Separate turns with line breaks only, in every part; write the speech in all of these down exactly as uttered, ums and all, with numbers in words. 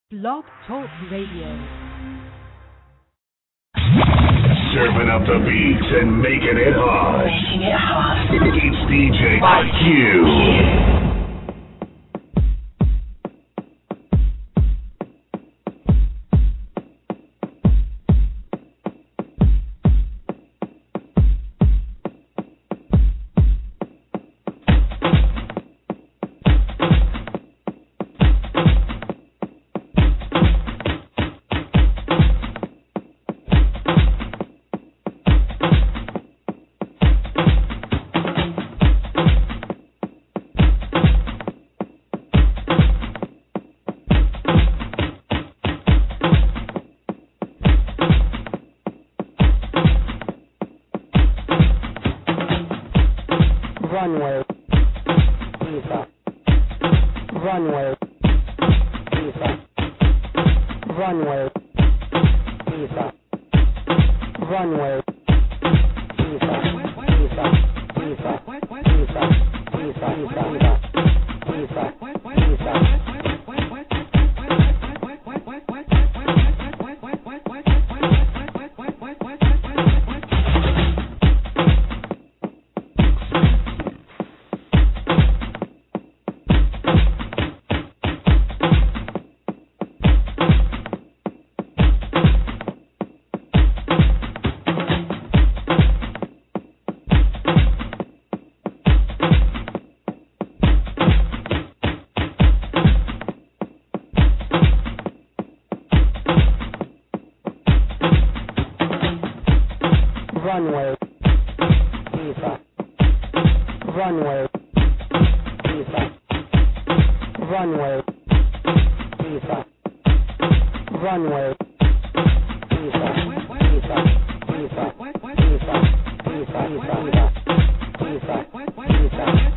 Blog Talk Radio.
Serving up the beats and making it hot.
Making it hot.
It's D J I Q.
Runway, Eva. Runway, Eva. Runway, Eva. Runway, Eva. Eva, Eva, Eva, Eva, Eva, Eva, Eva. Runway, Eva. Runway, Eva. Runway, Eva. Runway, Eva. Eva, Eva, Eva, Eva, Eva, Eva, Eva.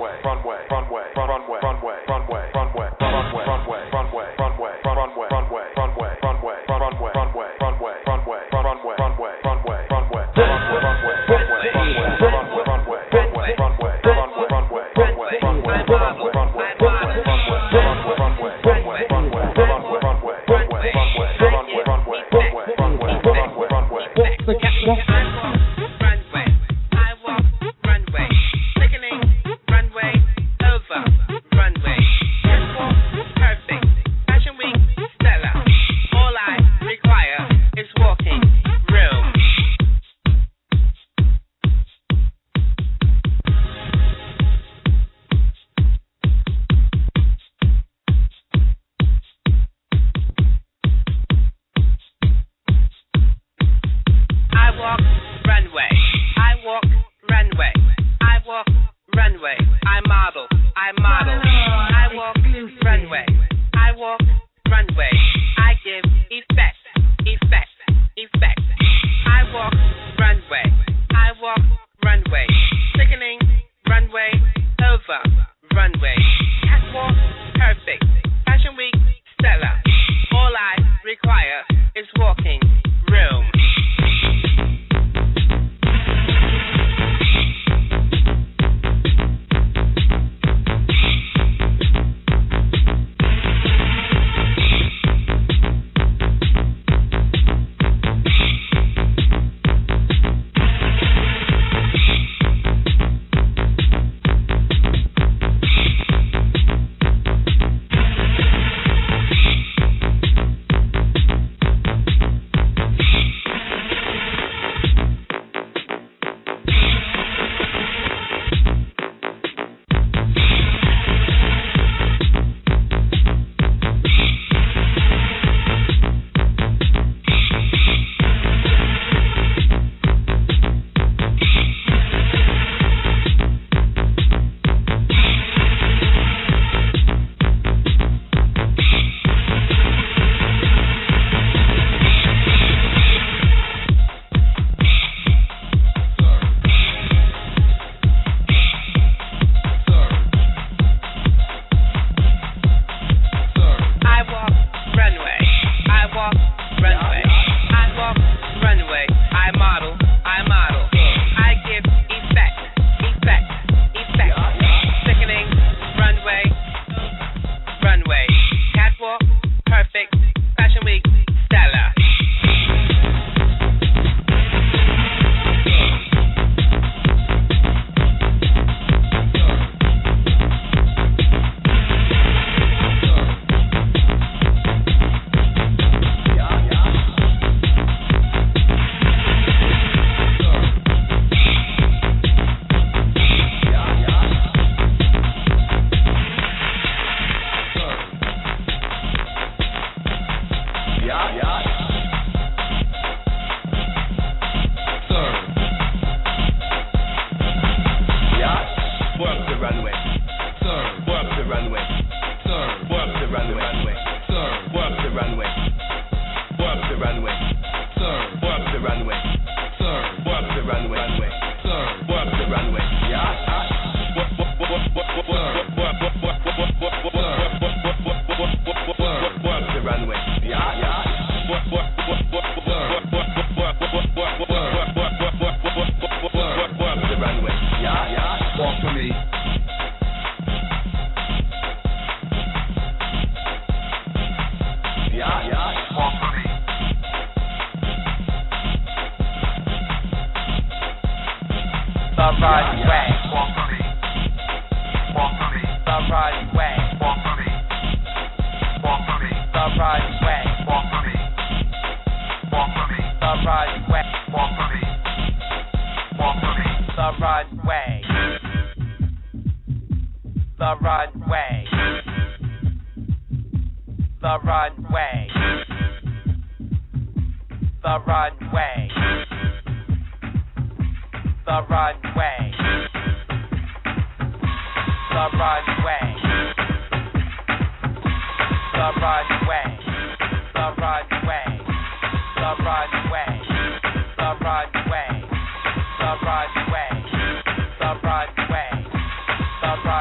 The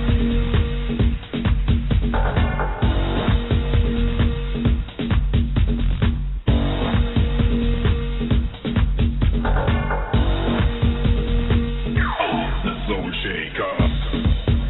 The Soul Shaker.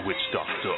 witch doctor.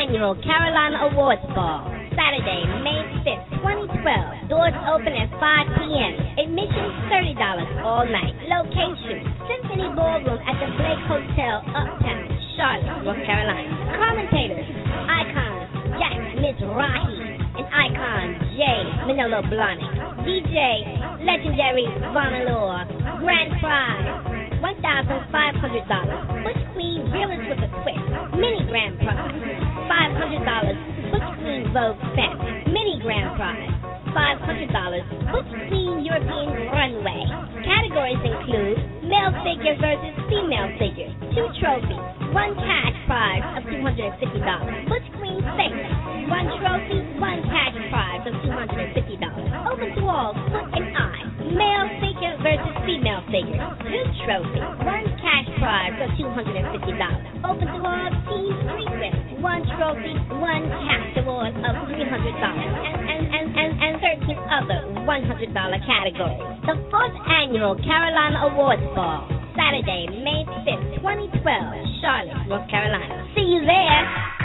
annual Carolina Awards Ball. Saturday, May fifth, twenty twelve. Doors open at five p.m. Admission thirty dollars all night. Location, Symphony Ballroom at the Blake Hotel, Uptown, Charlotte, North Carolina. Commentators, Icon Jack Mizrahi and Icon Jay Manolo Blahnik. D J, legendary Vonalore. Grand prize, one thousand five hundred dollars. Butch Queen Realist with a Twist. Mini grand prize, five hundred dollars. Butch Queen Vogue Fest. Mini grand prize, five hundred dollars. Butch Queen European Runway. Categories include male figure versus female figure. Two trophies. One cash prize of two hundred fifty dollars. Butch Queen Face. One trophy, one cash prize of two hundred fifty dollars. Open to all, foot and eye. Male figure versus female figure. Two trophy, one cash prize of two hundred fifty dollars. Open to all, team street whip. One trophy, one cash award of three hundred dollars. And, and, and, and, and thirteen other one hundred dollars categories. The fourth annual Carolina Awards Ball. Saturday, May fifth, twenty twelve, Charlotte, North Carolina. See you there.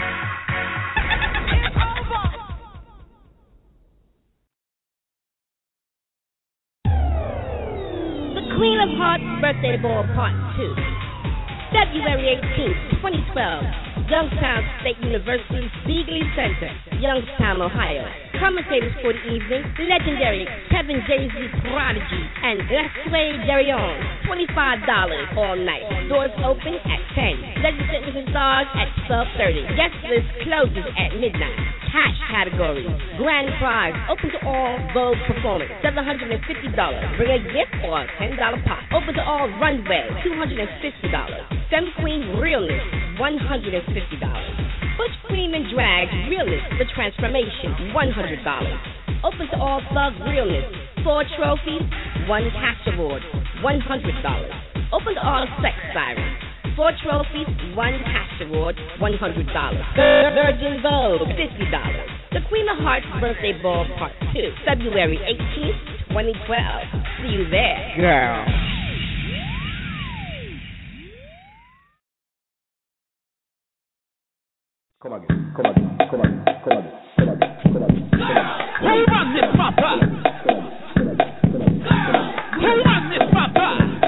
The Queen of Hearts Birthday Ball Part two. February eighteenth, twenty twelve, Youngstown State University, Beagley Center, Youngstown, Ohio. Commentators for the evening, legendary Kevin J Z Prodigy and Leslie Derion. twenty-five dollars all night. Doors open at ten. Legislators and stars at twelve thirty. Guest list closes at midnight. Cash category. Grand prize. Open to all Vogue performance. seven hundred fifty dollars. Bring a gift or ten dollars pop. Open to all Runway. two hundred fifty dollars. Femme Queen Realness. one hundred fifty dollars. Butch Queen and Drag Realness. The Transformation. one hundred dollars. Open to all Thug Realness. Four trophies. One cash award. one hundred dollars. Open to all Sex Sirens. Four trophies, one cash award, one hundred dollars. Virgin Vogue, fifty dollars. The Queen of Hearts Birthday Ball Part two, February eighteenth, twenty twelve. See you there.
Girl. Come again, come again, come again, come again, come again, come again, come again. Who run this papa? Who run this papa?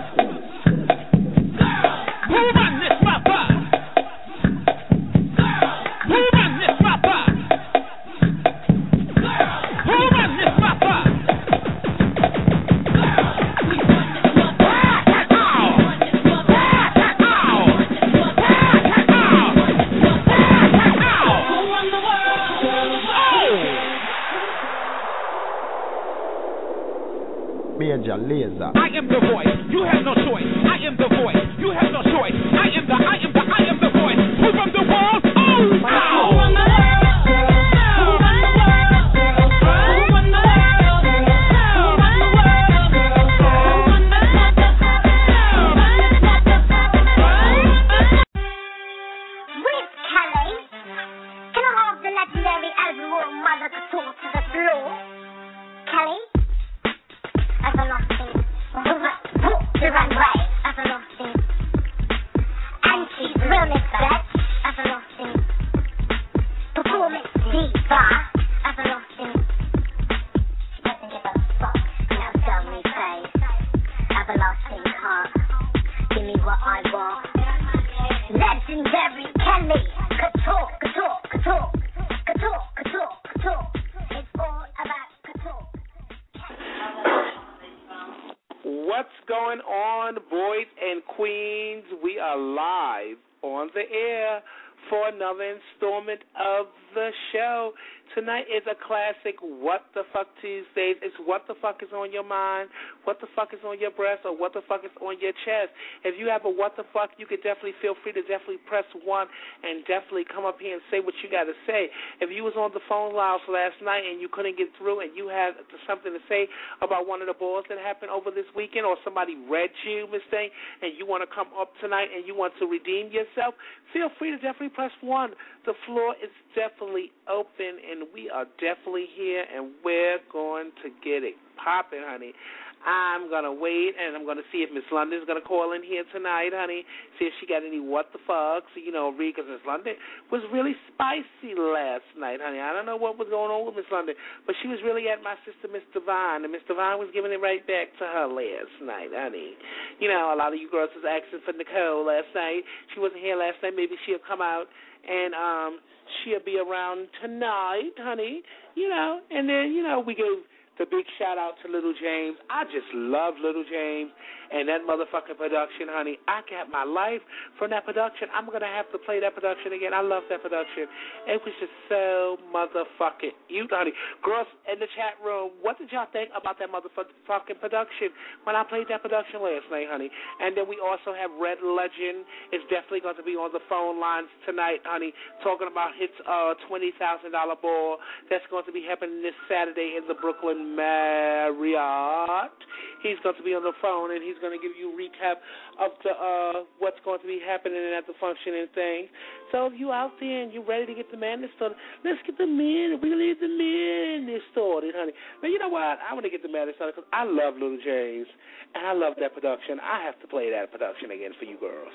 Who run this papa? Who run this papa? Who run this papa? Major Lazer. I am the voice. You have no choice. I am the voice. You have no choice. I am the. I am the. I am the voice. Who from the world? Oh, wow. Who run the world? Who run the world? Who run the world? Who run the world? Who run the world?
With Kelly, can I have the legendary Elwood mother to talk to the floor? Kelly. Everlasting, the runway, everlasting, and she's realness best, everlasting, performance diva, everlasting, she doesn't give a fuck, now tell me face, everlasting heart, give me what I want, legendary Kelly, couture, couture, couture, couture, couture, couture, it's all about couture.
What's going on, boys and queens? We are live on the air for another installment of the show. Tonight is a classic What the Fuck Tuesdays. It's what the fuck is on your mind, what the fuck is on your breast, or what the fuck is on your chest. If you have a what the fuck, you could definitely feel free to definitely press one and definitely come up here and say what you got to say. If you was on the phone lines last night and you couldn't get through and you had something to say about one of the balls that happened over this weekend, or somebody read you, Miss Thing, and you want to come up tonight and you want to redeem yourself, feel free to definitely press one. The floor is definitely open, and we are definitely here, and we're going to get it popping, honey. I'm going to wait, and I'm going to see if Miss London's going to call in here tonight, honey, see if she got any what the fucks, you know, read, because Miss London was really spicy last night, honey. I don't know what was going on with Miss London, but she was really at my sister, Miss Devine, and Miss Devine was giving it right back to her last night, honey. You know, a lot of you girls was asking for Nicole last night. She wasn't here last night. Maybe she'll come out, and um, she'll be around tonight, honey, you know, and then, you know, we gave the big shout-out to Little James. I just love Little James and that motherfucking production, honey. I got my life from that production. I'm going to have to play that production again. I love that production. It was just so motherfucking you, honey. Girls in the chat room, what did y'all think about that motherfucking production when I played that production last night, honey? And then we also have Red Legend. It's definitely going to be on the phone lines tonight, honey, talking about his uh, twenty thousand dollars ball that's going to be happening this Saturday in the Brooklyn Marriott. He's going to be on the phone, and he's going to give you a recap of the, uh, what's going to be happening at the function and things. So if you out there and you're ready to get the madness started, let's get the men. We're going to get the madness started, honey. But you know what? I want to get the madness started because I love Little James, and I love that production. I have to play that production again for you girls.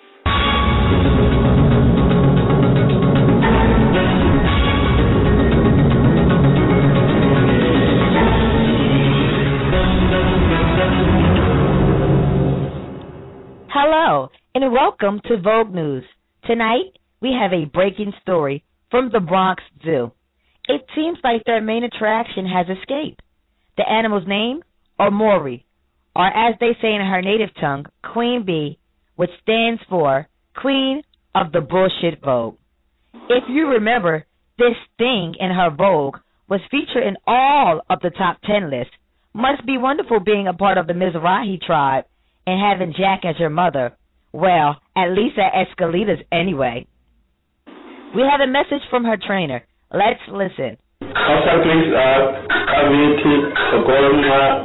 Hello, and welcome to Vogue News. Tonight, we have a breaking story from the Bronx Zoo. It seems like their main attraction has escaped. The animal's name, Omori, or as they say in her native tongue, Queen Bee, which stands for Queen of the Bullshit Vogue. If you remember, this thing in her Vogue was featured in all of the top ten lists. Must be wonderful being a part of the Mizrahi tribe and having Jack as your mother. Well, at least at Escalitas anyway. We have a message from her trainer. Let's listen.
Constantly, community, the golden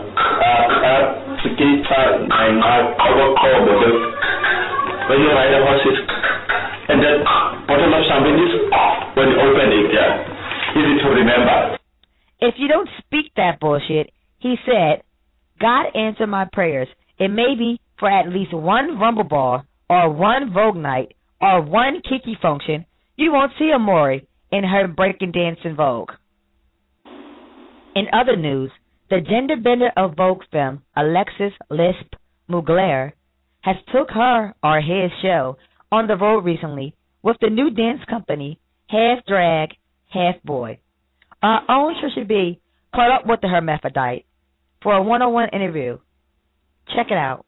Skita, and our core model. When you ride a horse, and then bottom of something is when you open it, yeah. Easy to remember.
If you don't speak that bullshit, he said, God answer my prayers. It may be for at least one Rumble Ball or one Vogue night or one Kiki function, you won't see Omori in her breaking dancing Vogue. In other news, the gender bender of Vogue femme, Alexis Lisp Mugler, has took her or his show on the road recently with the new dance company, Half Drag, Half Boy. Our own Trisha B caught up with the hermaphrodite for a one-on-one interview. Check it out.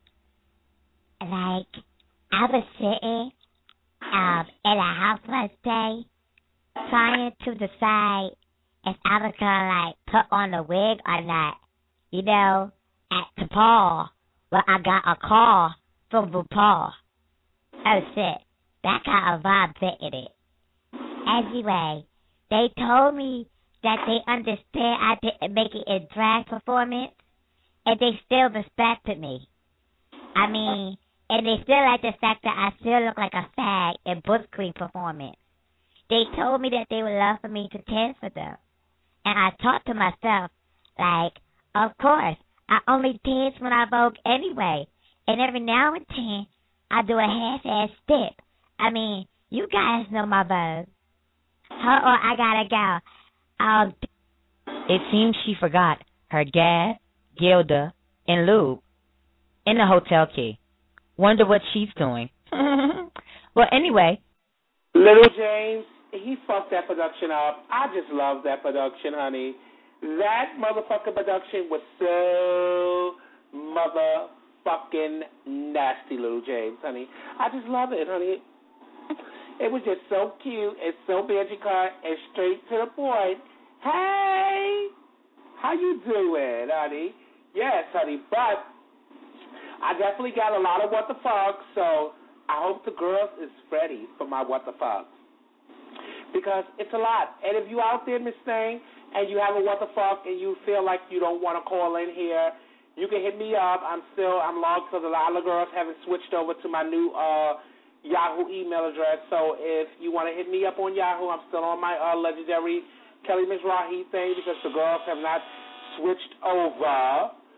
Like, I was sitting um, in a house last day trying to decide if I was going to, like, put on a wig or not. You know, at DePaul, well, I got a call from RuPaul. Oh, shit. That got a vibe fitting it. Anyway, they told me that they understand I didn't make it in drag performance, and they still respected me. I mean, and they still like the fact that I still look like a fag in Bush Queen performance. They told me that they would love for me to dance for them. And I thought to myself, like, of course, I only dance when I Vogue anyway. And every now and then, I do a half-ass step. I mean, you guys know my Vogue. Hold on, I gotta go. Um,
it seems she forgot her Gad, Gilda, and Lube in the hotel key. Wonder what she's doing. Well, anyway.
Little James, he fucked that production up. I just love that production, honey. That motherfucking production was so motherfucking nasty, Little James, honey. I just love it, honey. It was just so cute and so magical and straight to the point. Hey, how you doing, honey? Yes, honey, but I definitely got a lot of what the fuck, so I hope the girls is ready for my what the fuck. Because it's a lot. And if you out there, Miss Thing, and you have a what the fuck and you feel like you don't want to call in here, you can hit me up. I'm still, I'm logged because a lot of girls haven't switched over to my new uh, Yahoo email address. So if you want to hit me up on Yahoo, I'm still on my uh, legendary Kelly Mizrahi thing because the girls have not switched over.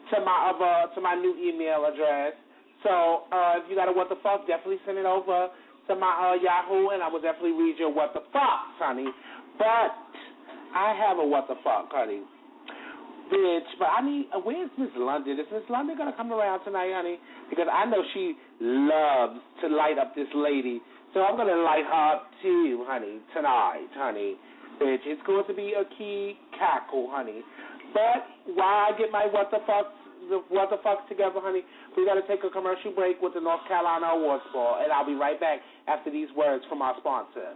to my other to my new email address. So uh, if you got a what the fuck, definitely send it over to my uh, Yahoo, and I will definitely read your what the fuck, honey. But I have a what the fuck, honey. Bitch, but I need, uh, where's Miss London? Is Miss London going to come around tonight, honey? Because I know she loves to light up this lady. So I'm going to light her up too, honey, tonight, honey. Bitch, it's going to be a key cackle, honey. But while I get my what the fuck, the what the fuck together, honey, we got to take a commercial break with the North Carolina Awards Ball, and I'll be right back after these words from our sponsor.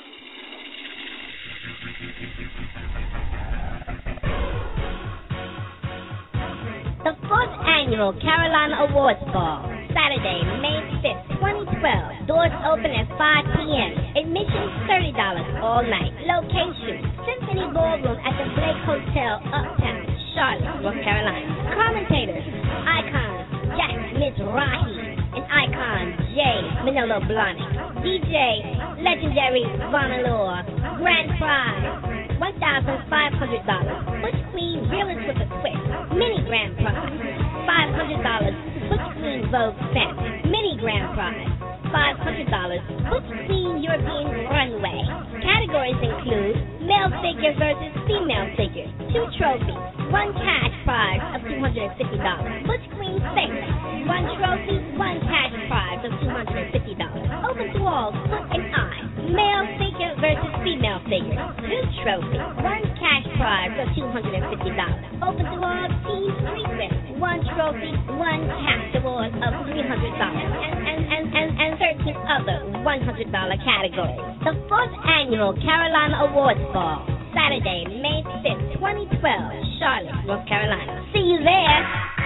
The fourth annual Carolina Awards Ball, Saturday, May fifth, twenty twelve. Doors open at five p.m. Admission thirty dollars all night. Location, Symphony Ballroom at the Blake Hotel, Uptown, Charlotte, North Carolina. Commentators, Icon Jack Mizrahi and Icon J. Manolo Blahnik. D J, legendary Vonalore. Grand prize, one thousand five hundred dollars. Butch Queen Reelers with a Twist. Mini grand prize, five hundred dollars. Butch Queen Vogue Stamp. Mini grand prize, five hundred dollars. Butch Queen European Runway. Categories include male figure versus female figure. Two trophies. One cash prize of two hundred fifty dollars. Butch Queen Sailor. One trophy, one cash prize of two hundred fifty dollars. Open to all, foot and eye. Male figure versus female figure. Two trophy, one cash prize of two hundred fifty dollars. Open to all, team street whip. One trophy, one cash award of three hundred dollars. And, and, and, and, and thirteen other one hundred dollars categories. The fourth annual Carolina Awards Ball, Saturday, May fifth, twenty twelve, Charlotte, North Carolina. See you there.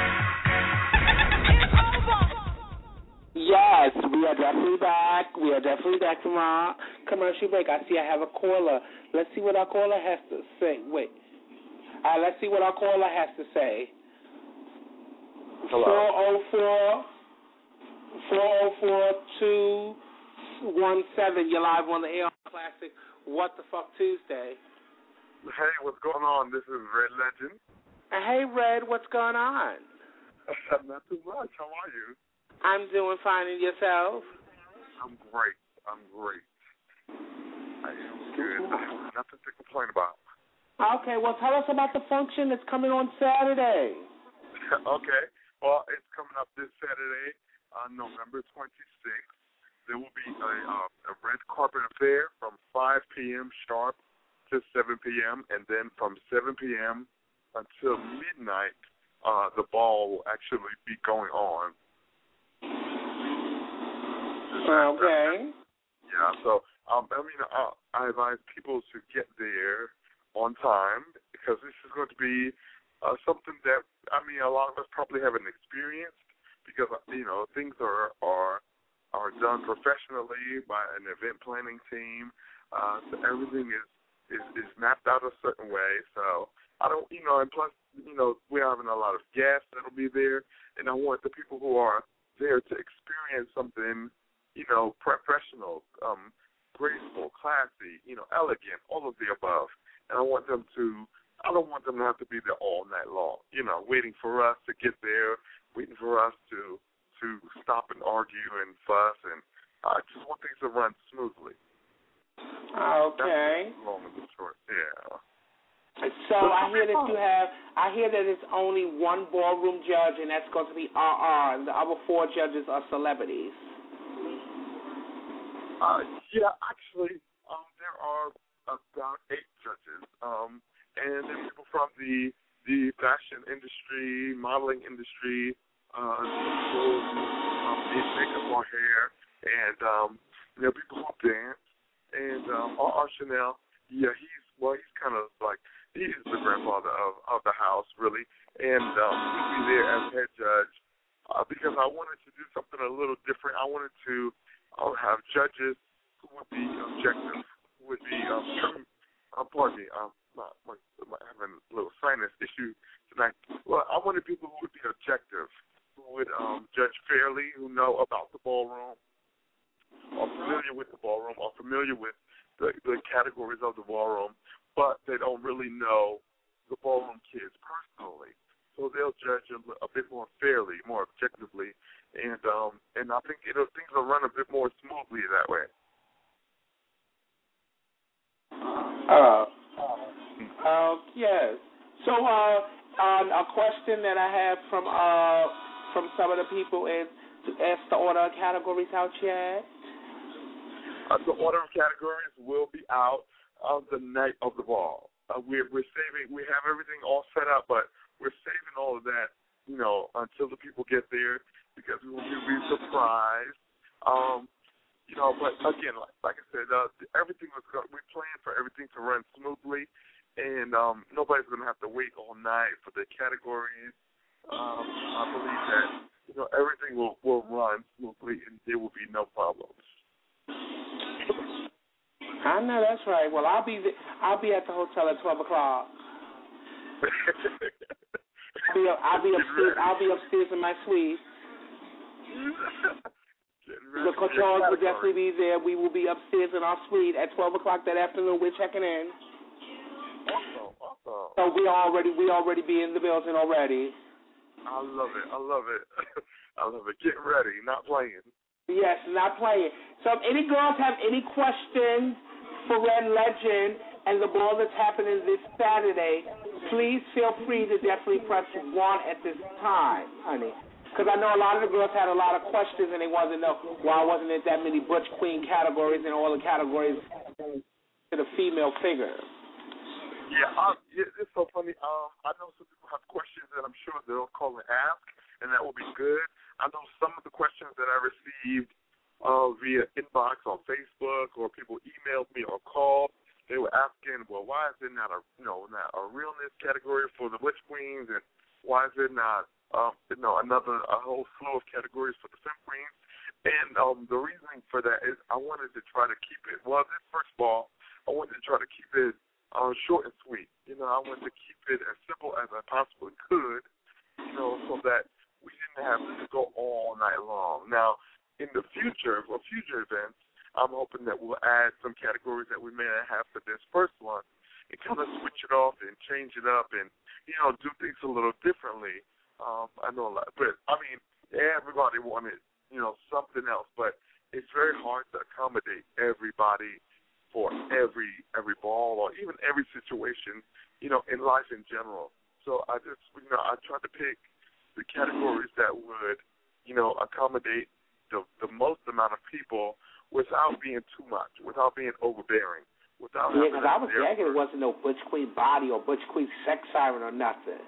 Yes, we are definitely back. We are definitely back from our commercial break. I see I have a caller. Let's see what our caller has to say. Wait. Uh, let's see what our caller has to say.
Hello.
four oh four, four oh four, two one seven. You're live on the A R Classic What the Fuck Tuesday.
Hey, what's going on? This is Red Legend.
Uh, hey, Red, what's going on?
Not too much. How are you?
I'm doing fine, and yourself?
I'm great. I'm great. I am good. I have nothing to complain about.
Okay, well, tell us about the function that's coming on Saturday.
Okay. Well, it's coming up this Saturday, on November twenty-sixth. There will be a, uh, a red carpet affair from five p.m. sharp to seven p.m., and then from seven p.m. until midnight, uh, the ball will actually be going on.
Okay.
Yeah, so, um, I mean, I, I advise people to get there on time because this is going to be uh, something that, I mean, a lot of us probably haven't experienced because, you know, things are are, are done professionally by an event planning team. Uh, so everything is, is, is mapped out a certain way. So I don't, you know, and plus, you know, we're having a lot of guests that'll be there, and I want the people who are there to experience something, you know, professional, um, graceful, classy, you know, elegant, all of the above. And I want them to, I don't want them to have to be there all night long, you know, waiting for us to get there, waiting for us to to stop and argue and fuss. And I just want things to run smoothly.
Okay.
That's long and the short, yeah.
So I hear that you have, I hear that it's only one ballroom judge, and that's going to be R R, and the other four judges are celebrities.
Uh, yeah, actually, um, there are about eight judges, um, and there are people from the the fashion industry, modeling industry, uh, people um, in makeup or hair, and um, there are people who dance, and um, R R Chanel, yeah, he's well, he's kind of like. He is the grandfather of, of the house, really, and um, he'll be there as head judge uh, because I wanted to do something a little different. I wanted to uh, have judges who would be objective, who would be, um, uh, pardon me, um, my, my, my, having a little sinus issue tonight. Well, I wanted people who would be objective, who would um, judge fairly, who know about the ballroom, are familiar with the ballroom, are familiar with the, the categories of the ballroom, but they don't really know the ballroom kids personally. So so they'll judge a, a bit more fairly, more objectively, and um, and I think it'll things will run a bit more smoothly that way.
Uh, uh, yes. So, uh, uh, a question that I have from uh from some of the people is, ask the order of categories out yet?
Uh, the order of categories will be out on the night of the ball. Uh, we're we're saving. We have everything all set up, but we're saving all of that, you know, until the people get there because we will be surprised. Um, you know, but again, like, like I said, uh, everything was go- we planned for everything to run smoothly, and um, nobody's going to have to wait all night for the categories. Um, I believe that you know everything will will run smoothly, and there will be no problems.
I know that's right. Well, I'll be th- I'll be at the hotel at twelve o'clock. I'll be I'll be upstairs. I'll be upstairs in my suite. The controls will definitely be there. We will be upstairs in our suite at twelve o'clock that afternoon. We're checking in.
Awesome, awesome.
So we already we already be in the building already.
I love it. I love it. I love it. Get ready. Not playing.
Yes, not playing. So if any girls have any questions for Red Legend and the ball that's happening this Saturday, please feel free to definitely press one at this time, honey. Because I know a lot of the girls had a lot of questions and they wanted to know why wasn't it that many Butch Queen categories and all the categories to the female figure.
Yeah, um, it's so funny. Um, I know some people have questions that I'm sure they'll call and ask, and that will be good. I know some of the questions that I received uh, via inbox on Facebook, or people emailed me or called. They were asking, well, why is there not a you know not a realness category for the Butch Queens, and why is there not um, you know another a whole slew of categories for the Femme Queens? And um, the reasoning for that is I wanted to try to keep it. Well, this first of all, I wanted to try to keep it uh, short and sweet. You know, I wanted to keep it as simple as I possibly could. You know, so that we didn't have to go all night long. Now, in the future, for future events, I'm hoping that we'll add some categories that we may not have for this first one and kind of switch it off and change it up and, you know, do things a little differently. Um, I know a lot, but, I mean, everybody wanted, you know, something else, but it's very hard to accommodate everybody for every every ball or even every situation, you know, in life in general. So I just, you know, I tried to pick the categories that would, you know, accommodate the the most amount of people without being too much, without being overbearing, without
yeah,
having.
Yeah, because I was gagging. It wasn't no Butch Queen body or Butch Queen sex siren or nothing.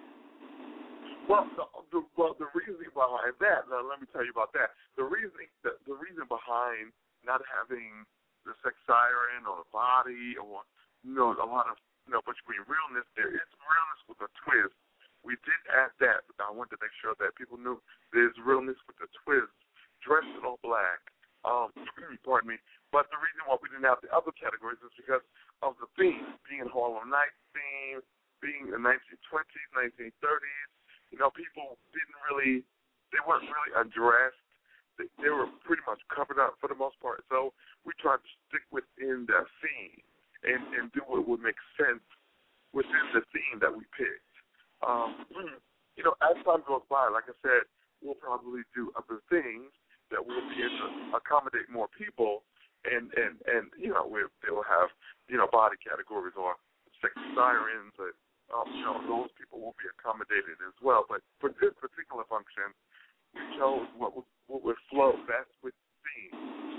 Well, the, the well the reasoning behind that. Now let me tell you about that. The reasoning the, the reason behind not having the sex siren or the body or you know a lot of you know Butch Queen realness. There is realness with a twist. We did add that. I wanted to make sure that people knew there's realness with a twist. Dressed in all black. Um, pardon me. But the reason why we didn't have the other categories is because of the theme, being Harlem Nights theme, being the nineteen twenties, nineteen thirties. You know, people didn't really, they weren't really undressed. They, they were pretty much covered up for the most part. So we tried to stick within that theme and, and do what would make sense within the theme that we picked. Um, you know, as time goes by, like I said, we'll probably do other things that will be able to accommodate more people, and, and, and you know, we, they will have, you know, body categories or sex sirens, but, um, you know, those people will be accommodated as well. But for this particular function, we chose what would, what would flow best with the theme.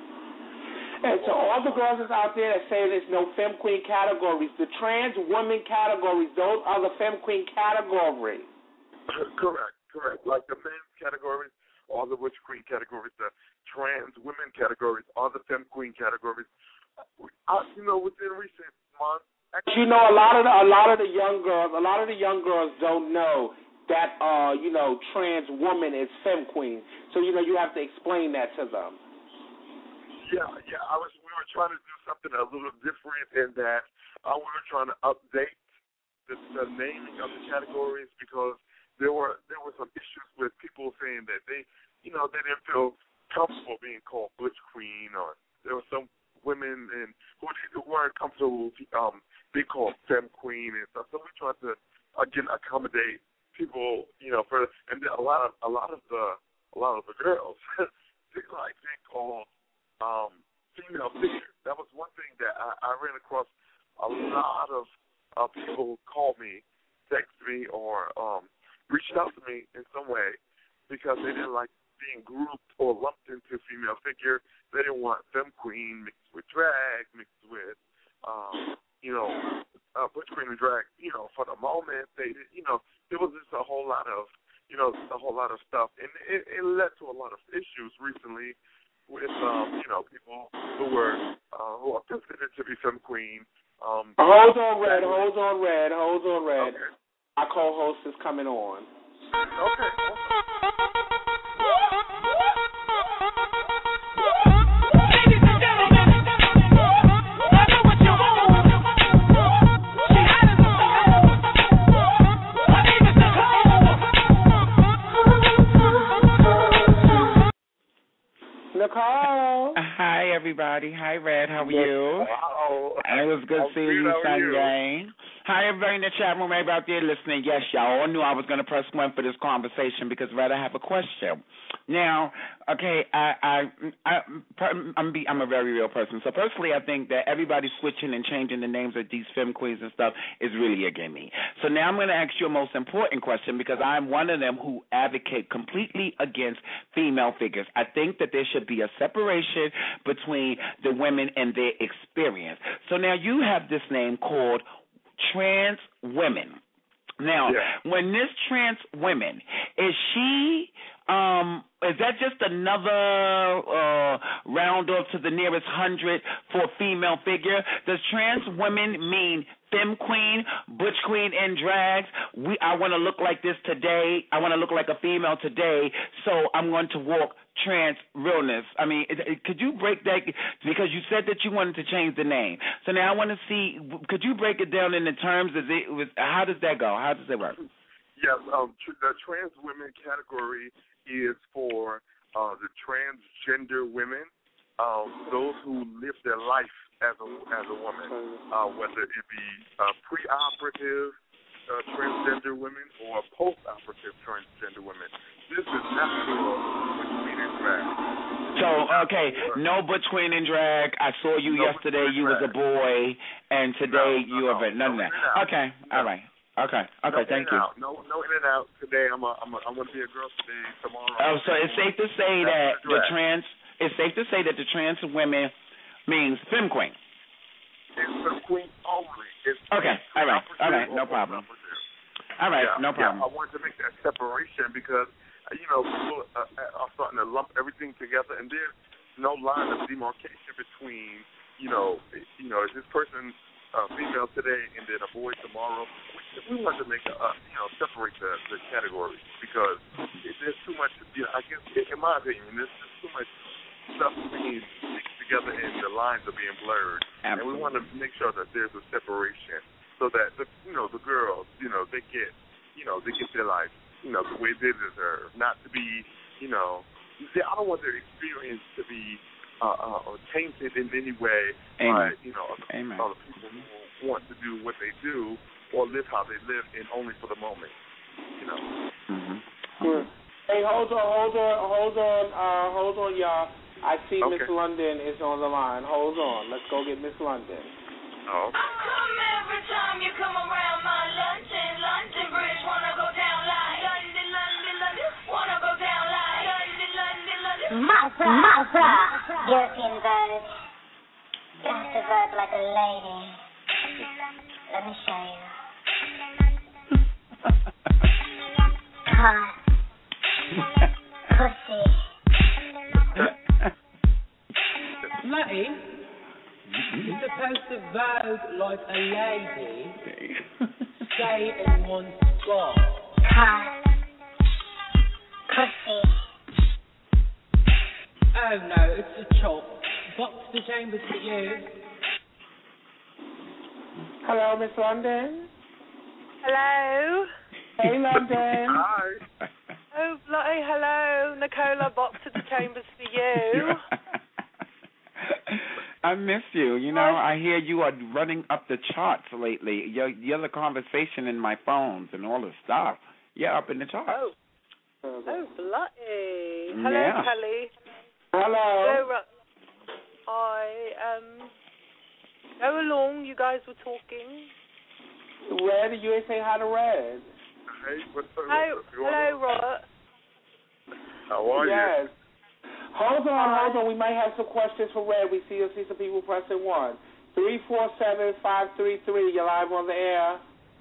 And so all the girls that's out there that say there's no Femme Queen categories, the trans women categories, those are the Femme Queen categories.
Correct, correct. Like the men's categories, all the Butch Queen categories, the trans women categories, all the Femme Queen categories. Uh, you know, within recent months.
Actually, you know, a lot of the, a lot of the young girls, a lot of the young girls don't know that, uh, you know, trans woman is Femme Queen. So you know, you have to explain that to them.
Yeah, yeah. I was. We were trying to do something a little different in that uh, we were trying to update the, the naming of the categories because there were there were some issues with people saying that they, you know, they didn't feel comfortable being called Butch Queen, or there were some women and who, who weren't comfortable um, being called Femme Queen and stuff. So we tried to again accommodate people, you know, the girls, they like being called um, female figure. That was one thing that I, I ran across. A lot of uh, people called me, text me, or um, reached out to me in some way because they didn't like being grouped or lumped into female figure. They didn't want femme queen mixed with drag, mixed with, um, you know, uh, butch queen and drag. You know, for the moment, they, you know, there was just a whole lot of, you know, a whole lot of stuff, and it, it led to a lot of issues recently with, um, you know, people who were uh, who are considered to be femme queen. Um,
hold on, Red. Hold on, Red. Hold on, Red.
Okay.
Our co-host is coming on.
Okay.
Nicole.
Hi, everybody. Hi, Red. How are you?
Wow.
It was good seeing you Sunday. Hi, everybody in the chat room, everybody out there listening. Yes, y'all all knew I was going to press one for this conversation because, Red, I have a question. Now, okay, I, I, I, I'm, be, I'm a very real person. So, personally, I think that everybody switching and changing the names of these femme queens and stuff is really a gimme. So now I'm going to ask you a most important question because I'm one of them who advocate completely against female figures. I think that there should be a separation between the women and their experience. So now you have this name called trans women. Now, yeah. when this trans women, is she, um, is that just another uh, round off to the nearest hundred for female figure? Does trans women mean femme queen, butch queen, and drags? We, I want to look like this today. I want to look like a female today, so I'm going to walk trans realness. I mean, it, it, could you break that? Because you said that you wanted to change the name. So now I want to see, could you break it down in the terms of it? Was, how does that go? How does that work?
Yes, um, tr- the trans women category is for uh, the transgender women, um, those who live their life as a as a woman, uh, whether it be uh, pre-operative uh, transgender women or post-operative transgender women. This is not for butch queen and drag.
So, okay, no butch queen and drag. I saw you no yesterday. You was a boy, and today no, no, you are no, none of that. Okay, no. all right. Okay, okay,
no
thank you.
Out. No, no in and out. Today, I'm a, I'm a, I'm going to be a girl today. Tomorrow.
Oh, so it's safe to say that the trans. It's safe to say that the trans women means femme queen.
It's femme queen only. It's
okay, all right, all right, no problem. All right,
yeah,
no problem.
Yeah, I wanted to make that separation because, you know, people uh, are starting to lump everything together, and there's no line of demarcation between, you know, you know, is this person uh, female today and then a boy tomorrow? We, we want to make a, uh, you know, separate the, the categories because it, there's too much. You know, I guess, in my opinion, there's just too much stuff being mixed together and the lines are being blurred.
Absolutely.
And we want to make sure that there's a separation so that the, you know, the girls, you know, they get, you know, they get their life, you know, the way they deserve, not to be, you know, I don't want their experience to be uh, uh, tainted in any way
Amen.
by, you know,
Amen.
other people who want to do what they do or live how they live and only for the moment, you know.
Mm-hmm.
Mm-hmm. Hey, hold on, hold on, hold on, uh, hold on, y'all. I see
okay.
Miss London is on the line. Hold on. Let's go get Miss London.
Oh.
I come every time you come around my London, London Bridge, wanna go down like London, London, London, wanna go down like London, London, London.
Malta, Malta. European verb. Got to verb like a lady. Let me show you. Car. Pussy.
Slutty is supposed to vogue like a lady, stay in one spot.
Car. Pussy.
Oh no, it's a chop. Box the chambers for you.
Hello, Miss London.
Hello.
Hey, London.
Hi.
Oh, bloody hello, Nicola. Box to the chambers for you.
I miss you. You know, I hear you are running up the charts lately. You're, you're the conversation in my phones and all the stuff. You're up in the charts.
Oh. Oh, bloody. Hello,
Yeah.
Kelly.
Hello.
Hello, Ru- Hi. Um, go along. You guys were talking.
Red, you ain't say hi to Red.
Hey, what's up?
Hello,
what's going
hello,
on?
Robert.
How are
yes.
you?
Hold on, hold on. We might have some questions for Red. We see, see some people pressing one. three four seven, five three three. You're live on the air.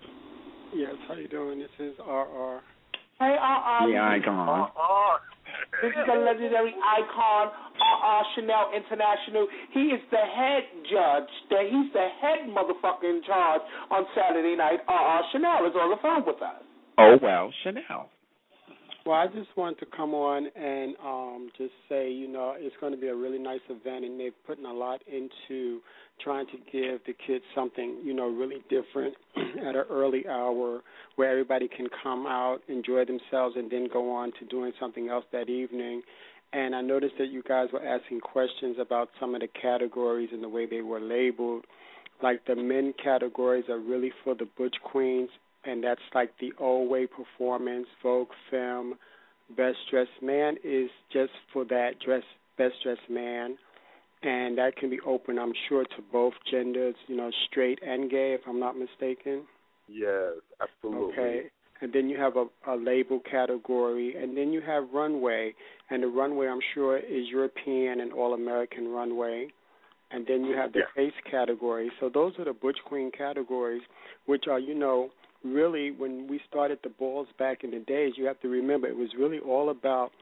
Yes, how you doing? This is R R.
Hey, uh-uh.
The icon.
Uh-uh.
This is the legendary icon, uh-uh, Chanel International. He is the head judge. That He's the head motherfucker in charge on Saturday night. Uh-uh, Chanel is on the phone with us.
Oh, well, Chanel.
Well, I just wanted to come on and um, just say, you know, it's going to be a really nice event, and they're putting a lot into trying to give the kids something, you know, really different at an early hour where everybody can come out, enjoy themselves, and then go on to doing something else that evening. And I noticed that you guys were asking questions about some of the categories and the way they were labeled. Like the men categories are really for the butch queens, and that's like the old way performance, Vogue Femme. Best Dressed Man is just for that dress, Best Dressed Man, and that can be open, I'm sure, to both genders, you know, straight and gay, if I'm not mistaken.
Yes, absolutely.
Okay. And then you have a, a label category, and then you have runway, and the runway, I'm sure, is European and All-American runway. And then you have the
yeah.
face category. So those are the butch queen categories, which are, you know, really, when we started the balls back in the days, you have to remember it was really all about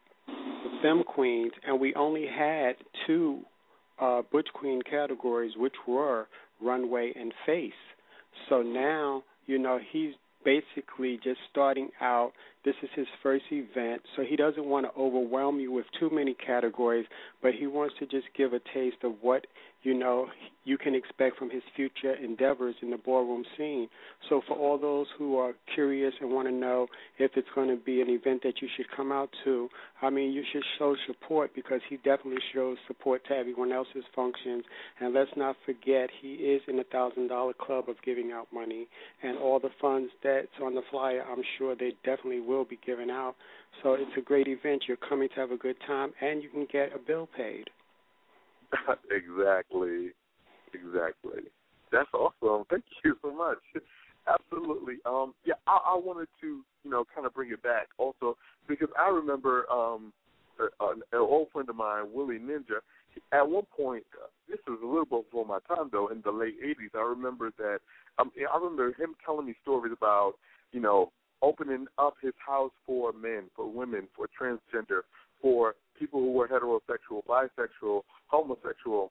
the femme queens, and we only had two uh, butch queen categories, which were runway and face. So now, you know, he's basically just starting out. This is his first event, so he doesn't want to overwhelm you with too many categories, but he wants to just give a taste of what, you know, you can expect from his future endeavors in the ballroom scene. So for all those who are curious and want to know if it's going to be an event that you should come out to, I mean, you should show support because he definitely shows support to everyone else's functions. And let's not forget, he is in the one thousand dollars club of giving out money. And all the funds that's on the flyer, I'm sure they definitely will be given out. So it's a great event. You're coming to have a good time, and you can get a bill paid.
Exactly. Exactly. That's awesome. Thank you so much. Absolutely. Um, yeah, I, I wanted to, you know, kind of bring it back also because I remember um, an, an old friend of mine, Willie Ninja, at one point, uh, this was a little bit before my time, though, in the late eighties, I remember that, um, I remember him telling me stories about, you know, opening up his house for men, for women, for transgender, for people who were heterosexual, bisexual, homosexual.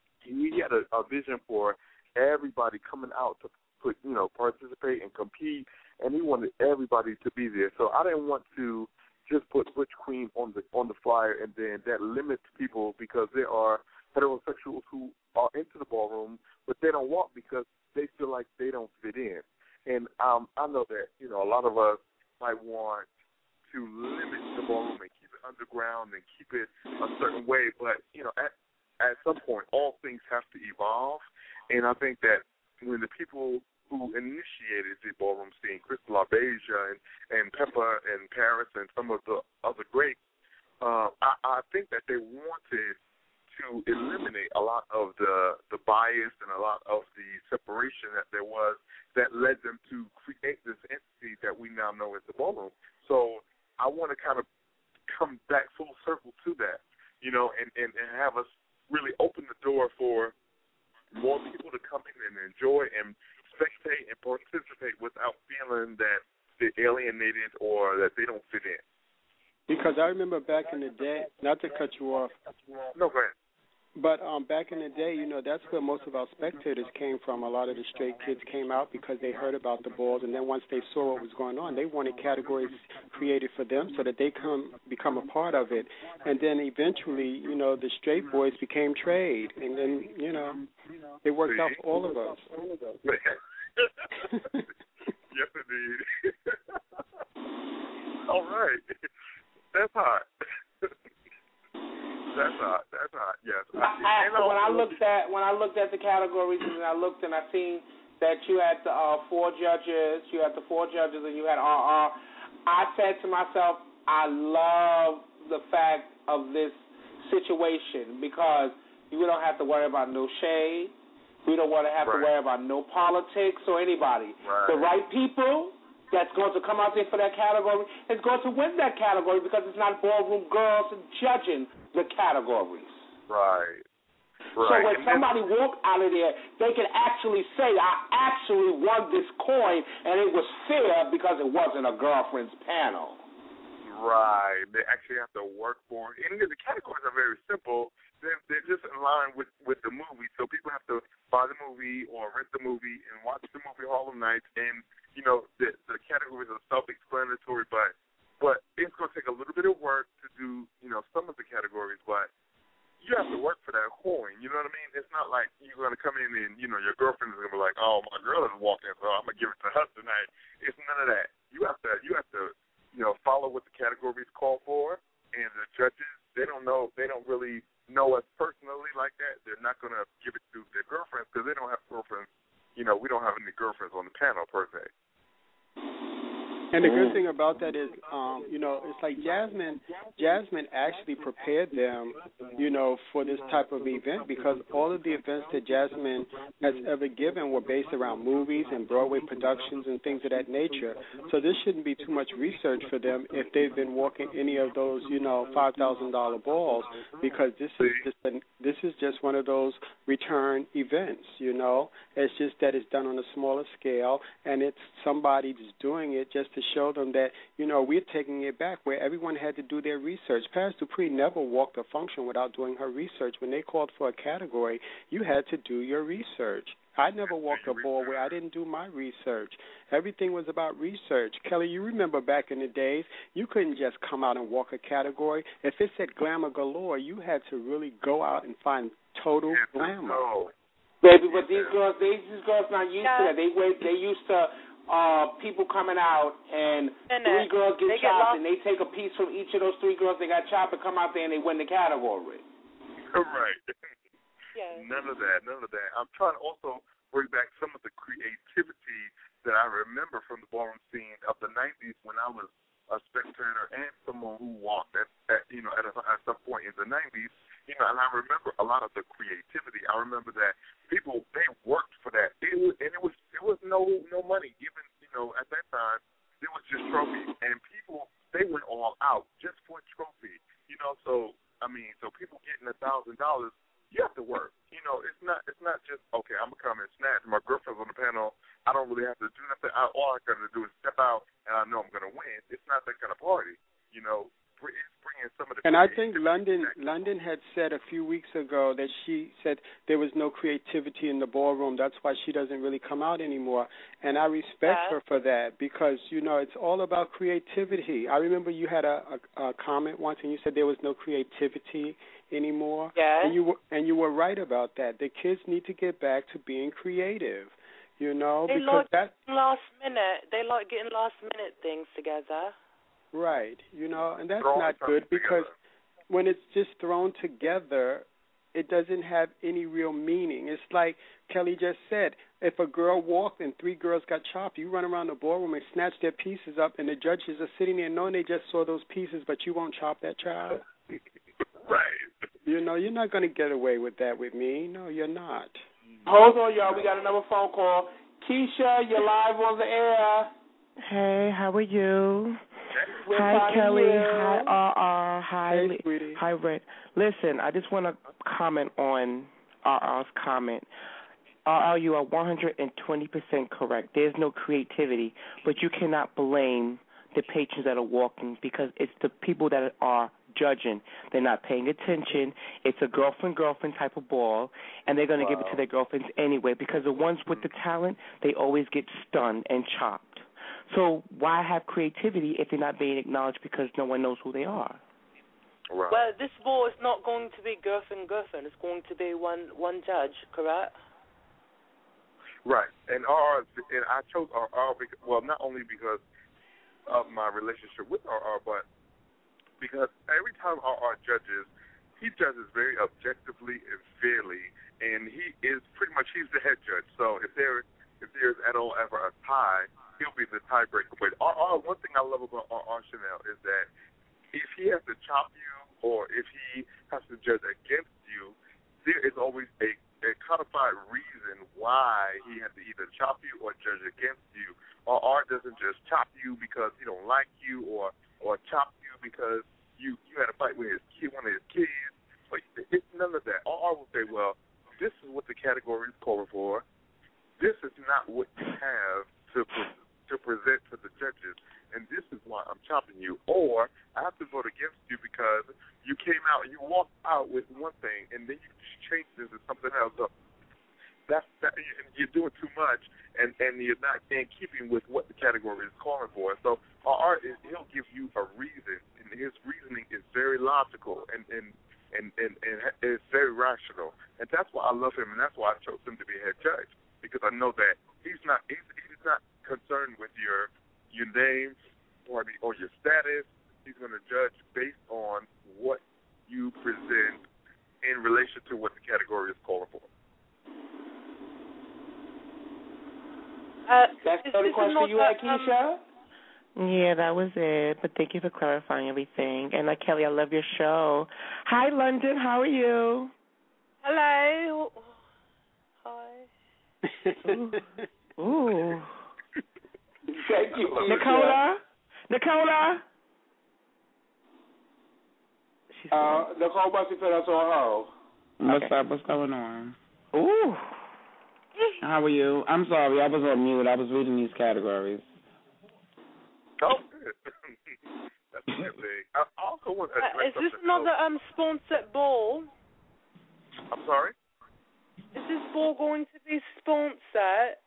He had a, a vision for everybody coming out to put, you know, participate and compete, and he wanted everybody to be there. So I didn't want to just put Butch Queen on the on the flyer and then that limits people because there are heterosexuals who are into the ballroom, but they don't walk because they feel like they don't fit in. And um, I know that, you know, a lot of us might want to limit the ballroom and keep it underground and keep it a certain way, but, you know, at at some point, all things have to evolve, and I think that when the people who initiated the ballroom scene, Crystal LaBeija and, and Pepper and Paris and some of the other greats, uh, I, I think that they wanted to eliminate a lot of the, the bias and a lot of the separation that there was that led them to create this entity that we now know as the ballroom. So I want to kind of come back full circle to that, you know, and, and, and have us really open the door for more people to come in and enjoy and spectate and participate without feeling that they're alienated or that they don't fit in.
Because I remember back in the day, not to cut you off.
No, go ahead.
But um, back in the day, you know, that's where most of our spectators came from. A lot of the straight kids came out because they heard about the balls, and then once they saw what was going on, they wanted categories created for them so that they come become a part of it. And then eventually, you know, the straight boys became trade, and then, you know, it worked out for all of us.
Yes, indeed. All right. That's hot. That's hot. That's hot. Yes.
I, I, when I looked at when I looked at the categories and I looked and I seen that you had the uh, four judges, you had the four judges, and you had R R. I said to myself, I love the fact of this situation because we don't have to worry about no shade. We don't want to have
right.
to worry about no politics or anybody.
Right.
The right people that's going to come out there for that category is going to win that category because it's not ballroom girls judging the categories.
Right.
So
right.
when
and
somebody
then,
walk out of there, they can actually say, I actually won this coin, and it was fair because it wasn't a girlfriend's panel.
Right. They actually have to work for it. And the categories are very simple. They're, they're just in line with, with the movie. So people have to buy the movie or rent the movie and watch the movie Harlem Nights. And, you know, the, the categories are self-explanatory, but but it's going to take a little bit of work to do, you know, some of the categories. But you have to work for that coin. You know what I mean? It's not like you're going to come in and, you know, your girlfriend is going to be like, oh, my girl is walking, so I'm going to give it to her tonight. It's none of that. You have to, you have to, you know, follow what the categories call for. And the judges, they don't know, they don't really know us personally like that. They're not going to give it to their girlfriends because they don't have girlfriends. You know, we don't have any girlfriends on the panel per se.
And the good thing about that is, um, you know, it's like Jasmine, Jasmine actually prepared them, you know, for this type of event because all of the events that Jasmine has ever given were based around movies and Broadway productions and things of that nature. So this shouldn't be too much research for them if they've been walking any of those, you know, five thousand dollar balls because this is just a, this is just one of those return events, you know. It's just that it's done on a smaller scale and it's somebody just doing it just to show them that, you know, we're taking it back where everyone had to do their research. Paris Dupree never walked a function without doing her research. When they called for a category, you had to do your research. I never walked a ball where I didn't do my research. Everything was about research. Kelly, you remember back in the days, you couldn't just come out and walk a category. If it said glamour galore, you had to really go out and find total glamour.
Baby, but these girls, they, these girls not used to that. They wait. They used to uh, people coming out and
and
three girls get
they
chopped,
get
and they take a piece from each of those three girls they got chopped and come out there and they win the category.
Right.
Yeah.
None of that. None of that. I'm trying to also bring back some of the creativity that I remember from the ballroom scene of the nineties when I was a spectator and someone who walked at, at you know at, a, at some point in the nineties. You know, and I remember a lot of the creativity. I remember that people they worked for that. It was, and it was it was no no money. Even you know at that time it was just trophies, and people they went all out just for a trophy. You know, so I mean, so people getting a thousand dollars, you have to work. You know, it's not it's not just okay. I'm gonna come and snatch. My girlfriend's on the panel. I don't really have to do nothing. I, all I got to do is step out, and I know I'm gonna win. It's not that kind of party. You know. Some of the
and I think London London had said a few weeks ago that she said there was no creativity in the ballroom. That's why she doesn't really come out anymore. And I respect
yeah.
her for that because, you know, it's all about creativity. I remember you had a, a, a comment once and you said there was no creativity anymore.
Yeah.
And you were, and you were right about that. The kids need to get back to being creative, you know,
they
because
like
that
last minute. They like getting last minute things together.
Right, you know, and that's
Throw
not good because
together.
when it's just thrown together, it doesn't have any real meaning. It's like Kelly just said, if a girl walked and three girls got chopped, you run around the ballroom and snatch their pieces up, and the judges are sitting there knowing they just saw those pieces, but you won't chop that child.
Right.
You know, you're not going to get away with that with me. No, you're not.
Hold on, y'all. We got another phone call. Keisha, you're live on the air.
Hey, how are you?
We're
hi, Kelly.
You.
Hi, R R. Hi,
hey, sweetie.
Hi, Red. Listen, I just want to comment on R R's comment. R R, you are one hundred twenty percent correct. There's no creativity, but you cannot blame the patrons that are walking because it's the people that are judging. They're not paying attention. It's a girlfriend-girlfriend type of ball, and they're going to
wow.
give it to their girlfriends anyway because the ones with the talent, they always get stunned and chopped. So why have creativity if they're not being acknowledged because no one knows who they are?
Right.
Well, this ball is not going to be girlfriend girlfriend. It's going to be one one judge, correct?
Right. And R R, and I chose R R because, well, not only because of my relationship with R R, but because every time R R judges, he judges very objectively and fairly, and he is pretty much he's the head judge. So if there if there's at all ever a tie, he'll be the tiebreaker. But R R, one thing I love about R R Chanel is that chop you or if he has to judge against you, there is always a, a codified reason why he had to either chop you or judge against you. Or R doesn't just chop you because he don't like you or or chop you because you, you had a fight with his kid, one of his kids. But it's none of that. R will say, well, this is what the category is calling for. This is not what you have to pre- to present to the judges, and this is why I'm chopping you. Or I have to vote against you because you came out and you walked out with one thing, and then you changed it to something else. So that's that, you're doing too much, and, and you're not in keeping with what the category is calling for. So our art is he'll give you a reason, and his reasoning is very logical and and, and, and, and it's very rational, and that's why I love him, and that's why I chose him to be head judge, because I know that he's not he's, he's not concerned with your your name or the, or your status. He's going to judge based on what you present in relation to what the category is calling for.
Uh,
That's the only question you had, Keisha? Um, yeah, that was it. But thank you for clarifying everything. And uh, Kelly, I love your show. Hi, London. How are you?
Hello. Hi.
Ooh. Ooh.
Thank you.
Nicola? Nicola?
Uh, Nicole must have put us on hold.
What's
okay.
up?
What's going on?
Ooh.
How are you? I'm sorry, I was on mute. I was reading these categories.
Oh, good. That's a good thing. I also want to
uh, Is this another um sponsored ball?
I'm sorry?
Is this ball going to be sponsored?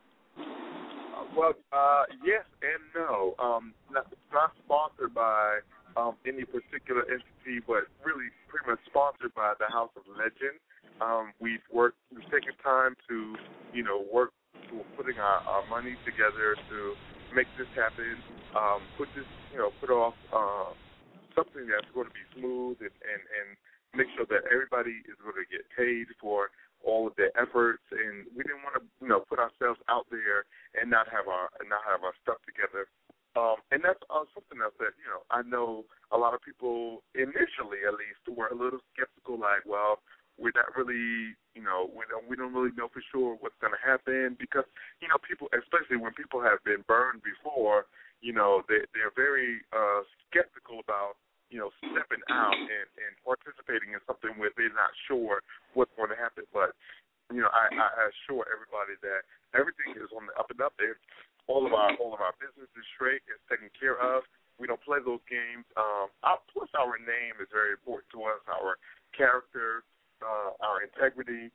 Uh, well, uh, yes and no. Um, not, it's not sponsored by um, any particular entity, but really pretty much sponsored by the House of Legend. Um, we've worked, we've taken time to, you know, work, putting our, our money together to make this happen, um, put this, you know, put off uh, something that's going to be smooth and, and, and make sure that everybody is going to get paid for all of their efforts. And we didn't want to, you know, put ourselves out there and not have our and not have our stuff together. Um, and that's uh, something else that, you know, I know a lot of people initially, at least, were a little skeptical, like, well, we're not really, you know, we don't, we don't really know for sure what's going to happen because, you know, people, especially when people have been burned before, you know, they, they're very uh, skeptical about, you know, stepping out and, and participating in something where they're not sure what's going to happen. But, you know, I, I assure everybody that everything is on the up and up there. All of our all of our business is straight, it's taken care of. We don't play those games. Um, our, plus, our name is very important to us, our character, uh, our integrity.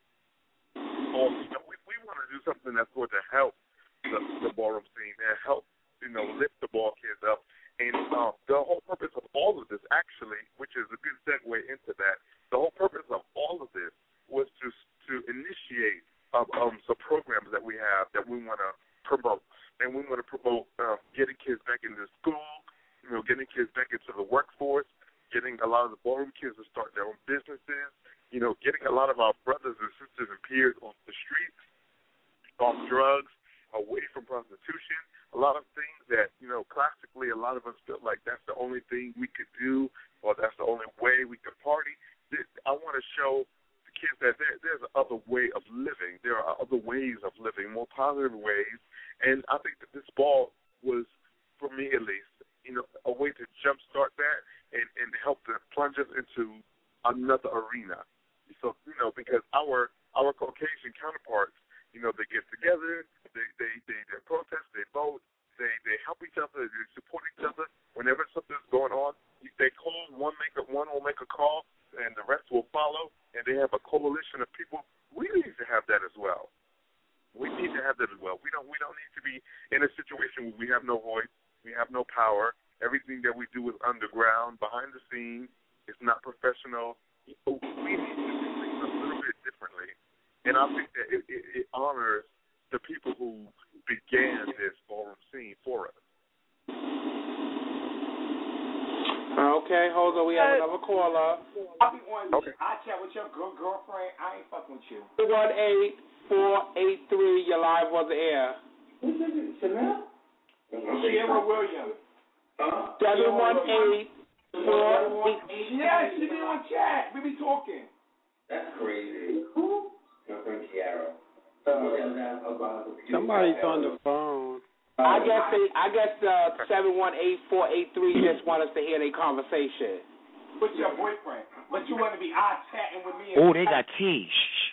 Or, you know, we, we want to do something that's going to help the, the ballroom scene and help, you know, lift the ball kids up. And uh, the whole purpose of all of this, actually, which is a good segue into that, the whole purpose of all of this was to to initiate um, um, some programs that we have that we want to promote. And we want to promote uh, getting kids back into school, you know, getting kids back into the workforce, getting a lot of the ballroom kids to start their own businesses, you know, getting a lot of our brothers and sisters and peers off the streets, off drugs, away from prostitution, a lot of things that, you know, classically a lot of us felt like that's the only thing we could do or that's the only way we could party. I want to show the kids that there, there's another way of living. There are other ways of living, more positive ways. And I think that this ball was, for me at least, you know, a way to jumpstart that and, and help to plunge us into another arena. So, you know, because our our Caucasian counterparts, you know, they get together, they they, they, they protest, they vote, they, they help each other, they support each other. Whenever something's going on, they call, one make a, one will make a call, and the rest will follow, and they have a coalition of people. We need to have that as well. We need to have that as well. We don't we don't need to be in a situation where we have no voice, we have no power. Everything that we do is underground, behind the scenes. It's not professional. We need to do things a little bit differently. And I think that it, it, it honors the people who began this ballroom scene for us.
Okay, hold on. We have another caller.
I'll be on you.
Okay.
I chat with your girl, girlfriend. I ain't fucking with you.
one eight four eight three, you're live on the air.
Who's this? Chanel? Sierra Williams.
seven one eight
Four, eight, yeah, she be on chat. We be talking.
That's crazy. Who? My friend Kiara.
Somebody's on the phone.
I guess they, I guess uh, seven one eight four eight three just want us to hear their conversation. With your boyfriend, but you want to be eye chatting with me.
Oh, they got tea.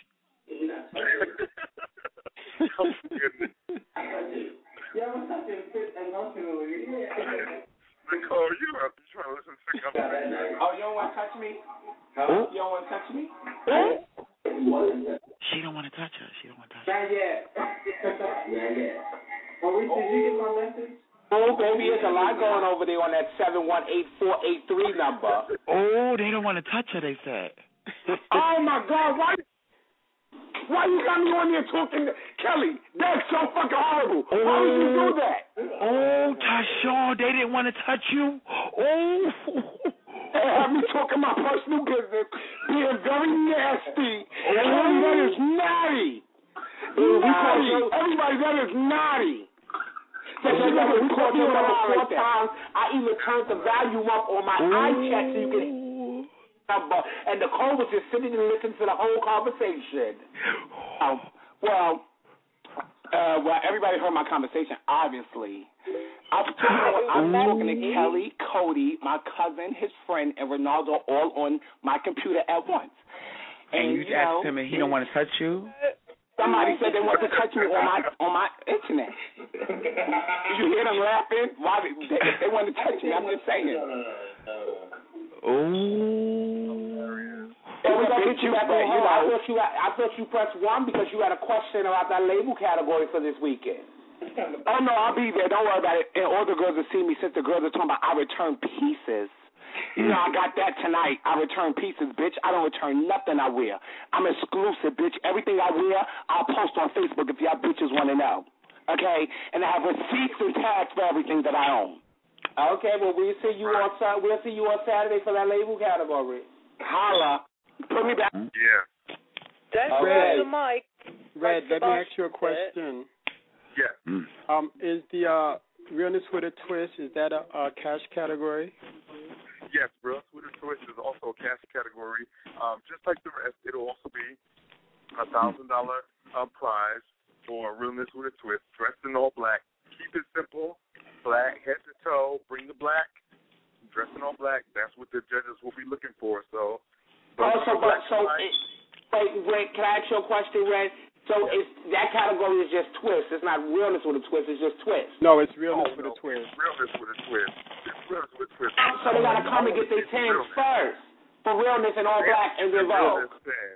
Yeah, I'm touching fit emotionally.
Nicole, you are trying to listen to something.
Oh, you don't want to touch me?
Huh?
You don't want to touch me?
She don't want to touch her. She don't want to touch
Not
her.
yet. Not yet. Maurice, did you get my message?
Oh, baby, there's a lot going over there on that seven one eight four eight three number.
Oh, they don't want to touch her, they said.
Oh, my God. Why Why you got me on there talking to Kelly? That's so fucking horrible.
Oh.
Why would you do that?
Oh, Tashawn, they didn't want to touch you? Oh.
They have me talking my personal business, being very nasty. Oh. Kelly, that is naughty. Naughty. Everybody, that is naughty. That you never caught me around four times. I even turned the volume up on my iChat so you can number, and Nicole was just sitting and listening to the whole conversation. Um, well, uh, well, everybody heard my conversation, obviously. I'm talking, I'm talking to Kelly, Cody, my cousin, his friend, and Ronaldo all on my computer at once.
And, and you, you asked know, him and he don't want to touch you?
Somebody said they want to touch me on my on my internet. Did you hear them laughing? Why they, they, they want to touch me? I'm just saying.
Oh.
And we gonna get you back on hold. I thought you I thought you pressed one because you had a question about that label category for this weekend. Oh no, I'll be there. Don't worry about it. And all the girls will see me since the girls are talking about I return pieces. You know, I got that tonight. I return pieces, bitch. I don't return nothing I wear. I'm exclusive, bitch. Everything I wear, I'll post on Facebook if y'all bitches want to know. Okay? And I have receipts and tags for everything that I own. Okay, well, we'll see you on we'll see you on Saturday for that label category. Holla. Put me back.
Yeah.
Don't
uh,
grab the mic.
Red, let me ask you a question.
Yeah.
Um, is the uh, Realness with a Twist, is that a, a cash category?
Yes, Realness with a Twist is also a cash category. Um, just like the rest, it'll also be a thousand dollar prize for Realness with a Twist, dressed in all black. Keep it simple, black, head to toe, bring the black, dressed in all black. That's what the judges will be looking for. So,
also, but so, it, wait, wait, can I ask you a question, Red? So it's, that category is just twist. It's not Realness with a Twist. It's just twist.
No, it's Realness
oh,
with
no.
a Twist.
Realness with a Twist. It's Realness with a Twist.
So they got to come and get their tens first for Realness and all black and then vote.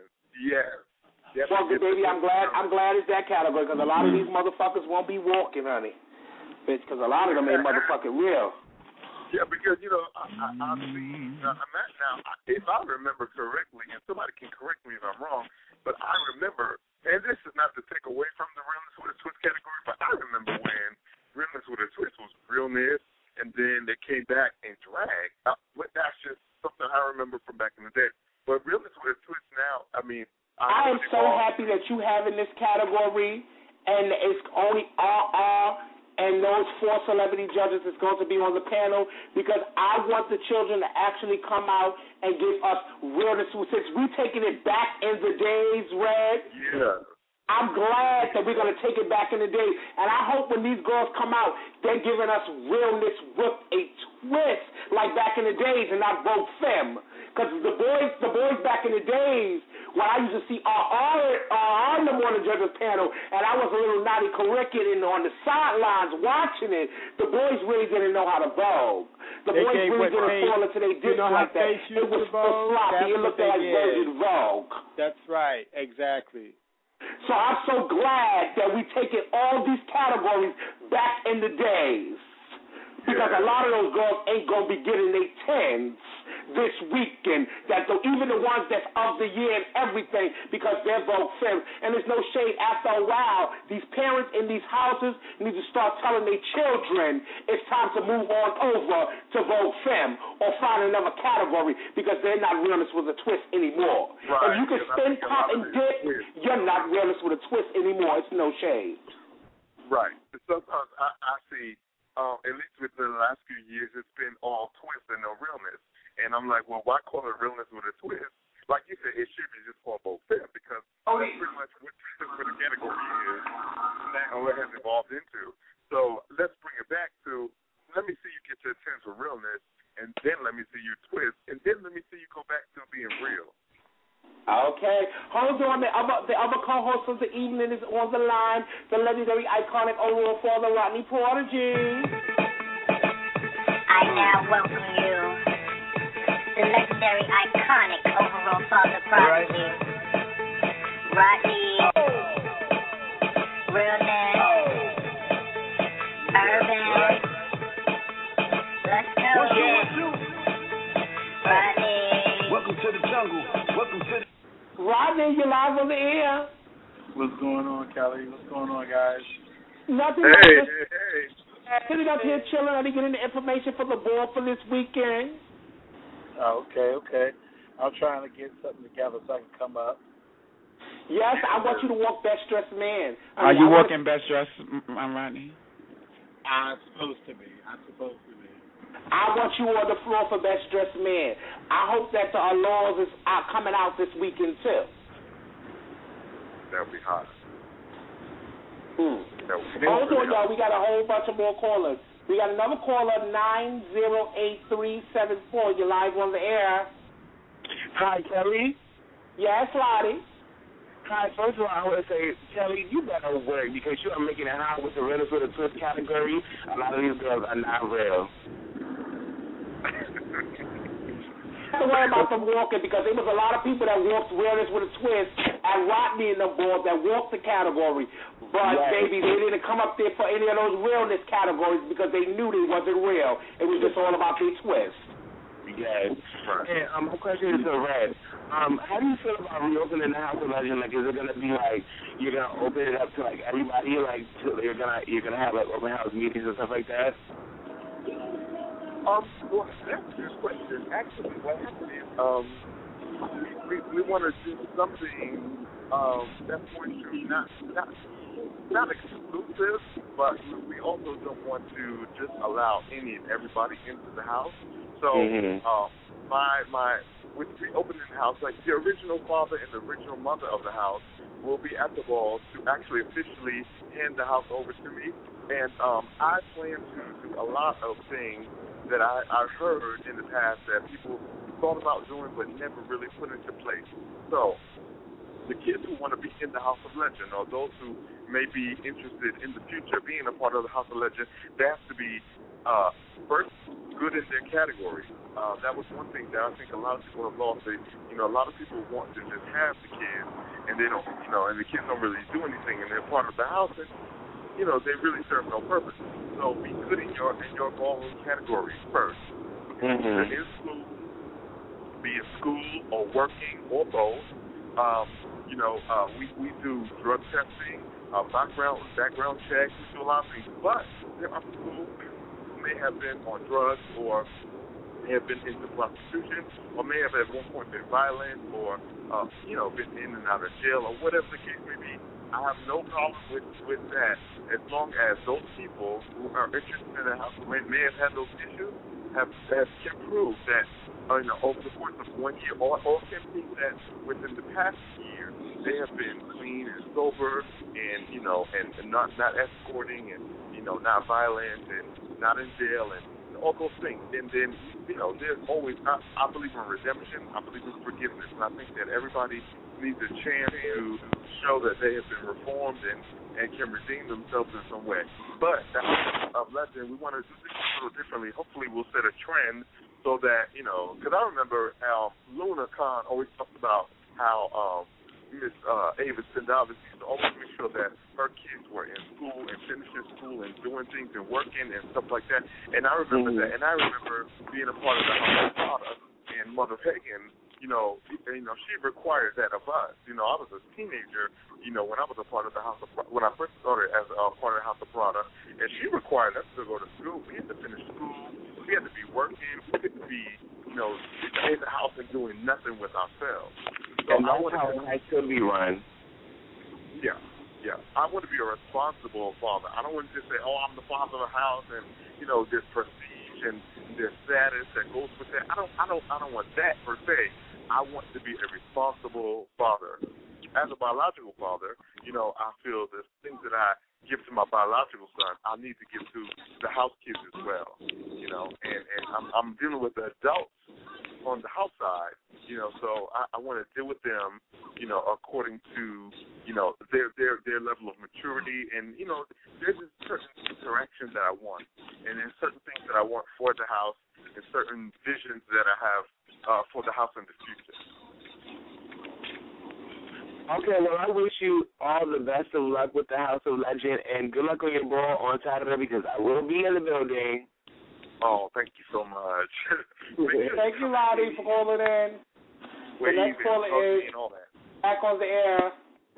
Yes. Yes.
Well, good baby, I'm glad. I'm glad it's that category because a lot of these motherfuckers won't be walking, honey. Bitch, because a lot of them ain't motherfucking real.
Yeah, because you know, I, I, I see. Now, I'm at, now, if I remember correctly, and somebody can correct me if I'm wrong, but I remember. And this is not to take away from the Realness with a Twist category, but I remember when Realness with a Twist was Realness, and then they came back and drag. Uh, that's just something I remember from back in the day. But Realness with a Twist now, I mean, I,
I am so happy that you have in this category, and it's only R R and those four celebrity judges that's going to be on the panel because I want the children to actually come out and give us Realness. Since we're taking it back in the days, Red.
Yeah.
I'm glad that we're going to take it back in the day. And I hope when these girls come out, they're giving us Realness with a twist like back in the days and not vote femme. Because the boys, the boys back in the days, when I used to see R R on the morning judges panel, and I was a little naughty correcting on the sidelines watching it, the boys really didn't know how to vote. The
they
boys really didn't
they,
fall into their
you know
like that. It was so sloppy. It looked like version Vogue.
That's right. Exactly.
So I'm so glad that we taking all these categories back in the days. Because a lot of those girls ain't going to be getting their tens this weekend. That the, even the ones that's of the year and everything, because they're vote femme. And there's no shade. After a while, these parents in these houses need to start telling their children it's time to move on over to vote femme or find another category because they're not Realness with a Twist anymore.
Right.
If you can spin, pop, and dip, you're not Realness with a Twist anymore. It's no shade.
Right. Sometimes I, I see. Um, at least within the last few years, it's been all twist and no realness. And I'm like, well, why call it realness with a twist? Like you said, it should be just called Bo Fifth because
oh,
that's pretty much what, what the category is and what it has evolved into. So let's bring it back to, let me see you get to a sense of realness, and then let me see you twist, and then let me see you go back to being real.
Okay. Hold on. The other, the other co-host of the evening is on the line, the legendary, iconic, overall father, Rodney Prodigy.
I now welcome you, the legendary, iconic, overall father, Prodigy. Rodney. Oh. Realness. Oh. Urban. Right. Let's go.
What's you, what's you?
Rodney.
Welcome to the jungle. Welcome to the...
Rodney, you're live on the air.
What's going on, Kelly? What's going on, guys?
Nothing.
Hey,
much.
hey, hey.
Sitting up here chilling. I didn't get any information for the ball for this weekend.
Oh, okay, okay. I'm trying to get something together so I can come up.
Yes, I want you to walk Best Dressed Man. I
Are
mean,
you
I
walking
want...
Best Dressed, I'm Rodney?
I'm supposed to be. I'm supposed to be.
I want you on the floor for Best Dressed Man. I hope that the laws is out, coming out this weekend, too.
That'll be hot.
Hmm.
That would be
Hold
really
on, y'all. We got a whole bunch of more callers. We got another caller, nine zero eight three seven four. You're live on the air.
Hi, Kelly.
Yes, Lottie.
Hi, first of all, I want to say, Kelly, you better work because you are making it hot with the realness with a twist category. A lot of these girls are not real.
Don't have to worry about them walking because there was a lot of people that walked realness with a twist and Rodney and the board that walked the category. But,
yes.
baby, they didn't come up there for any of those realness categories because they knew they wasn't real. It was just all about their twist.
Yes. And um, my question is to Red. Um, how do you feel about reopening the House of Legend? Like, is it gonna be like you're gonna open it up to like everybody? Like, to, you're gonna you're gonna have like open house meetings and stuff like that?
Um, well, that's a good question. Actually, what happened is, um, we we, we want to do something um that's going to not not not exclusive, but we also don't want to just allow any and everybody into the house. So,
mm-hmm.
um, my my with reopening the house, like the original father and the original mother of the house will be at the ball to actually officially hand the house over to me. And um, I plan to do a lot of things that I, I've heard in the past that people thought about doing but never really put into place. So, the kids who want to be in the House of Legend or those who may be interested in the future being a part of the House of Legend, they have to be uh, first good in their category. Uh, that was one thing that I think a lot of people have lost. They, you know, a lot of people want to just have the kids, and they don't, you know, and the kids don't really do anything, and they're part of the house, and you know, they really serve no purpose. So be good in your in your ballroom category first.
Mm-hmm.
In school, be in school or working or both. Um, you know, uh, we we do drug testing, uh, background background checks. We do a lot of things, but there are people who may have been on drugs or may have been into prostitution or may have at one point been violent or, uh, you know, been in and out of jail or whatever the case may be. I have no problem with, with that as long as those people who are interested in the house who may, may have had those issues have, have can prove that uh, you know, over the course of one year or, or can prove that within the past year they have been clean and sober and, you know, and, and not, not escorting and, you know, not violent and not in jail and all those things. And then, you know, there's always, I, I believe in redemption, I believe in forgiveness, and I think that everybody needs a chance to show that they have been reformed and, and can redeem themselves in some way. But that of Legend, we want to do things a little differently. Hopefully we'll set a trend so that, you know, because I remember how Luna Khan always talked about how um, Miss uh, Avis Pendavis used to always make sure that her kids were in school and finishing school and doing things and working and stuff like that. And I remember mm-hmm. that. And I remember being a part of the House of Prada and Mother Pagan. You know, you know, she required that of us. You know, I was a teenager, you know, when I was a part of the House of Prada, when I first started as a part of the House of Prada, and she required us to go to school. We had to finish school. We had to be working. We had to be, you know, in the house and doing nothing with ourselves. So
and
I
that's how life should be run.
Yeah, yeah. I want to be a responsible father. I don't want to just say, oh, I'm the father of the house and, you know, this prestige and their status that goes with that. I don't, I don't, I don't want that per se. I want to be a responsible father. As a biological father, you know, I feel the things that I give to my biological son, I need to give to the house kids as well. You know, and, and I'm, I'm dealing with the adults on the house side, you know, so I, I want to deal with them, you know, according to, you know, their their their level of maturity, and you know, there's a certain interaction that I want, and there's certain things that I want for the house, and certain visions that I have uh, for the house in the future.
Okay, well, I wish you all the best of luck with the House of Legend, and good luck on your ball on Saturday, because I will be in the building.
Oh, thank you so much.
Thank you, Lottie, for calling in. The next caller is back on the air.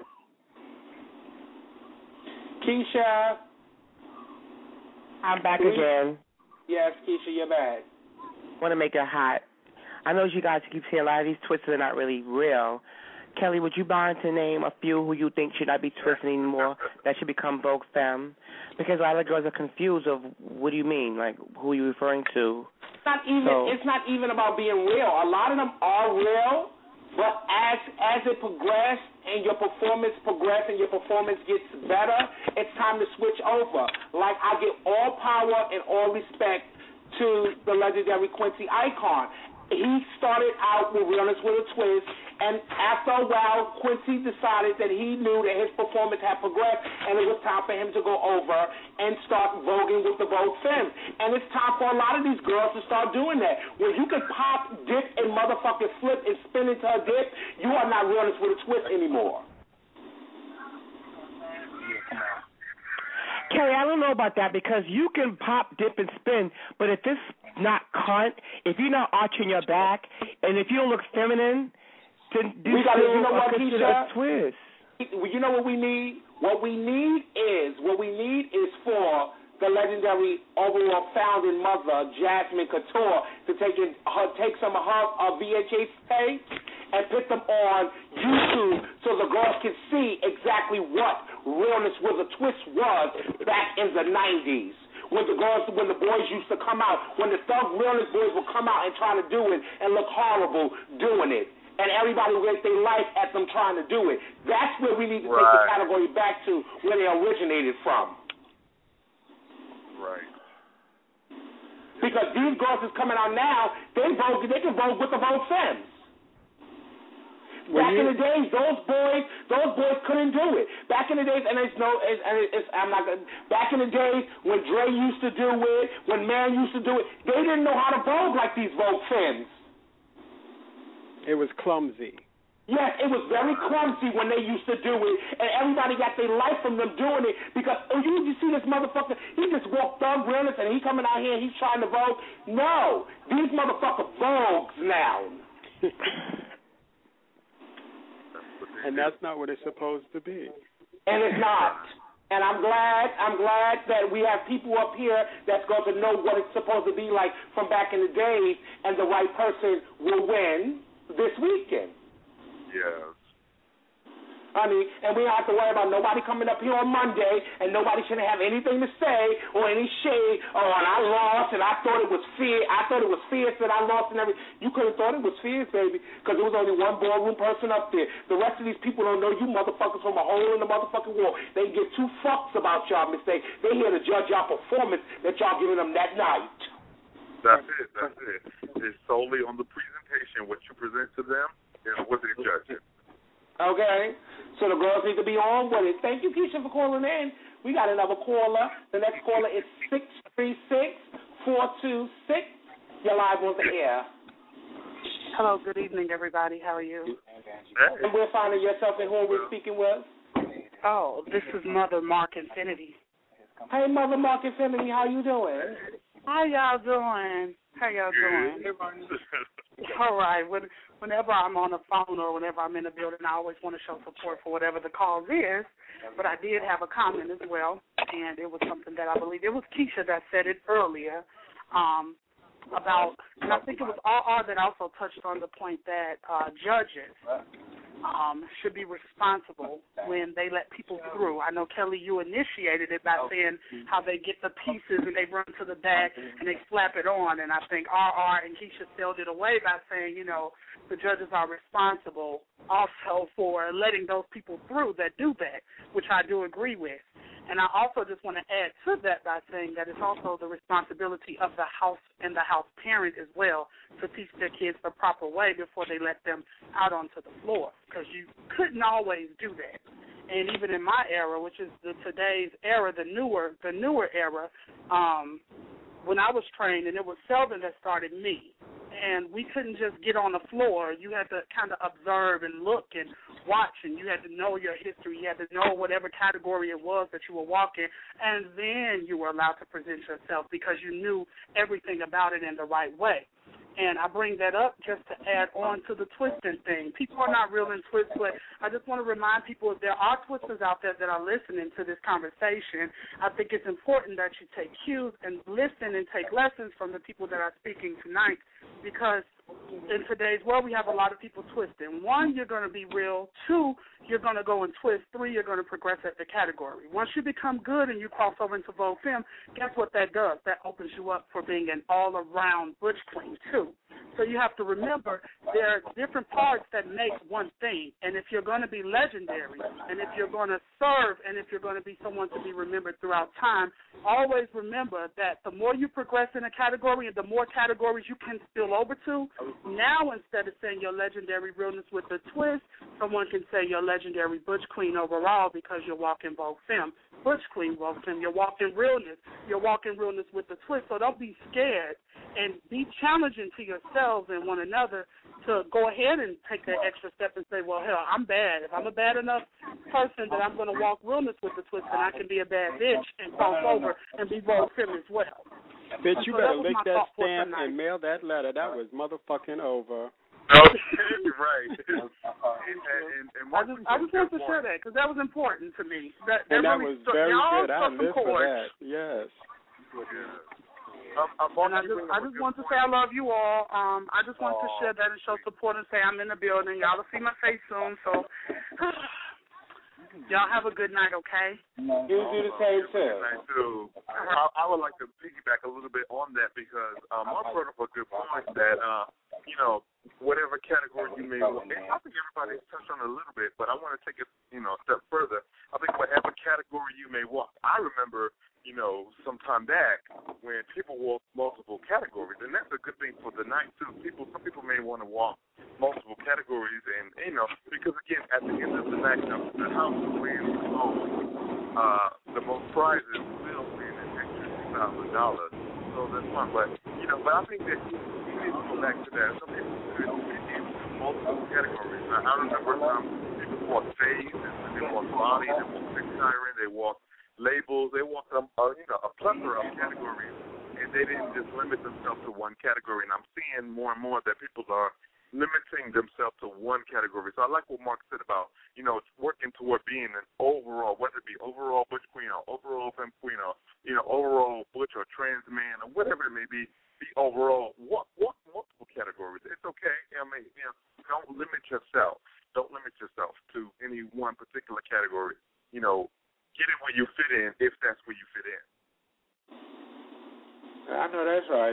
Keisha.
I'm back again.
Yes, Keisha, you're back.
Want to make it hot. I know you guys keep saying a lot of these twists are not really real. Kelly, would you mind to name a few who you think should not be twisted anymore, that should become Vogue Femme? Because a lot of girls are confused of what do you mean, like who are you referring to?
It's not even.
So,
it's not even about being real. A lot of them are real, but as as it progresses and your performance progresses and your performance gets better, it's time to switch over. Like, I give all power and all respect to the legendary Quincy Icon. He started out with Realness with a Twist, and after a while, Quincy decided that he knew that his performance had progressed, and it was time for him to go over and start voguing with the Vogue Femmes. And it's time for a lot of these girls to start doing that. When you can pop, dip, and motherfucking flip and spin into a dip, you are not Realness with a Twist anymore.
Kelly, I don't know about that, because you can pop, dip, and spin, but if it's not cunt, if you're not arching your back, and if you don't look feminine, then do
we gotta, you know what,
Keisha?
Keisha?
Twist.
You know what we need? What we need is, what we need is for the legendary overall founding mother, Jasmine Couture, to take in, her, take some of her uh, V H S tapes and put them on YouTube so the girls can see exactly what Realness with a Twist was back in the nineties. When the girls, when the boys used to come out, when the Thug Realness boys would come out and try to do it and look horrible doing it. And everybody would waste their life at them trying to do it. That's where we need to
right.
take the category back to where they originated from.
Right.
Because these girls is coming out now, they vote, they can vote with the Vogue Femmes. Back in the days, those boys, those boys couldn't do it. Back in the days, and it's no, it's, and it's, I'm not gonna. Back in the days when Dre used to do it, when Man used to do it, they didn't know how to vogue like these Vogue Femmes.
It was clumsy.
Yes, it was very clumsy when they used to do it, and everybody got their life from them doing it because, oh, you, you see this motherfucker, he just walked Thug Realness and he coming out here and he's trying to vogue. No, these motherfuckers vogues now.
And that's not what it's supposed to be.
And it's not. And I'm glad, I'm glad that we have people up here that's going to know what it's supposed to be like from back in the days, and the right person will win this weekend.
Yes.
Honey, and we don't have to worry about nobody coming up here on Monday, and nobody shouldn't have anything to say or any shade. Oh, and I lost, and I thought it was fear. I thought it was fierce that I lost and everything. You could have thought it was fierce, baby, because there was only one ballroom person up there. The rest of these people don't know you motherfuckers from a hole in the motherfucking wall. They give two fucks about y'all mistakes. They here to judge y'all performance that y'all giving them that night.
That's it. That's it. It's solely on the presentation. What you present to them is what they judge it.
Okay? So the girls need to be on with it. Thank you, Keisha, for calling in. We got another caller. The next caller is six three six, four two six. You're live on the air.
Hello, good evening, everybody. How are you?
Hey.
And we're finding yourself and who we're speaking with.
Oh, this is Mother Mark Infinity.
Hey, Mother Mark Infinity, how you doing?
How y'all doing? How y'all doing? All right. When, whenever I'm on the phone or whenever I'm in the building, I always want to show support for whatever the cause is. But I did have a comment as well, and it was something that I believe it was Keisha that said it earlier um, about, and I think it was R R that also touched on the point that uh, judges um, should be responsible when they let people through. I know, Kelly, you initiated it by saying how they get the pieces and they run to the back and they slap it on, and I think R R and Keisha sealed it away by saying, you know, the judges are responsible also for letting those people through that do that, which I do agree with. And I also just want to add to that by saying that it's also the responsibility of the house and the house parent as well to teach their kids the proper way before they let them out onto the floor, because you couldn't always do that. And even in my era, which is the today's era, the newer the newer era, um, when I was trained, and it was Selvin that started me, and we couldn't just get on the floor. You had to kind of observe and look and watch, and you had to know your history. You had to know whatever category it was that you were walking, and then you were allowed to present yourself because you knew everything about it in the right way. And I bring that up just to add on to the twisting thing. People are not real in twists, but I just want to remind people if there are twisters out there that are listening to this conversation, I think it's important that you take cues and listen and take lessons from the people that are speaking tonight, because in today's world we have a lot of people twisting. One, you're going to be real. Two, you're going to go and twist. Three, you're going to progress at the category. Once you become good and you cross over into Vogue Femme, guess what that does? That opens you up for being an all-around butch queen, too. So you have to remember there are different parts that make one thing. And if you're going to be legendary, and if you're going to serve, and if you're going to be someone to be remembered throughout time, always remember that the more you progress in a category and the more categories you can spill over to, now instead of saying your legendary realness with a twist, someone can say your legendary butch queen overall because you're walking Vogue Femme. Butch queen, Vogue Femme, you're walking realness. You're walking realness with a twist. So don't be scared and be challenging to yourselves and one another to go ahead and take that extra step and say, well, hell, I'm bad. If I'm a bad enough person that I'm going to walk realness with the twist, then I can be a bad bitch and cross over and be Vogue Femme as well.
Bitch, you
so
better
that
lick that stamp and mail that letter. That was motherfucking over.
Okay, right. and, and, and
I just, I just want to share that because that was important to me. That, that
and that
really
was
struck,
very
y'all
good. I
struck
live
some
for
chords.
that. Yes.
Yeah. Um, I'm
and I just, I just want to say I love you all. Um, I just want to share that and show support and say I'm in the building. Y'all will see my face soon. So y'all have a good night, okay?
You do the same too.
too. I, I would like to piggyback a little bit on that because um, Mark brought up a good point that, uh, you know, whatever category you may want, and I think everybody's touched on it a little bit, but I want to take it, you know, a step further. I think whatever category you may walk, I remember, you know, some time back when people walk multiple categories, and that's a good thing for the night too. People, some people may want to walk multiple categories, and you know, because again, at the end of the night, you know, the house wins the most. Uh, the most prizes will win an extra two thousand dollars. So that's fun, but you know, but I think that you, you need to go back to that. Some people could fit in multiple categories. Now, I remember some people walk phase, and they walk body, they walk fixed-iron, they walk labels, they walk um, uh, you know, a plethora of categories, and they didn't just limit themselves to one category. And I'm seeing more and more that people are limiting themselves to one category. So I like what Mark said about, you know, working toward being an overall, whether it be overall butch queen or overall femme queen or, you know, overall butch or trans man or whatever it may be, be overall, walk, walk multiple categories. It's okay. I mean, you know, don't limit yourself. Don't limit yourself to any one particular category. You know, get it where you fit in if that's where you fit in.
I know that's right.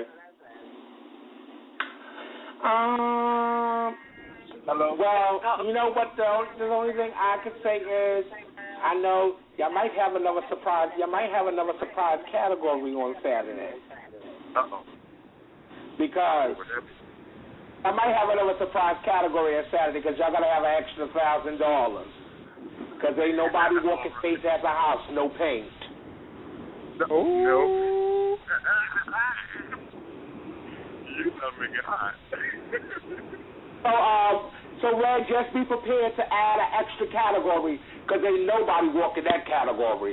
Um.
Hello.
Well, you know what? The only, the only thing I could say is, I know y'all might have another surprise. Y'all might have another surprise category on Saturday.
Uh oh.
Because I might have another surprise category on Saturday because y'all gotta have an extra thousand dollars. Because ain't nobody walking face as a house, no paint.
No. no. You don't make it hot.
so, um, so Red, just be prepared to add an extra category because ain't nobody walking that category.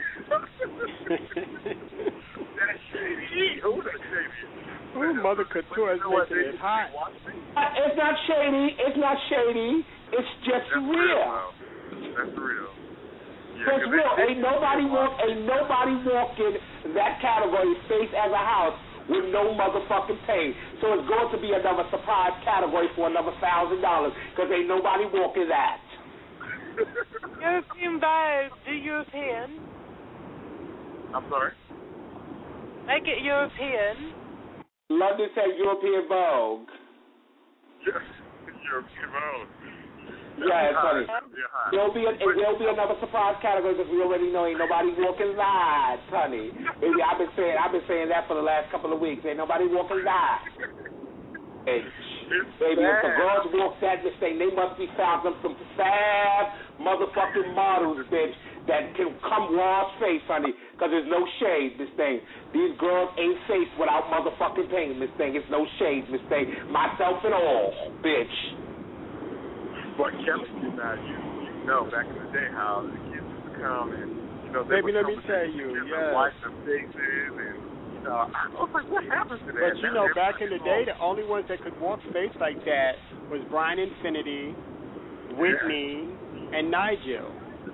That's shady. Who that shady?
Oh, Mother Couture is making it hot.
It's not shady. It's not shady. It's just
That's
real.
real. That's real. Yeah,
That's real. Ain't nobody walk. Ain't nobody walking that category face as a house
with no motherfucking pay. So it's going to be another surprise category for another thousand dollars because ain't nobody walking that.
European Vogue, do European.
I'm sorry?
Make it European.
London said European Vogue.
Yes, European Vogue.
Yeah, it's funny. There'll be, a, there'll be another surprise category because we already know ain't nobody walking live, honey. Baby, I've been saying, I've been saying that for the last couple of weeks. Ain't nobody walking live. Hey, baby, if the girls walk that this thing, they must be found them some fab motherfucking models, bitch, that can come wash face, honey, because there's no shade, this thing. These girls ain't safe without motherfucking pain, this thing. It's no shade, this thing. Myself and all, bitch.
But Kelly, you know, you, you know, back in the day how the kids used to come and, you know, they
Baby,
would
let me
come
tell
and
you,
kids
yes.
and wipe their faces and, you know, I was like, what happened to that?
But you
Now
know, back in the day,
everybody's
the only ones that could walk face like that was Brian Infinity, Whitney, and Nigel.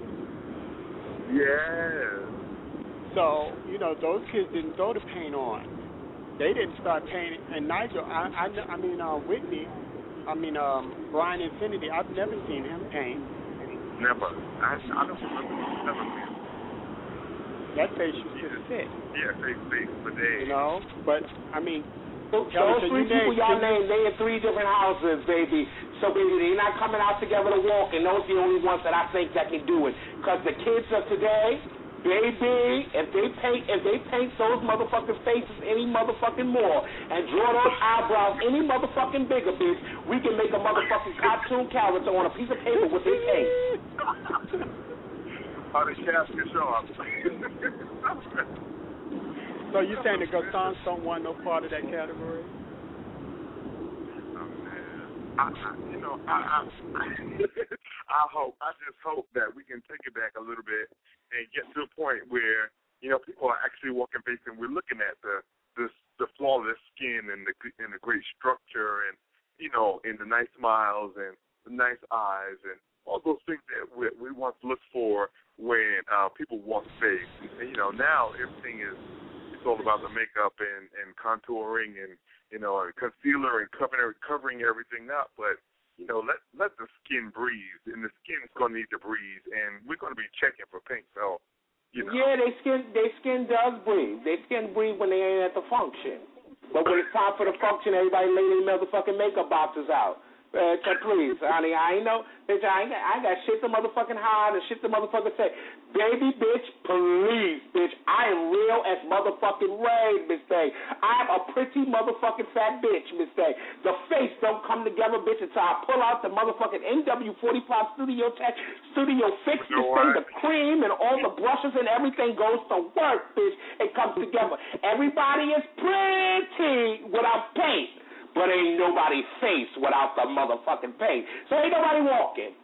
Yeah.
So, you know, those kids didn't throw the paint on. They didn't start painting. And Nigel, I, I, I mean, uh, Whitney, I mean, um, Brian Infinity, I've never seen him paint.
Never. I, I don't remember never been.
That face used to fit.
Yeah, face, face for days.
You know? But, I mean,
So,
Kelly,
those
can
three
you
people
name,
y'all
can
named, they in three different houses, baby. So, baby, they're not coming out together to walk, and those are the only ones that I think that can do it. Because the kids of today, baby, if they paint if they paint those motherfucking faces any motherfucking more and draw those eyebrows any motherfucking bigger, bitch, we can make a motherfucking cartoon character on a piece of paper with their paint.
How the cats can show up.
So you saying the Garçons don't want no part of that category?
I, I, you know, I, I, I hope, I just hope that we can take it back a little bit and get to a point where, you know, people are actually walking face and we're looking at the the, the flawless skin and the and the great structure and, you know, and the nice smiles and the nice eyes and all those things that we, we once looked for when uh, people walk face. And, you know, now everything is, it's all about the makeup and, and contouring and, you know, and concealer and covering covering everything up, but you know, let let the skin breathe, and the skin is going to need to breathe, and we're going to be checking for pink. So, you know.
Yeah, they skin they skin does breathe. They skin breathe when they ain't at the function, but when it's time for the function, everybody lay their motherfucking makeup boxes out. Uh, please, honey, I ain't know. Bitch, I ain't got, I ain't got shit to motherfucking hide and shit to motherfucking say. Baby, bitch, please, bitch, I am real as motherfucking rain, Miss Day. I'm a pretty motherfucking fat bitch, Miss Day. The face don't come together, bitch, until I pull out the motherfucking N W forty-five Studio Tech, Studio Fix,
You know
this thing,
what?
the cream and all the brushes and everything goes to work, bitch. It comes together. Everybody is pretty without paint. But ain't nobody face without the motherfucking paint. So ain't nobody walking.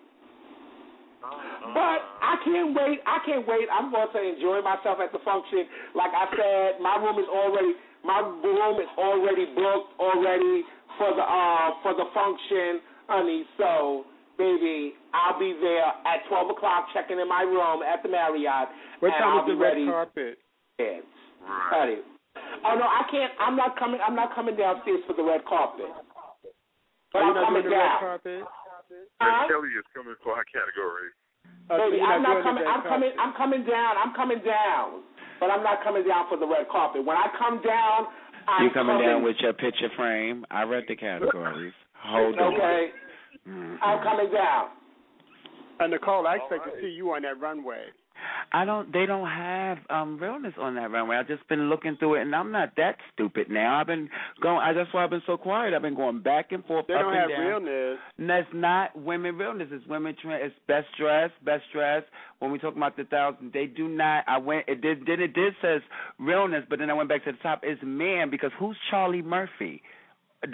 But I can't wait. I can't wait. I'm going to enjoy myself at the function. Like I said, my room is already my room is already booked already for the uh for the function, honey. So baby, I'll be there at twelve o'clock, checking in my room at the Marriott.
What
and
time
I'll
is the
be
red
ready.
carpet?
Yes, honey. Oh no, I can't. I'm not coming. I'm not coming downstairs for the red carpet. But
Are you
I'm
not
coming
doing the red
down.
carpet?
Huh?
Kelly is coming for her category.
Uh, so
Baby,
you're
I'm
not
not
doing
coming.
the red
I'm coming.
carpet.
I'm coming down. I'm coming down. But I'm not coming down for the red carpet. When I come down, I'm
You coming down with your picture frame? I read the categories. Hold on.
Okay.
Mm-hmm.
I'm coming down.
And Nicole, I expect to see you on that runway.
I don't. They don't have um realness on that runway. I've just been looking through it, and I'm not that stupid now. I've been going. I, that's why I've been so quiet. I've been going back and forth.
They
up
don't
and
have
down.
realness.
And that's not women realness. It's women. Tra- it's best dress, best dress. When we talk about the thousand, they do not. I went. It did. Then it did says realness, but then I went back to the top. It's men because who's Charlie Murphy? That's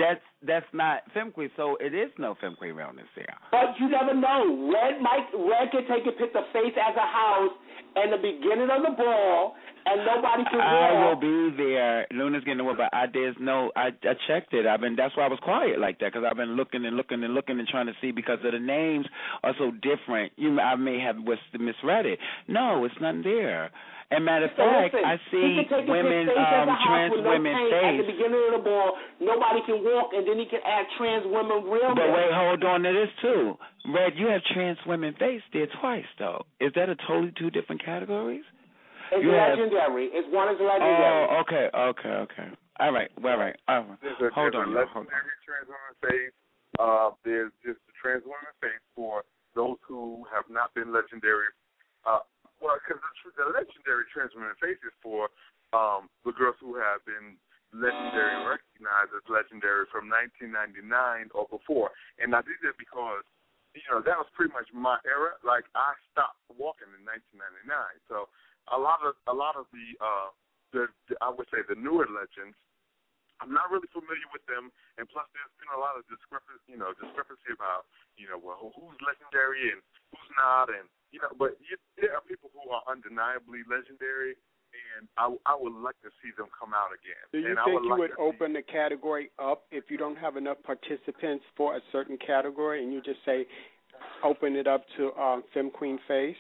that's not Femme Queen, so it is no Femme Queen realness there.
But you never know. Red might Red can take and pick the face as a house and the beginning of the ball, and nobody can
I
walk.
will be there. Luna's getting the word, but I there's no. I I checked it. I've been. That's why I was quiet like that, because I've been looking and looking and looking and trying to see, because of the names are so different. You, I may have misread it. No, it's not there. And matter of
So
fact,
listen,
I
he
see
can take
women,
his face as
um,
a house
trans
with no
women
paint at the
face.
beginning of the ball. Nobody can walk, and then he can add trans women realness.
But wait, hold on to this too. Red, you have trans women face there twice though. Is that a totally two different categories?
It's
you
legendary. Have, it's one is legendary.
Oh, okay, okay, okay. All right, well, all right. All right.
There's a,
hold
there's
on,
a
y'all, hold on.
legendary trans woman face. Uh, there's just the trans woman face for those who have not been legendary. Uh, well, because the, the legendary trans woman face is for um, the girls who have been legendary and recognized as legendary from nineteen ninety-nine or before. And I did that because, you know, that was pretty much my era. Like, I stopped walking in nineteen ninety-nine. So a lot of a lot of the, uh, the, the I would say the newer legends, I'm not really familiar with them, and plus there's been a lot of discrepancy, you know, discrepancy about, you know, well, who's legendary and who's not, and you know, but you, there are people who are undeniably legendary, and I, I would like to see them come out again.
Do you
and
think
I would
you
like
would
to
open the category up if you don't have enough participants for a certain category, and you just say, open it up to um, Femme Queen face?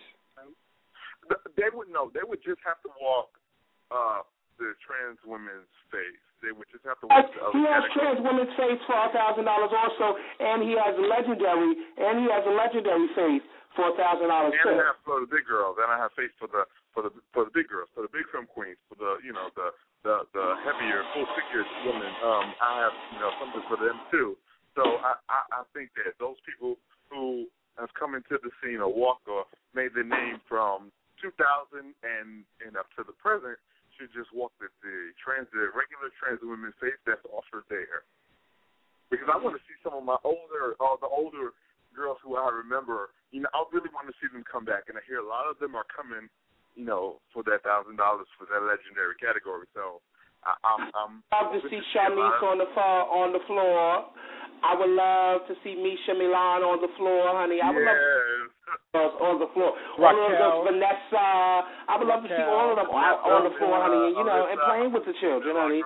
They would no. They would just have to walk uh, the trans women's face. They would just have to walk the other
He has
category.
trans women's face for a thousand dollars also, and he has a legendary, and he has a legendary face for a thousand dollars
And
too.
I have for the big girls, and I have face for the for the for the big girls, for the big film queens, for the you know the the the heavier full figured women. Um, I have you know something for them too. So I, I I think that those people who have come into the scene or walked or made their name from two thousand and and up to the present should just walk the, the trans the regular trans women's face that's offered there. Because I want to see some of my older or the older girls who I remember, you know, I really want to see them come back, and I hear a lot of them are coming, you know, for that thousand dollars for that legendary category. So I, I'm, I'm
love to see Shanice on the far, on the floor. I would love to see Misha Milan on the floor, honey. I would
yes.
love to on the floor.
Raquel.
All of those, Vanessa. I would love to see all of them on, on the floor, honey, and, you know, and playing with the children, honey.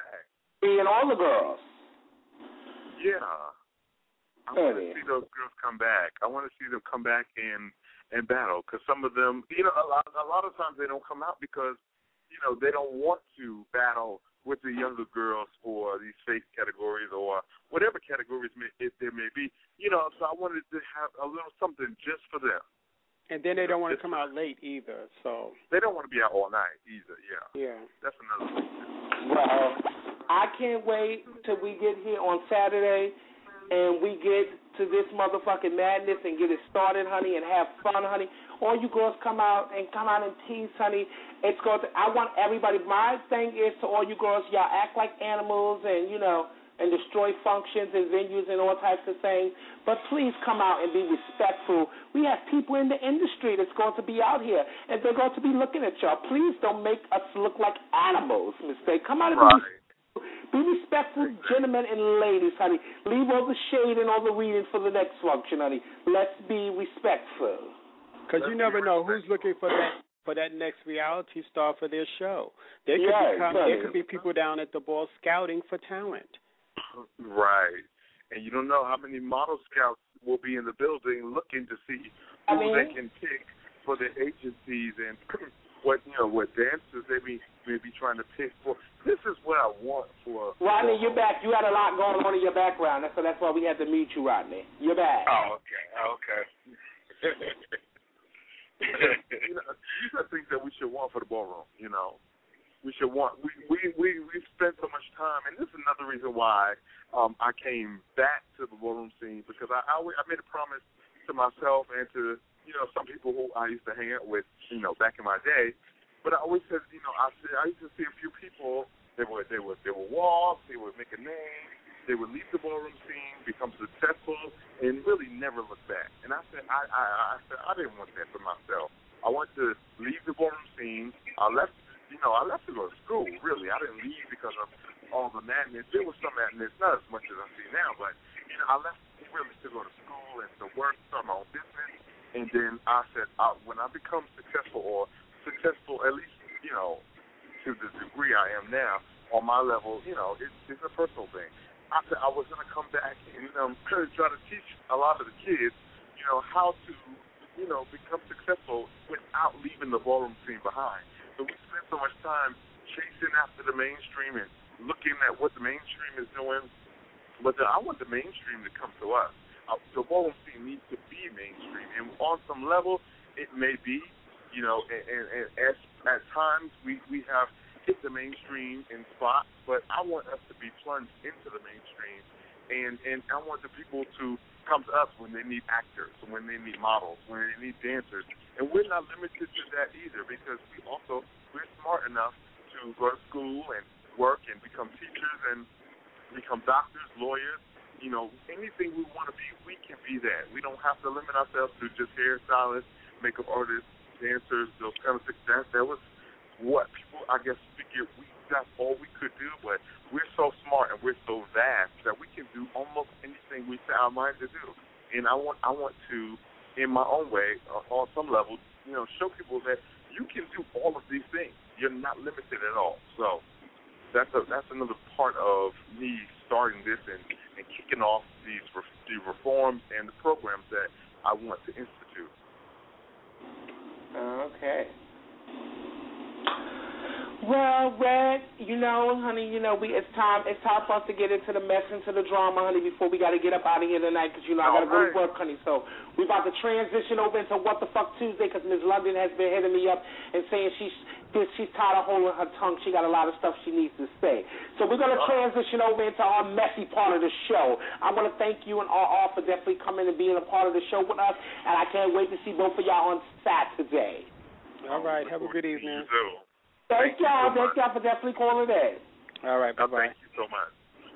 And all the girls.
Yeah. I want to see those girls come back. I want to see them come back and and battle, because some of them, you know, a lot a lot of times they don't come out because, you know, they don't want to battle with the younger girls for these face categories or whatever categories may, if there may be. You know, so I wanted to have a little something just for them.
And then they don't want to come out late either, so.
They don't want to be out all night either, yeah.
Yeah.
That's another thing, too.
Well, I can't wait till we get here on Saturday and we get to this motherfucking madness and get it started, honey, and have fun, honey. All you girls come out and come out in tease, honey. It's going to, I want everybody, my thing is to all you girls, y'all act like animals and, you know, and destroy functions and venues and all types of things. But please come out and be respectful. We have people in the industry that's going to be out here, and they're going to be looking at y'all. Please don't make us look like animals, Miss Day. Come out and be respectful. Be respectful, gentlemen and ladies, honey. Leave all the shade and all the reading for the next function, honey. Let's be respectful.
Because you never know who's looking for that for that next reality star for their show. There could,
Yeah,
be, com-
right.
there could be people down at the ball scouting for talent.
Right. And you don't know how many model scouts will be in the building looking to see who
I mean,
they can pick for their agencies and what, you know, what dancers they be, may be trying to pick for. This is what I want for.
Rodney, you're back. You had a lot going on in your background, so that's why we had to meet you, Rodney. You're back.
Oh, okay. Okay. You know, these are things that we should want for the ballroom, you know. We should want, we, we, we, we spent so much time, and this is another reason why um, I came back to the ballroom scene, because I, I, I made a promise to myself and to, you know, some people who I used to hang out with, you know, back in my day. But I always said, you know, I see, I used to see a few people, they would, they would, they would walk, they would make a name, they would leave the ballroom scene, become successful, and really never look back. And I said, I, I, I said, I didn't want that for myself. I wanted to leave the ballroom scene. I left, you know, I left to go to school. Really, I didn't leave because of all the madness. There was some madness, not as much as I see now, but you know, I left really to go to school and to work, start my own business, and then I said, uh, when I become successful, or successful at least, you know, to the degree I am now, on my level, you know, it's, it's a personal thing. I said I was going to come back and um, try to teach a lot of the kids, you know, how to, you know, become successful without leaving the ballroom scene behind. So we spend so much time chasing after the mainstream and looking at what the mainstream is doing. But the, I want the mainstream to come to us. Uh, the ballroom scene needs to be mainstream, and on some level, it may be, you know, and, and, and as, at times we, we have hit the mainstream in spots, but I want us to be plunged into the mainstream, and, and I want the people to come to us when they need actors, when they need models, when they need dancers, and we're not limited to that either, because we also, we're smart enough to go to school and work and become teachers and become doctors, lawyers, you know, anything we want to be, we can be that. We don't have to limit ourselves to just hairstylists, makeup artists, dancers, those kind of things. That, that was what people, I guess, figured we, that's all we could do, but we're so smart and we're so vast that we can do almost anything we set our mind to do. And I want, I want to, in my own way, uh, on some level, you know, show people that you can do all of these things. You're not limited at all. So that's a, that's another part of me starting this and, and kicking off these the reforms and the programs that I want to institute.
Okay. Well, Red, you know, honey, you know, we it's time it's time for us to get into the mess, into the drama, honey, before we got to get up out of here tonight, because, you know, I got to go to work, honey. So we're about to transition over into What the Fuck Tuesday, because Miz London has been hitting me up and saying she's she's tired of holding her tongue. She got a lot of stuff she needs to say. So we're going to transition over into our messy part of the show. I want to thank you and R R for definitely coming and being a part of the show with us, and I can't wait to see both of y'all on Saturday.
All right. Have a good evening.
Thank, thank y'all. So thank y'all for definitely calling in.
All right. Bye-bye.
Thank you so much.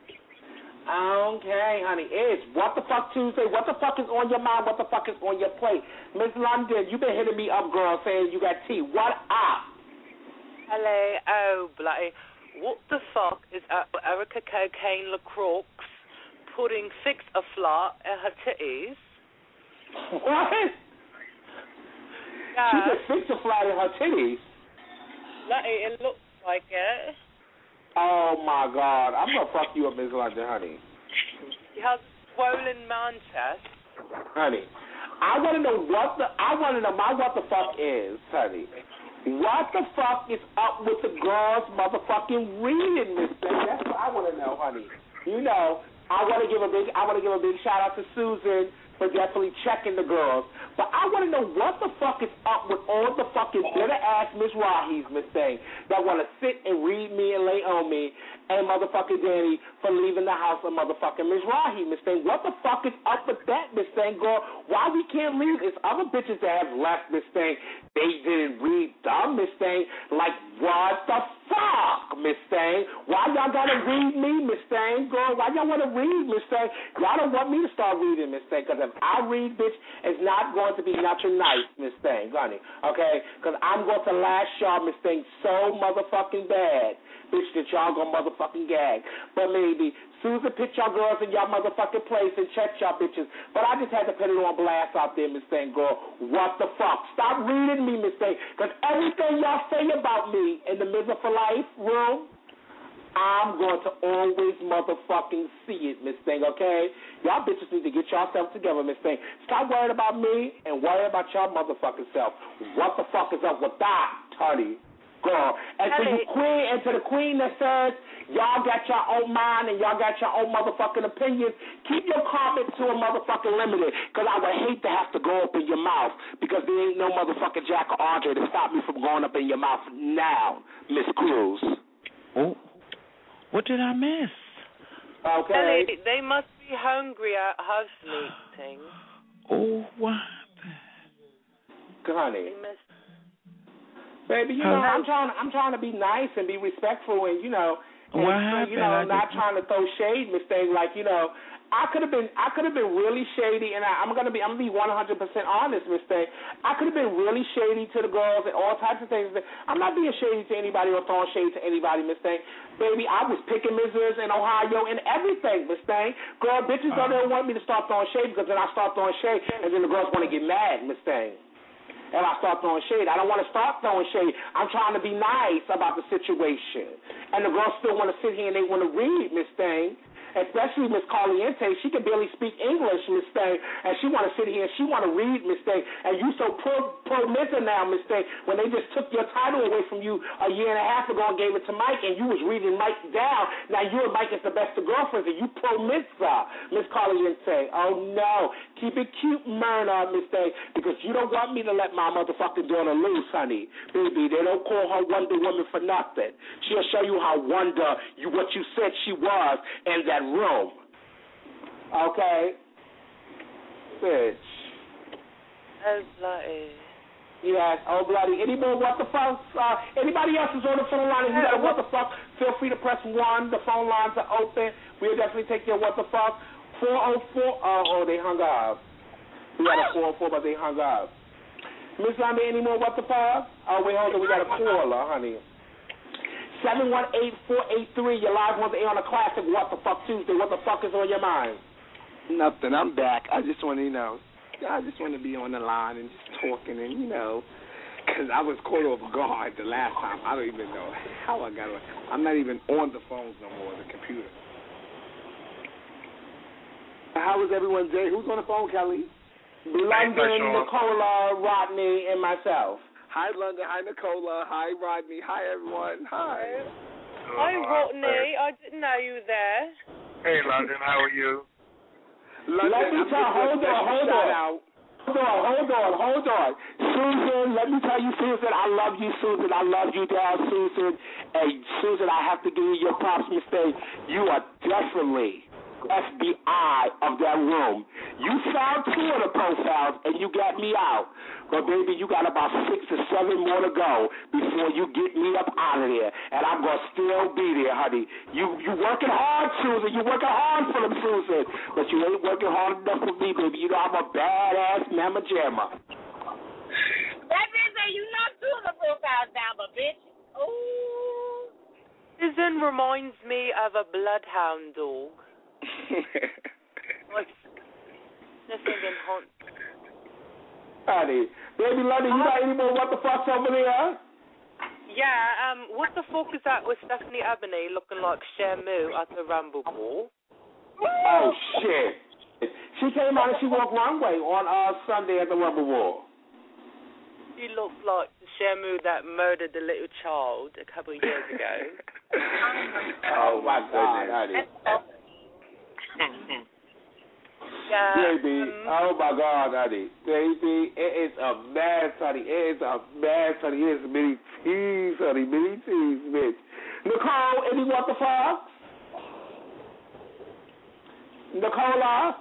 Okay, honey. It's What the Fuck Tuesday. What the fuck is on your mind? What the fuck is on your plate? Miss London, you've been hitting me up, girl, saying you got tea. What up?
Hello. Oh, bloody. What the fuck is up with Erica Cocaine LaCroix putting six a flat in her titties?
What?
Yeah.
She put six a flat in her titties?
Bloody, it looks like it.
Oh, my God. I'm going to fuck you up, Miss London, honey.
She has a swollen man chest.
Honey, I want to know what the, I want to know my what the fuck is, honey. What the fuck is up with the girls motherfucking reading this thing? That's what I want to know, honey. You know, I want to give a big, I want to give a big shout out to Susan for definitely checking the girls. But I want to know what the fuck is up with all the fucking bitter-ass Miss Rahis, Miss Thing, that want to sit and read me and lay on me, and motherfucking Danny for leaving the house of motherfucking Miss Rahi, Miss Thing. What the fuck is up with that, Miss Thing, girl? Why we can't leave? It's other bitches that have left, Miss Thing. They didn't read dumb, Miss Thing. Like, what the fuck, Miss Thing? Why y'all gotta read me, Miss Thing, girl? Why y'all want to read, Miss Thing? Y'all don't want me to start reading, Miss Thing, because if I read, bitch, it's not going to be natural nice, Miss Thing, honey, okay? Because I'm going to lash y'all, Miss Thing, so motherfucking bad, bitch, that y'all gonna motherfucking gag. But maybe Susan put y'all girls in y'all motherfucking place and check y'all bitches. But I just had to put it on blast out there, Miss Thing, girl. What the fuck? Stop reading me, Miss Thing, because everything y'all say about me in the Middle for Life room, I'm going to always motherfucking see it, Miss Thing, okay? Y'all bitches need to get yourself together, Miss Thing. Stop worrying about me and worry about y'all motherfucking self. What the fuck is up with that, honey? Girl. And to you queen, and to the queen that says y'all got your own mind and y'all got your own motherfucking opinions, keep your comments to a motherfucking limited, because I would hate to have to go up in your mouth, because there ain't no motherfucking Jack or Andre to stop me from going up in your mouth now, Miss Cruz.
Oh. What did I miss?
Okay.
Ellie, they must be hungry at house meeting.
Oh, what?
Honey. Baby, you know, I'm trying. I'm trying to be nice and be respectful, and you know, and,
what happened?
you know,
I
not
just...
trying to throw shade, Miss Thing. Like, you know,
I could have been I could have been really shady, and I, I'm gonna be I'm gonna be one hundred percent honest, Miss Thing. I could have been really shady to the girls and all types of things. I'm not being shady to anybody or throwing shade to anybody, Miss Thing. Baby, I was picking misses in Ohio and everything, Miss Thing. Girl, bitches don't ever want me to start throwing shade because then I start throwing shade, and then the girls want to get mad, Miss Thing. And I start throwing shade. I don't want to start throwing shade. I'm trying to be nice about the situation. And the girls still want to sit here and they want to read, Miss Thing. Especially Miss Carliente, she can barely speak English, Miss Thing, and she want to sit here and she want to read, Miss Thing. And you so pro pro now, Miss Thing, when they just took your title away from you a year and a half ago and gave it to Mike, and you was reading Mike down. Now you and Mike is the best of girlfriends, and you pro Miss Miss Carliente. Oh no, keep it cute, Myrna, Miss Thing, because you don't want me to let my motherfucking daughter loose, honey. Baby, they don't call her Wonder Woman for nothing. She'll show you how wonder you what you said she was, and that room. Okay? Bitch.
Oh, bloody.
Yes, oh, bloody. Any more what the fuck? Uh, anybody else is on the phone line and you got a what the fuck, feel free to press one. The phone lines are open. We'll definitely take your what the fuck. four oh four. Oh, oh, they hung up. We got a four oh four, but they hung up. Miss Lambe, any more what the fuck? Oh, wait, hold on. We got a caller, honey. seven one eight, four eight three, you're live on the air on a classic What the Fuck Tuesday. What the fuck is on your mind?
Nothing. I'm back. I just want to, you know, I just want to be on the line and just talking and, you know, because I was caught off guard the last time. I don't even know how I got on. I'm not even on the phones no more, the computer. How was everyone's day? Who's on the phone, Kelly?
London, Nicola, Rodney, and myself.
Hi, London. Hi, Nicola. Hi, Rodney. Hi, everyone. Hi.
Hi, Rodney. I didn't know you were there.
Hey, London. How are you?
London, let me tell. Hold on. Hold on. Hold on. Hold on. Hold on. Susan, let me tell you, Susan. I love you, Susan. I love you, down, Susan. Hey, Susan, I have to give you your props, Miss Faye. You are definitely F B I of that room. You found two of the profiles and you got me out. But baby, you got about six or seven more to go before you get me up out of there. And I'm gonna still be there, honey. You you working hard, Susan. You working hard for them, Susan. But you ain't working hard enough for me, baby. You know I'm a badass mamma jamma.
That means that you knocked two of the profiles down, but bitch. Ooh.
Susan reminds me of a bloodhound dog. Like, sniffing and hunt.
Honey, baby London, you got any more what the fucks over there?
Yeah, um, what the fuck is that with Stephanie Ebony looking like Shamu at the Rumble Ball?
Oh shit! She came out and she walked runway on uh Sunday at the Rumble Ball.
She looked like Shamu that murdered the little child a couple of years ago.
Oh my God, honey.
Yeah,
baby,
um,
oh my God, honey. Baby, it is a mess, honey. It is a mess, honey. It is many teas, honey. Many teas, bitch. Nicole, any what the fuck? Nicola?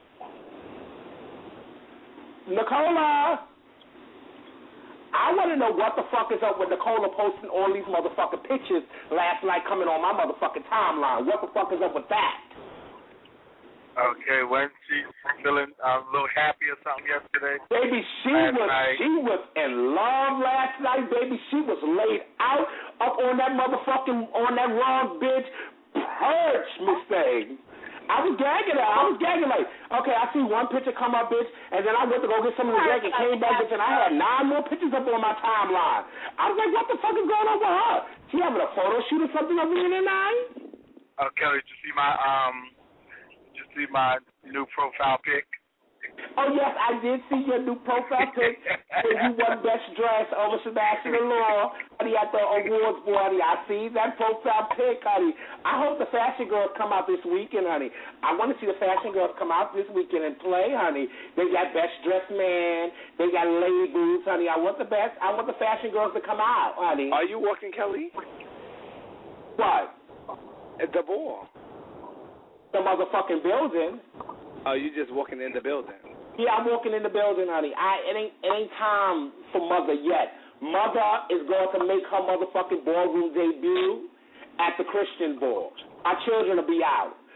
Nicola? I want to know what the fuck is up with Nicola posting all these motherfucking pictures last night coming on my motherfucking timeline. What the fuck is up with that?
Okay, when she's feeling um, a little happy or something yesterday.
Baby, she
last
was
night.
she was in love last night, baby. She was laid out up on that motherfucking on that wrong bitch purge, Miss Thing. I was gagging her. I was gagging like, okay, I see one picture come up, bitch, and then I went to go get some of the drink and came back, bitch, and I had nine more pictures up on my timeline. I was like, what the fuck is going on with her? She having a photo shoot or something over here tonight?
Oh, Kelly, did you see my um? Did you see my new profile pic?
Oh, yes, I did see your new profile pic where you won Best Dress over Sebastian Law, honey, at the awards board, honey. I see that profile pic, honey. I hope the fashion girls come out this weekend, honey. I want to see the fashion girls come out this weekend and play, honey. They got Best Dressed Man. They got Lady Boots, honey. I want the best. I want the fashion girls to come out, honey.
Are you walking, Kelly?
What?
At the ball.
The motherfucking building.
Oh, you just walking in the building?
Yeah, I'm walking in the building, honey. I it ain't it ain't time for Mother yet. Mother is going to make her motherfucking ballroom debut at the Christian Ball. Our children will be out.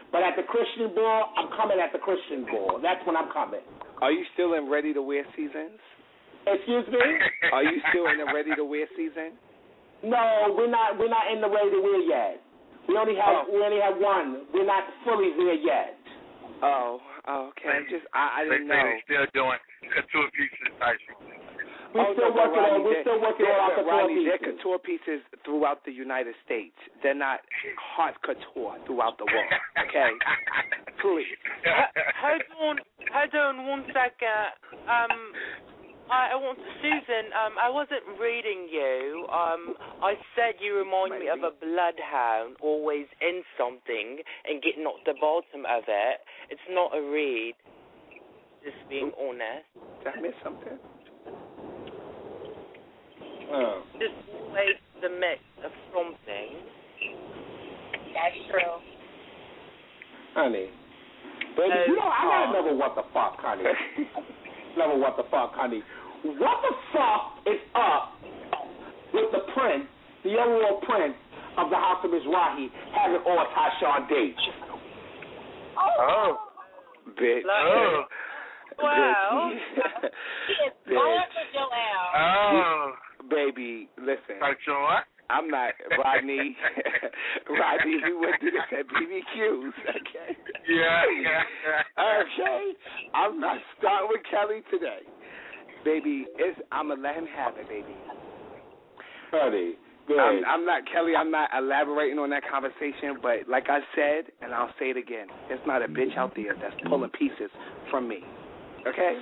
But at the Christian ball, I'm coming at the Christian ball. That's when I'm coming.
Are you still in ready to wear seasons?
Excuse me?
Are you still in the ready to wear season?
No, we're not. We're not in the ready to wear yet. We only have.
Oh.
We only have one. We're not fully there yet.
Oh, oh okay. I'm just. I, I didn't
they,
know.
They still doing couture pieces type.
We're
oh,
still
no,
working
Rodney,
on. We're still working on our couture
Rodney,
pieces.
they're couture pieces throughout the United States. They're not hot couture throughout the world. Okay, please.
Hold on, hold on one second. Um, I, I want Susan. Um, I wasn't reading you. Um, I said you remind me of a bloodhound, always in something and getting at the bottom of it. It's not a read. Just being honest.
Did I miss something?
Oh.
Just always the mix of something.
That's true.
Honey. Baby,
Oh,
you know, I gotta
oh.
know what the fuck, honey. Never what the fuck, honey. What the fuck is up with the prince, the overall prince of the House of Mizrahi, having all Tyshawn dates?
Oh. Bitch.
Oh.
Wow.
Bitch.
Oh.
Baby, listen.
Tyshawn?
I'm not Rodney. Rodney, we went through this at B B Qs, okay?
Yeah, yeah, yeah.
Okay. I'm not starting with Kelly today. Baby, it's I'm gonna let him have it, baby.
Honey, good.
I'm, I'm not Kelly. I'm not elaborating on that conversation, but like I said, and I'll say it again, there's not a bitch out there that's pulling pieces from me. Okay?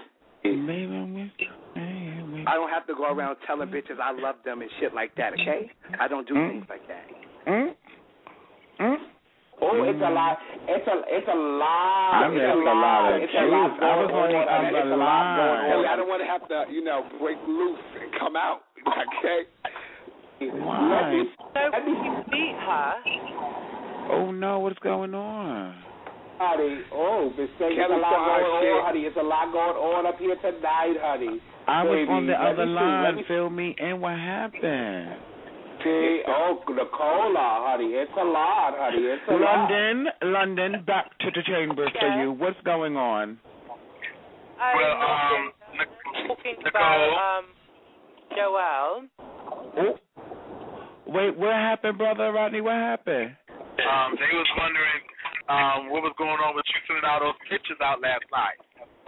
I don't have to go around telling bitches I love them and shit like that. Okay? I don't do mm. things like that.
Mm. Mm.
Oh, it's a lot. It's a it's a lot.
I mean, it's a lot of
It's a lot
truth. I was on the other line.
Kelly, I don't want to have to, you know, break loose and come out. Okay?
Why?
So you beat her.
Oh no, what's going on?
Honey, oh, this thing is a lot going on, honey. It's a lot going on up here tonight, honey.
I was
Baby,
on the
let
other
me see,
line.
let me
Fill me in. What happened?
See, oh, the cola, honey. It's a lot, honey. It's a
London,
lot.
London, back to the chambers
Yeah.
for you. What's going on?
I'm
Well, um,
talking
Nicole.
about um, Joel.
Oh. Wait, what happened, brother Rodney? What happened?
Um, they was wondering um, what was going on with you sending all those pictures out last night.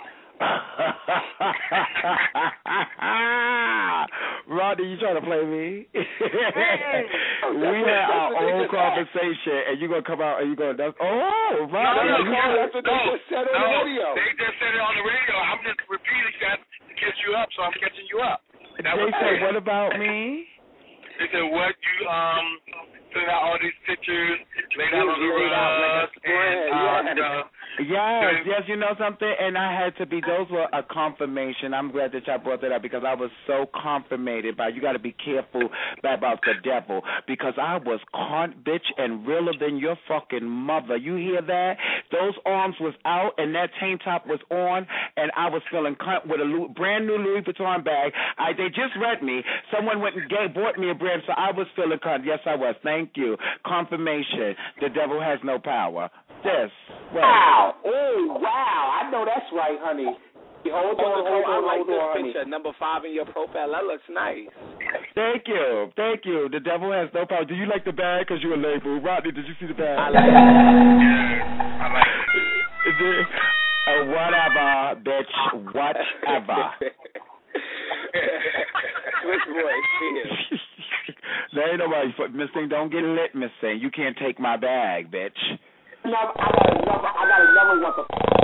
Rodney, you trying to play me? We had our own conversation, and you gonna come out and you gonna? That's, oh, Rodney,
no, no,
you
no,
that's what they just said on
no,
the radio.
They just said it on the radio. I'm just repeating that to catch you up, so I'm catching you up. That
they
was
said,
it.
what about me?
They said, what you um sent out all these pictures, laid out on the
laid out like a
rug,
spread,
and
yeah.
uh,
Yes, yes, you know something? And I had to be, those were a confirmation. I'm glad that y'all brought that up because I was so confirmated by, you got to be careful about the devil because I was con, bitch, and realer than your fucking mother. You hear that? Those arms was out and that tank top was on and I was feeling cunt with a Louis, brand new Louis Vuitton bag. I, they just read me. Someone went and gave, bought me a brand, so I was feeling cunt. Yes, I was. Thank you. Confirmation. The devil has no power. This. Well,
wow. Oh, wow. I know that's right, honey. Hold on, hold on,
I like
hold
this
on, honey.
picture, number five in your profile. That looks nice.
Thank you. Thank you. The devil has no power. Do you like the bag? Because you're a label. Rodney, did you see the bag?
I like it.
yeah, I like it.
Is it uh, whatever, bitch. Whatever.
Swiss boy, cheers.
There ain't nobody. Miss Thing, don't get lit, Miss Thing. You can't take my bag, bitch.
No, I got another. I got another one.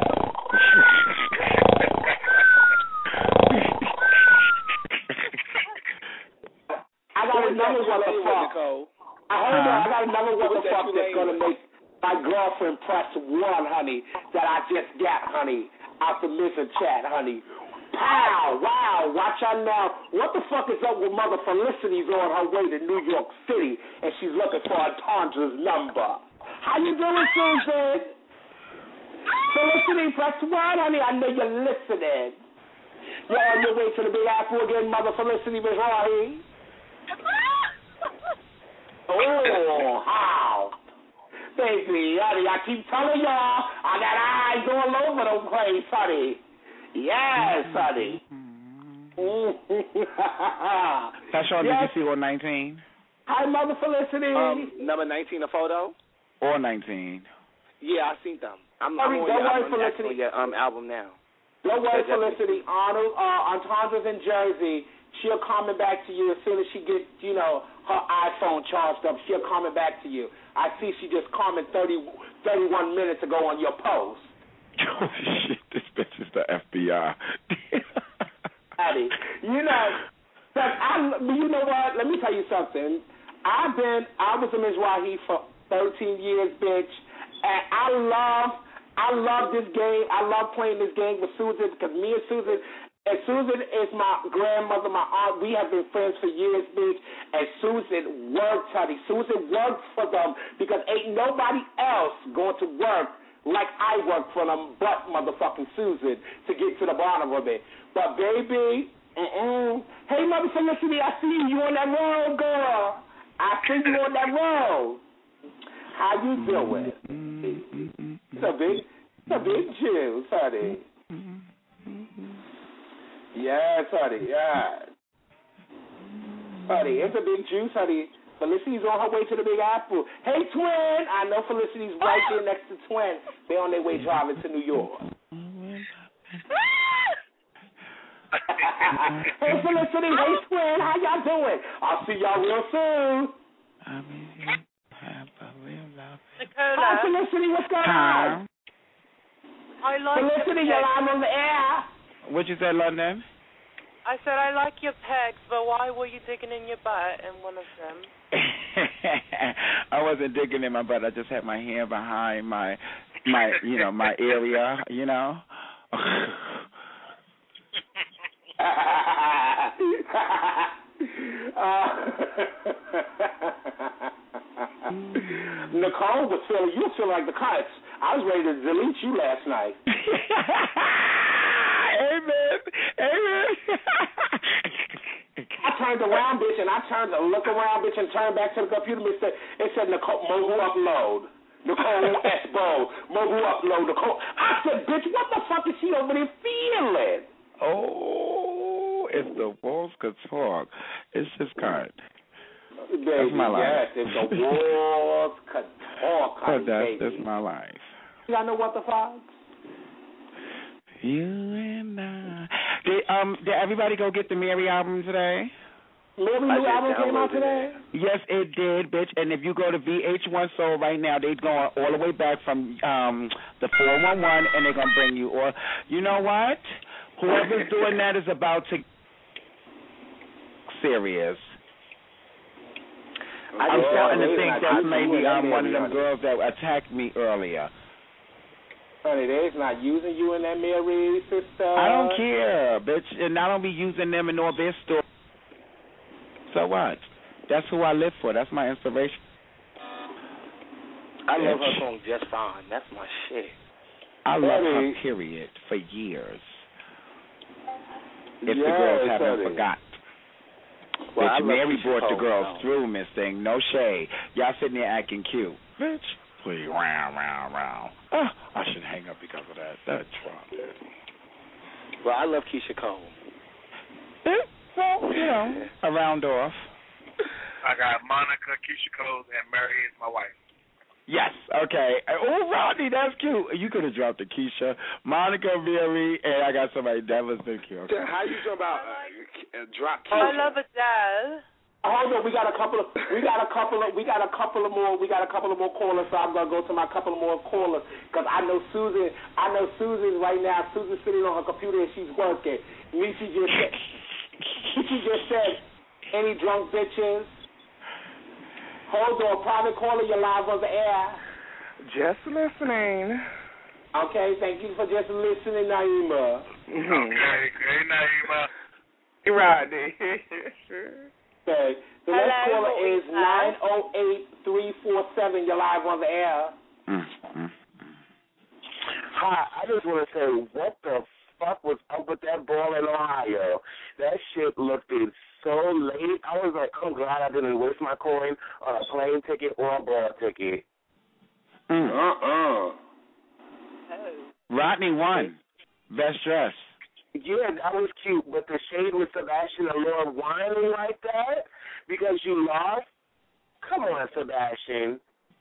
I got another one to fuck. I hold on. I got another one to fuck that's gonna make my girlfriend press one, honey. That I just got, honey, out the listen chat, honey. Pow! Wow! Watch out now. What the fuck is up with Mother Felicity's on her way to New York City and she's looking for Tandra's number? How you doing, Susan? Felicity, press one, honey. I know you're listening. You're on your way to the Big Apple again, Mother Felicity Mizrahi. Oh, how? Baby, honey, I keep telling y'all, I got eyes all over the place, honey. Yes, honey.
Tashawn,
yes.
did you see on nineteen?
Hi, Mother Felicity.
Um, number nineteen, a photo?
Or nineteen.
Yeah, I seen them. I'm,
Honey,
I'm on,
don't
your,
worry,
I'm
Felicity.
on your um, album now.
Don't worry,
Yeah,
Felicity. Arnold, uh, Antandra's in Jersey. She'll comment back to you as soon as she gets, you know, her iPhone charged up. She'll comment back to you. I see she just commented thirty, thirty-one minutes ago on your post.
Oh, shit, this bitch is the F B I.
Daddy, you know, cause I, you know what? Let me tell you something. I've been, I was a Mizrahi for thirteen years, bitch, and I love, I love this game. I love playing this game with Susan because me and Susan, and Susan is my grandmother, my aunt. We have been friends for years, bitch. And Susan worked, honey. Susan worked for them because ain't nobody else going to work like I work for them but motherfucking Susan to get to the bottom of it. But, baby, mm-mm. Hey, Mother Felicity, I see you on that road, girl. I see you on that road. How you doing? It's a big, it's a big juice, honey. Yes, honey, yes. Honey, it's a big juice, honey. Felicity's on her way to the Big Apple. Hey, Twin! I know Felicity's right there next to Twin. They're on their way driving to New York. Hey, Felicity. Hey, Twin. How y'all doing? I'll see y'all real soon.
Nicola.
Hi, Felicity. What's going on?
I like
Felicity, you're live on the air.
What you said, London?
I said I like your pecs, but why were you digging in your butt in one of them?
I wasn't digging in my butt. I just had my hand behind my, my, you know, my area, you know.
uh, Nicole was feeling, you feel like the cuts. I was ready to delete you last night.
Amen. Amen.
I turned around, bitch, and I turned to look around, bitch, and turned back to the computer. It said, it said Nicole, mobile upload. Nicole S-Bo, mobile upload. Nicole. I said, bitch, what the fuck is she over there feeling?
Oh, if the walls could talk, it's just kind.
Baby,
that's my life.
Yes, if the walls could talk, honey,
that's,
baby.
that's my life.
Y'all know what the fuck?
You and I. Did um did everybody go get the Mary album today?
Mary new album came out today?
Yes, it did, bitch. And if you go to V H one Soul right now, they're going all the way back from um the four one one, and they're gonna bring you. Or you know what? Whoever's doing that is about to serious. I'm starting to think that's maybe um one of them girls that attacked me earlier.
Honey, they's not using you in that Mary, sister.
I don't care, bitch. And I don't be using them in all their stories. So what? That's who I live for. That's my inspiration.
I love her song Just Fine. That's my shit.
I love her, period, for years. If
yes,
the girls haven't
honey.
forgot.
Well,
bitch, Mary brought the
Cole,
girls
no.
through, Miss Thing. No shade. Y'all sitting there acting cute. Bitch. Please, round, round, round. Oh, I should hang up because of that. That's wrong, dude.
Well, I love Keisha Cole.
Eh, well, you know, a round off.
I got Monica, Keisha Cole, and Mary is my wife.
Yes, okay. Oh, Rodney, that's cute. You could have dropped the Keisha, Monica, Mary, and I got somebody that was been cute. Okay.
How you talking about uh, uh, drop
I
Keisha?
love Adele.
Hold on, we got a couple of, we got a couple of, we got a couple of more, we got a couple of more callers. So I'm gonna go to my couple of more callers because I know Susan, I know Susan right now. Susan's sitting on her computer and she's working. Me, she just said, she just said, any drunk bitches? Hold on, private caller, you're live on the air.
Just listening.
Okay, thank you for just listening, Naima.
Okay, hey Naima.
Rodney.
Okay, the
Hello,
next caller is
Lisa.
nine oh eight, three four seven. You're live on the air.
Mm-hmm.
Hi, I just want to say, what the fuck was up with that ball in Ohio? That shit looked so late. I was like, I'm glad I didn't waste my coin on a plane ticket or a ball ticket.
Mm.
Uh-uh.
Rodney won. Best dress.
Yeah, that was cute, but the shade with Sebastian Allure whining like that because you lost? Come on, Sebastian.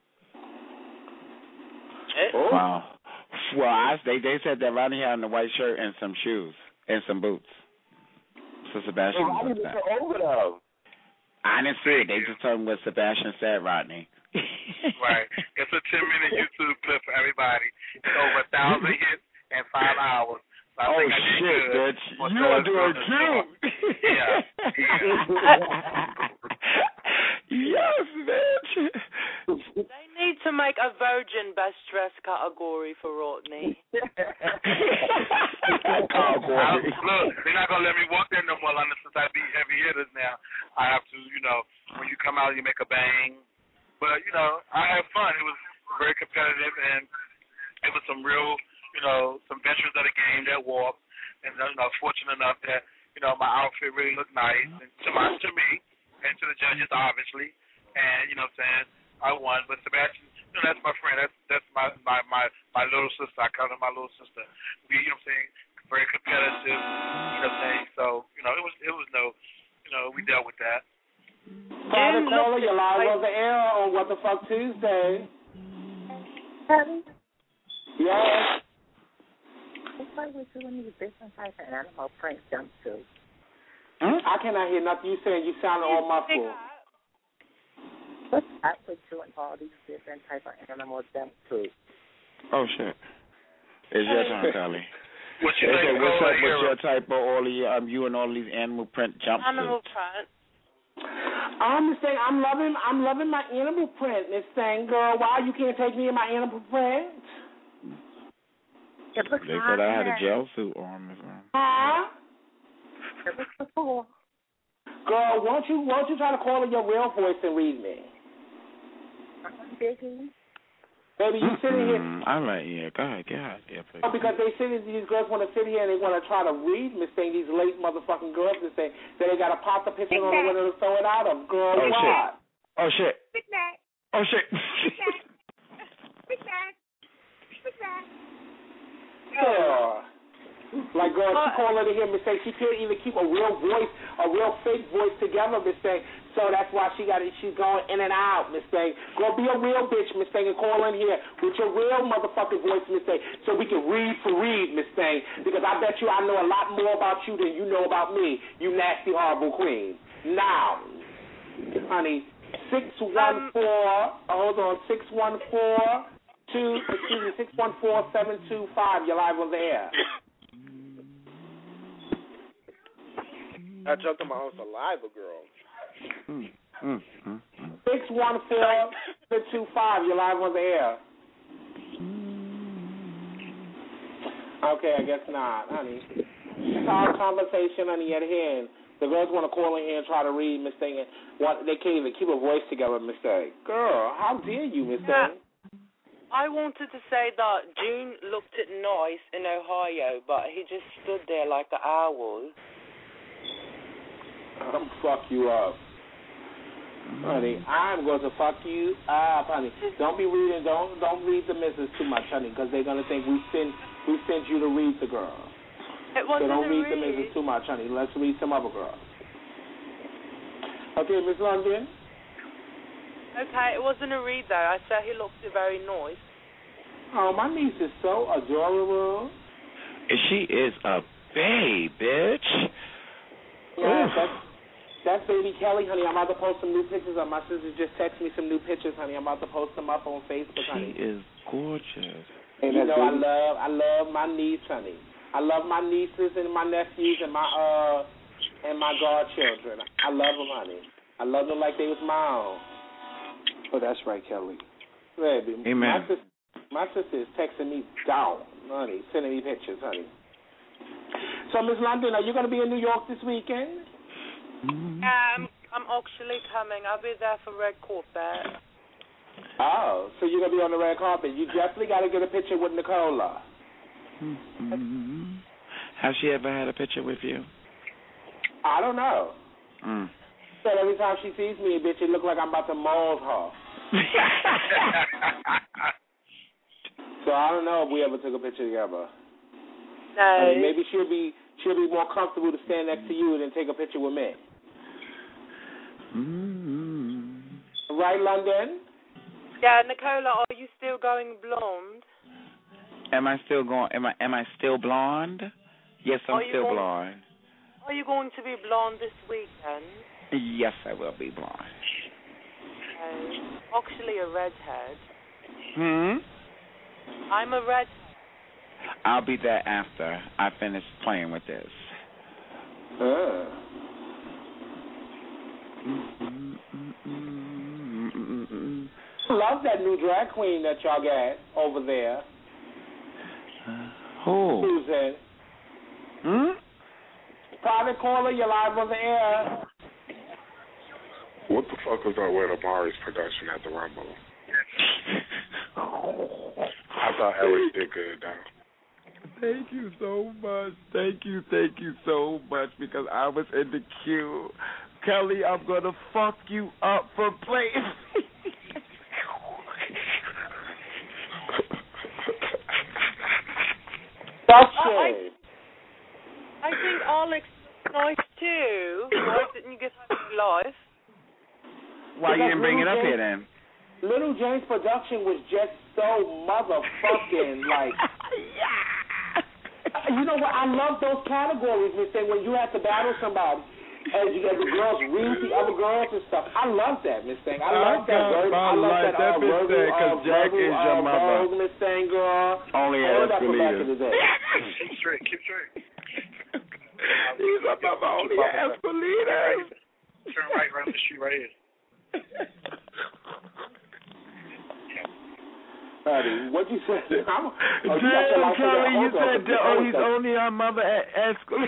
Oh. Wow. Well, I, they they said that Rodney had on the white shirt and some shoes and some boots. So Sebastian
Well,
was
Rodney
that.
was over though.
I didn't see it. They just told me what Sebastian said, Rodney.
Right. It's a ten-minute YouTube clip for everybody. It's over a thousand hits in five hours. So I
oh,
think I did
shit,
good.
bitch. You're doing cute.
Yeah.
yeah. Yes, bitch.
They need to make a virgin best dress category for Rodney.
oh, I, look, they're not gonna let me walk there no more, London, since I be heavy hitters now. I have to, you know, when you come out, you make a bang. But you know, I had fun. It was very competitive, and it was some real, you know, some veterans of the game that walked, and you know, fortunate enough that you know my outfit really looked nice, and to my to me, and to the judges obviously, and you know, what I'm saying I won. But Sebastian, you know, that's my friend. That's that's my my my, my little sister. I call her my little sister. We, you know, what I'm saying very competitive. You know, what I'm saying so. You know, it was it was no, you know, we dealt with that.
Father Caller, you're live on the air on What the Fuck Tuesday.
Honey?
Yes.
Why would you need a different type of animal print jumpsuit?
Hmm? I cannot hear nothing you saying. You sound all muffled.
What's up with you and all these different type of animal jumpsuits?
Oh, shit. It's your turn, Kelly.
What you
okay,
think?
What's up with your type of all the, um, you and all these animal print jumpsuits?
Animal print.
I'm just saying, I'm loving, I'm loving my animal print. This thing, girl, why you can't take me in my animal print?
They said I had a gel suit on.
Huh? Girl, won't you, won't you try to call in your real voice and read me? Baby, you sitting here.
I like, yeah, go ahead, go ahead. Yeah,
oh, because they sit, these girls want to sit here and they want to try to read Miss Thing, these late motherfucking girls that say that they got to pop the picture on the window to throw it out of. Girl,
oh,
what?
Shit. Oh, shit.
Big Mac.
Oh, shit.
Big Mac. Big Mac. Big Mac.
Yeah. Like, girl, she calling in here, Miss Thing. She can't even keep a real voice, a real fake voice together, Miss Thing. So that's why she got it. She's going in and out, Miss Thing. Go be a real bitch, Miss Thing, and call in here with your real motherfucking voice, Miss Thing, so we can read for read, Miss Thing. Because I bet you I know a lot more about you than you know about me, you nasty, horrible queen. Now, honey, six one four. Hold on, six one four two. Excuse me, six one four seven two five. You're live on the air.
I jumped in my own saliva, girl.
Mm, mm, mm, mm.
Six one four seven two five. You're live on the air. Okay, I guess not, honey. It's our conversation, honey, at hand. The girls want to call in here and try to read Miss Thing, and want, they can't even keep a voice together, Miss Thing. Girl, how dare you, Miss
Yeah.
Thing?
I wanted to say that June looked it nice in Ohio, but he just stood there like an owl.
I'm fuck you up. Honey, I'm going to fuck you up, honey. Don't be reading, don't don't read the missus too much, honey, because they're going to think we send we sent you to read the girl.
It wasn't
so don't
a
read,
read.
the missus too much, honey. Let's read some other girls. Okay, Miss London?
Okay, it wasn't a read, though. I said he looked very nice.
Oh, my niece is so adorable.
She is a babe, bitch.
Yeah, that's, that's baby Kelly, honey. I'm about to post some new pictures up. My sister just texted me some new pictures, honey. I'm about to post them up on Facebook, honey.
She is gorgeous.
And you know, I love, I love my niece, honey. I love my nieces and my nephews and my uh and my godchildren. I love them, honey. I love them like they was my own.
Oh, that's right, Kelly.
Baby,
Amen.
my sister, my sister is texting me down, honey, sending me pictures, honey. So, Miss London, are you going to be in New York this weekend?
Um, I'm actually coming. I'll be there for red carpet.
Oh, so you're going to be on the red carpet. You definitely got to get a picture with Nicola.
Mm-hmm. Has she ever had a picture with you?
I don't know.
Mm.
So every time she sees me, bitch, it look like I'm about to mold her. So I don't know if we ever took a picture together.
No.
I mean, maybe she'll be she'll be more comfortable to stand next to you than take a picture with me.
Mm-hmm.
Right, London?
Yeah, Nicola, are you still going blonde?
Am I still going? Am I am I still blonde? Yes, I'm
Are you
still
going-
blonde.
Are you going to be blonde this weekend?
Yes, I will be blonde.
Okay. Actually, a redhead.
Hmm.
I'm a red.
I'll be there after I finish playing with this.
Uh. I love that new drag queen that y'all got over there.
Who?
Susan.
Hmm?
Private caller, you're live on the air.
What the fuck was that with Amari's production at the Rumble? I thought Ellis did good, though.
Thank you so much. Thank you, thank you so much because I was in the queue. Kelly, I'm going to fuck you up for playing.
That's
I,
it.
I think Alex is nice too. Why didn't you get her live?
Why you didn't bring it up
James,
here then?
Little James production was just so motherfucking like. You know what? I love those categories, Miss Thing, when you have to battle somebody. And you get the girls read the other girls and stuff. I love that, Miss Thing. I love
I
that word. I love
like
that,
that
uh,
Miss
verbal,
Thing, 'cause
uh,
Jack
verbal,
is your
uh,
mother.
Vogue, Miss Thing, girl.
Only
I heard
ask
that from back in the day.
Keep straight, keep straight.
He's a mother only ask for leaders.
Turn right, right on the street right here.
Buddy, what you said? I'm, oh, you got your
Damn,
life
Kelly, you
together.
said that, oh, he's only our mother at Escalade.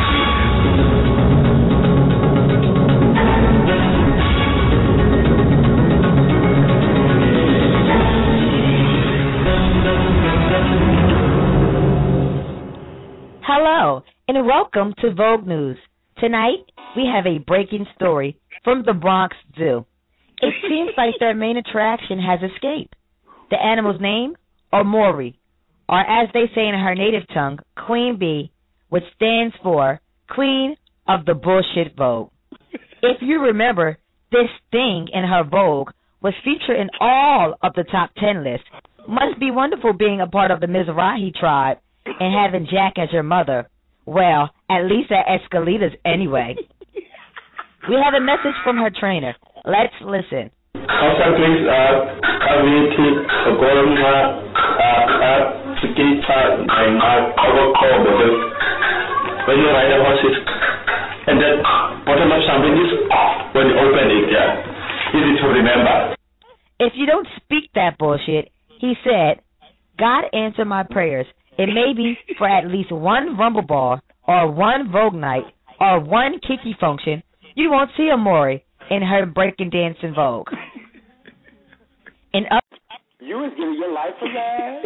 Hello, and welcome to Vogue News. Tonight, we have a breaking story from the Bronx Zoo. It seems like their main attraction has escaped. The animal's name, Omori, or as they say in her native tongue, Queen Bee, which stands for Queen of the Bullshit Vogue. If you remember, this thing in her Vogue was featured in all of the top ten lists. Must be wonderful being a part of the Mizrahi tribe and having Jack as your mother. Well, at least at Escalitas anyway. We have a message from her trainer. Let's listen.
Also, please, uh, community, the golden heart, uh, skita, and my cover call model. When you ride a horse, and then bottom of something is off when you open it, yeah. Easy to remember.
If you don't speak that bullshit, he said, God answer my prayers. It may be for at least one Rumble Ball, or one Vogue night, or one Kiki function. You won't see Omori in her breaking dance in Vogue. In up-
You was giving your life for that?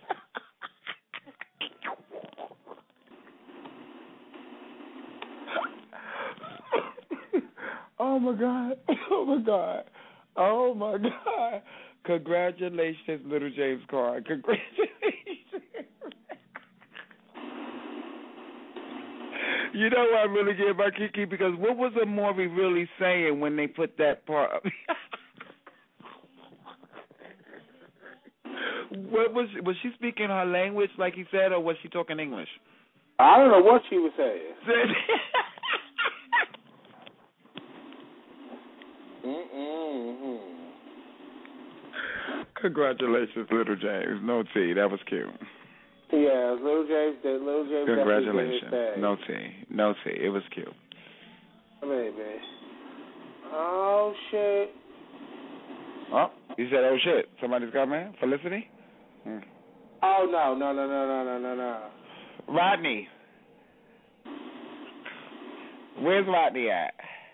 Oh my God! Oh my God! Oh my God! Congratulations, little James Corden. Congratulations. You know what I really get about Kiki? Because what was Amori really saying when they put that part up? What was was she speaking her language like he said, or was she talking English?
I don't know what she was saying. Mm-mm-mm.
Congratulations, little James. No tea. That was cute.
Yeah, little James did. Little James
Congratulations.
definitely did his thing.
No tea. No tea. It was cute.
Baby. Oh shit.
Oh, you said oh shit. Somebody's coming? Felicity? Hmm.
Oh no, no, no, no, no, no, no, no.
Rodney. Where's Rodney at?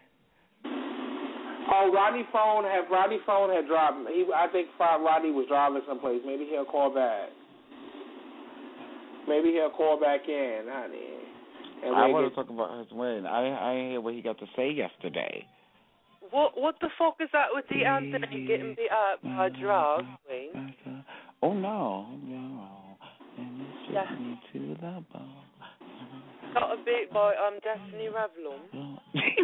Oh, Rodney phone had Rodney phone had dropped. He, I think Rodney was driving someplace. Maybe he'll call back. Maybe he'll call back in, honey. And
I
we'll
want
get-
to talk about his win. I I didn't hear what he got to say yesterday.
What what the fuck is that with the Anthony getting beat up by a drag queen?
Oh no, no.
Yeah.
Me to the bone.
Got a beat by um Destiny Revlon.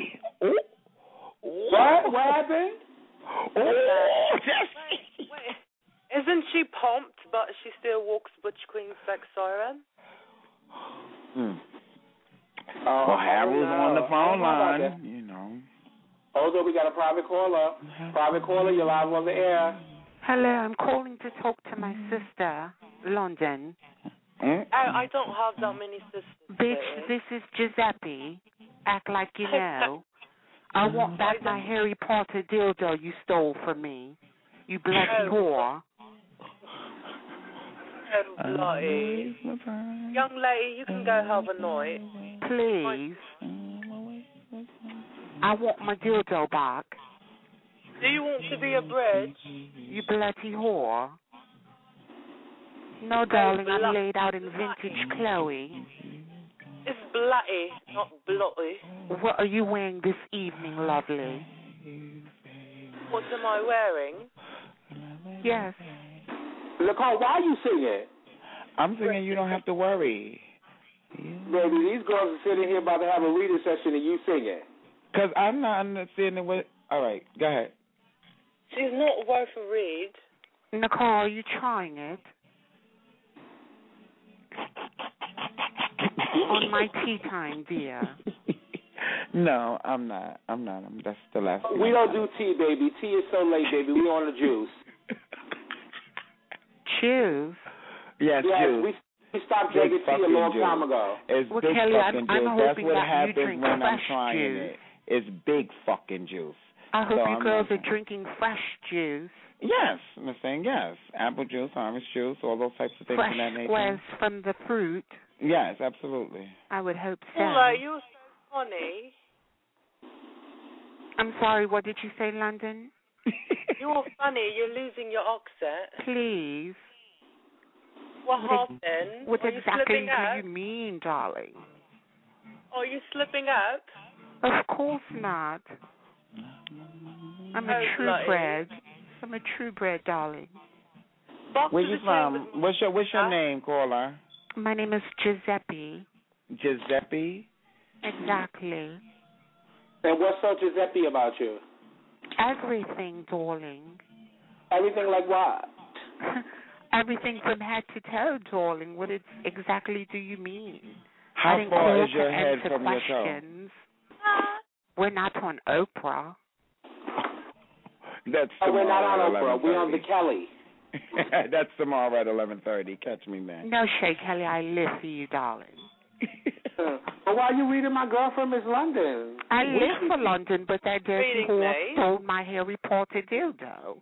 What? What happened?
Oh,
Destiny. Wait, wait. Isn't she pumped, but she still walks Butch Queen sex siren?
Hmm.
Oh,
well, Harold's
no.
on the phone line,
that.
you know.
Hold on, we got a private caller. Private caller, you're live on the air.
Hello, I'm calling to talk to my sister, London.
Mm?
I, I don't have that many sisters.
Bitch, this is Giuseppe. Act like you know. I want back my Harry Potter dildo you stole from me. You bloody whore.
Oh, bloody. Young lady, you can go have a night.
Please. I want my dildo back.
Do you want to be a bridge?
You bloody whore. No, darling, I'm laid out in vintage Chloe.
It's bloody, not bloody.
What are you wearing this evening, lovely?
What am I wearing?
Yes.
Nicole, why are you singing?
I'm singing You Don't Have to Worry.
Baby, these girls are sitting here about to have a reading session and you singing.
Because I'm not understanding what... All right, go ahead.
She's not worth a read.
Nicole, are you trying it? On my tea time, dear.
No, I'm not. I'm not. I'm, that's the last thing.
We don't do tea, baby. Tea is so late, baby. We on the juice.
Juice?
Yes,
yes
juice.
We, we stopped drinking tea a long
juice.
time ago.
It's
well,
big
Kelly,
fucking
I'm,
juice.
I'm
That's
hoping
what
that
happens
you drink
when
fresh
I'm trying
juice.
it. It's big fucking juice.
I hope
so
you
I'm
girls
not...
are drinking fresh juice.
Yes, I'm saying yes. Apple juice, orange juice, all those types of things
fresh
of that nature.
squares from the fruit.
Yes, absolutely.
I would hope so.
Paula, you're so funny.
I'm sorry, what did you say, London?
You're funny. You're losing your accent.
Please.
What,
what
happened?
What
Are
exactly
you
do
up?
you mean, darling?
Are you slipping up?
Of course not. I'm a
Oh,
true
bloody.
bred. I'm a true bred, darling.
Back
Where
to
you
the
from?
chambers.
What's your What's your
Huh?
name, caller?
My name is Giuseppe.
Giuseppe.
Exactly.
And what's so Giuseppe about you?
Everything, darling.
Everything like what?
Everything from head to toe, darling. What it, exactly do you mean?
How
I didn't
far
call
is your
to
head
answer
from your toe?
questions. We're not on Oprah.
That's
Oh, we're not on
tomorrow
Oprah. We're on the Kelly.
That's tomorrow at eleven thirty. Catch me then.
No, Shay Kelly, I live for you, darling.
But why are you reading my girlfriend, Miss London?
I live for London, but that dirty
Reading
whore
me?
stole my Harry Potter dildo.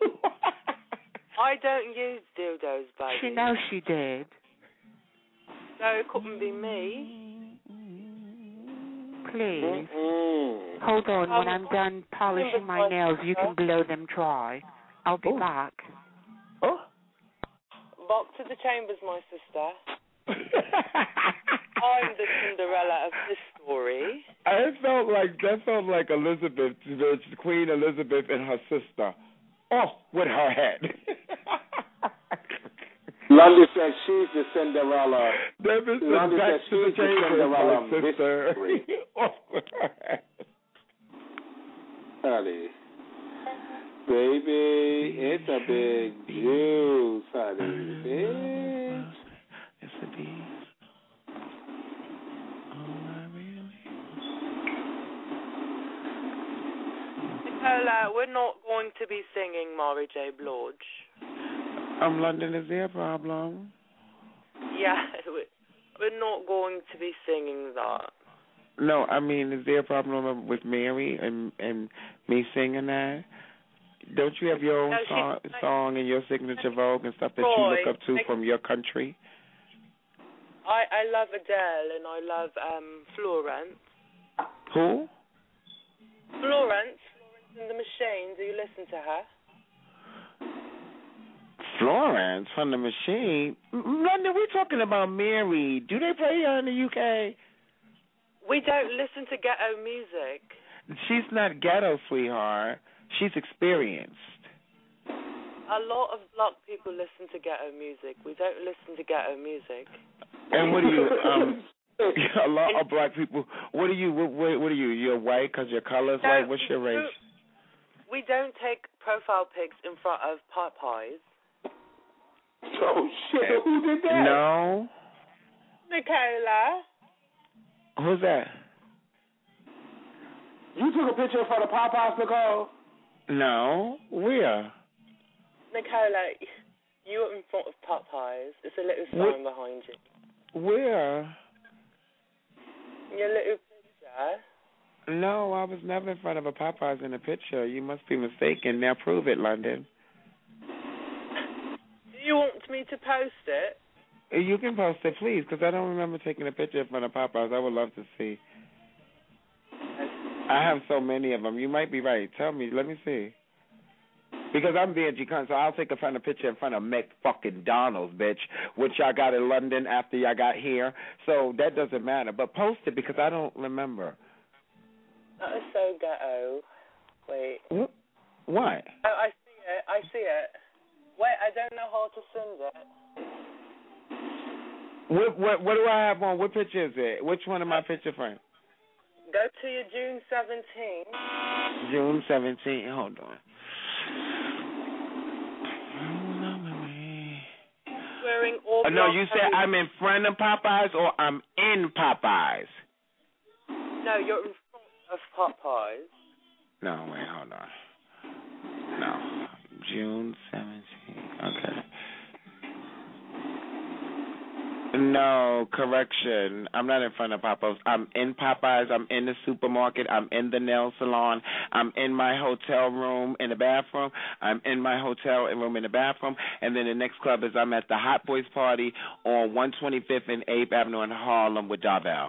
I don't use dildos, baby.
She knows she did.
So it couldn't be me.
Please.
Mm-mm.
Hold on.
Um,
when I'm done polishing my nails, you can blow them dry. I'll be
Oh.
back.
Oh.
Back to the chambers, my sister. I'm the Cinderella of this story.
I felt like that felt like Elizabeth, Queen Elizabeth and her sister. Oh, with her head.
London says she's the Cinderella.
That is
London
back
says
to the
she's the
chambers,
Cinderella
my
of this
sister.
story.
Oh, with her head.
Honey. Baby, it's a big juice, honey. Bitch.
Yes, it is.
Nicola, we're not going to be singing Mary J. Blige.
Um, London, is there a problem?
Yeah, we're not going to be singing that.
No, I mean, is there a problem with Mary and and me singing that? Don't you have your own
No, she-
song, song and your signature Vogue and stuff that
Roy,
you look up to
I-
from your country?
I, I love Adele and I love um, Florence.
Who?
Florence, Florence and the Machine. Do you listen to her?
Florence from the Machine. London, we're talking about Mary. Do they play her in the U K?
We don't listen to ghetto music.
She's not ghetto, sweetheart. She's experienced.
a lot of black people listen to ghetto music. We don't listen to ghetto music.
And what do you? Um, a lot of black people. What are you? What, what are you? You're white because your color's
No,
white. What's your race?
We don't take profile pics in front of Popeyes.
Oh shit! Who did that?
No.
Nicola.
Who's that?
You took a picture for the Popeyes, Nicole?
No. Where?
Nicola, you're in front of Popeyes. There's a little sign what? behind you.
Where?
Your little picture.
No, I was never in front of a Popeyes in a picture. You must be mistaken. Now prove it, London.
Do you want me to post it?
You can post it, please, because I don't remember taking a picture in front of Popeyes. I would love to see. I have so many of them. You might be right. Tell me. Let me see. Because I'm being G-Con, so I'll take a front of picture in front of McFucking-Donald's, bitch, which I got in London after y'all got here. So that doesn't matter. But post it because I don't remember.
That is so ghetto. Wait.
What?
Oh, I see it. I see it. Wait, I don't know how to send it.
What, what, what do I have on? What picture is it? Which one of my picture frames?
Go to your June seventeenth.
June seventeenth. Hold on.
Wearing all
oh, no, you said I'm in front of Popeyes or I'm in Popeyes?
No, you're in front of Popeyes.
No, wait, hold on. No. June seventeenth. Okay. No, correction. I'm not in front of Popeyes. I'm in Popeyes. I'm in the supermarket. I'm in the nail salon. I'm in my hotel room in the bathroom. I'm in my hotel room in the bathroom. And then the next club is I'm at the Hot Boys Party on one twenty-fifth and eighth Avenue in Harlem with Darvel.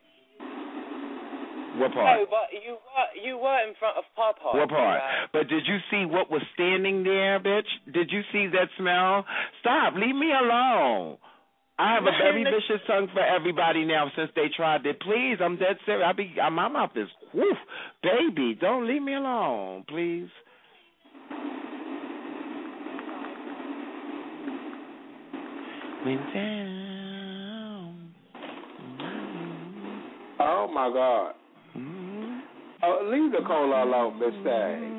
What part?
No, but you were, you were in front of Popeyes.
What part? But did you see what was standing there, bitch? Did you see that smell? Stop. Leave me alone. I have a very vicious tongue for everybody now since they tried it. Please, I'm dead serious. I be, my mouth is, woof, baby, don't leave me alone, please. Went down.
Oh, my God. Mm-hmm. Oh, leave the cola alone, Miss Day.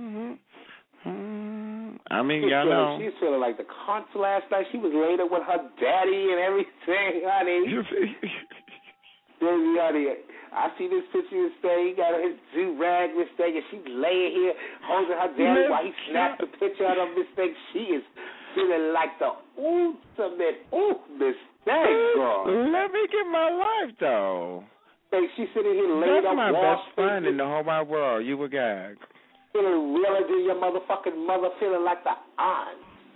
I mean,
she's
y'all
feeling,
know.
She's feeling like the cunts last night. She was laid up with her daddy and everything, honey. Baby, honey, I see this picture of Stay. He got his do-rag mistake, and she's laying here holding her daddy while he snapped the picture out of mistake. She is feeling like the ultimate ooh mistake, girl.
Let me get my life, though.
Hey, she's sitting here laid
That's
up.
my best friend
face.
in the whole wide world. You a gag.
Feeling realer than your motherfucking mother, feeling like the aunt.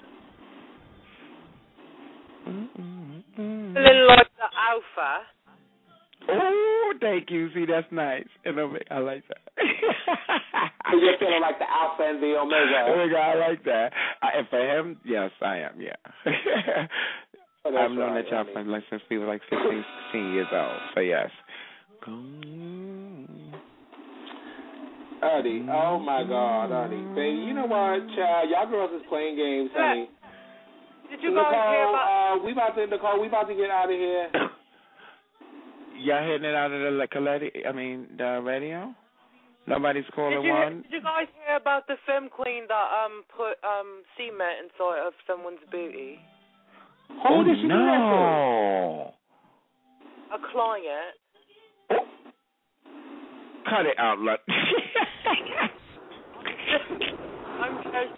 Feeling like the alpha.
Oh, thank you. See, that's nice. I like that.
So you're feeling like the alpha and the omega.
Omega, I like that. I, and for him, yes, I am, yeah.
Oh,
I've known
right,
that y'all for like since we were like fifteen, sixteen years old, so yes.
Honey, oh my God, honey. Baby, you know what, child? Y'all girls is playing games, honey.
Did you
Nicole,
guys hear about...
uh, we about to, Nicole, we about to get out of here.
Y'all hitting it out of the, like, I mean, the radio? Nobody's calling
did you,
one?
Did you guys hear about the film queen that um put um cement inside of someone's booty?
Oh,
did she
no.
do that
to? A client.
Cut it out, look.
I'm joking.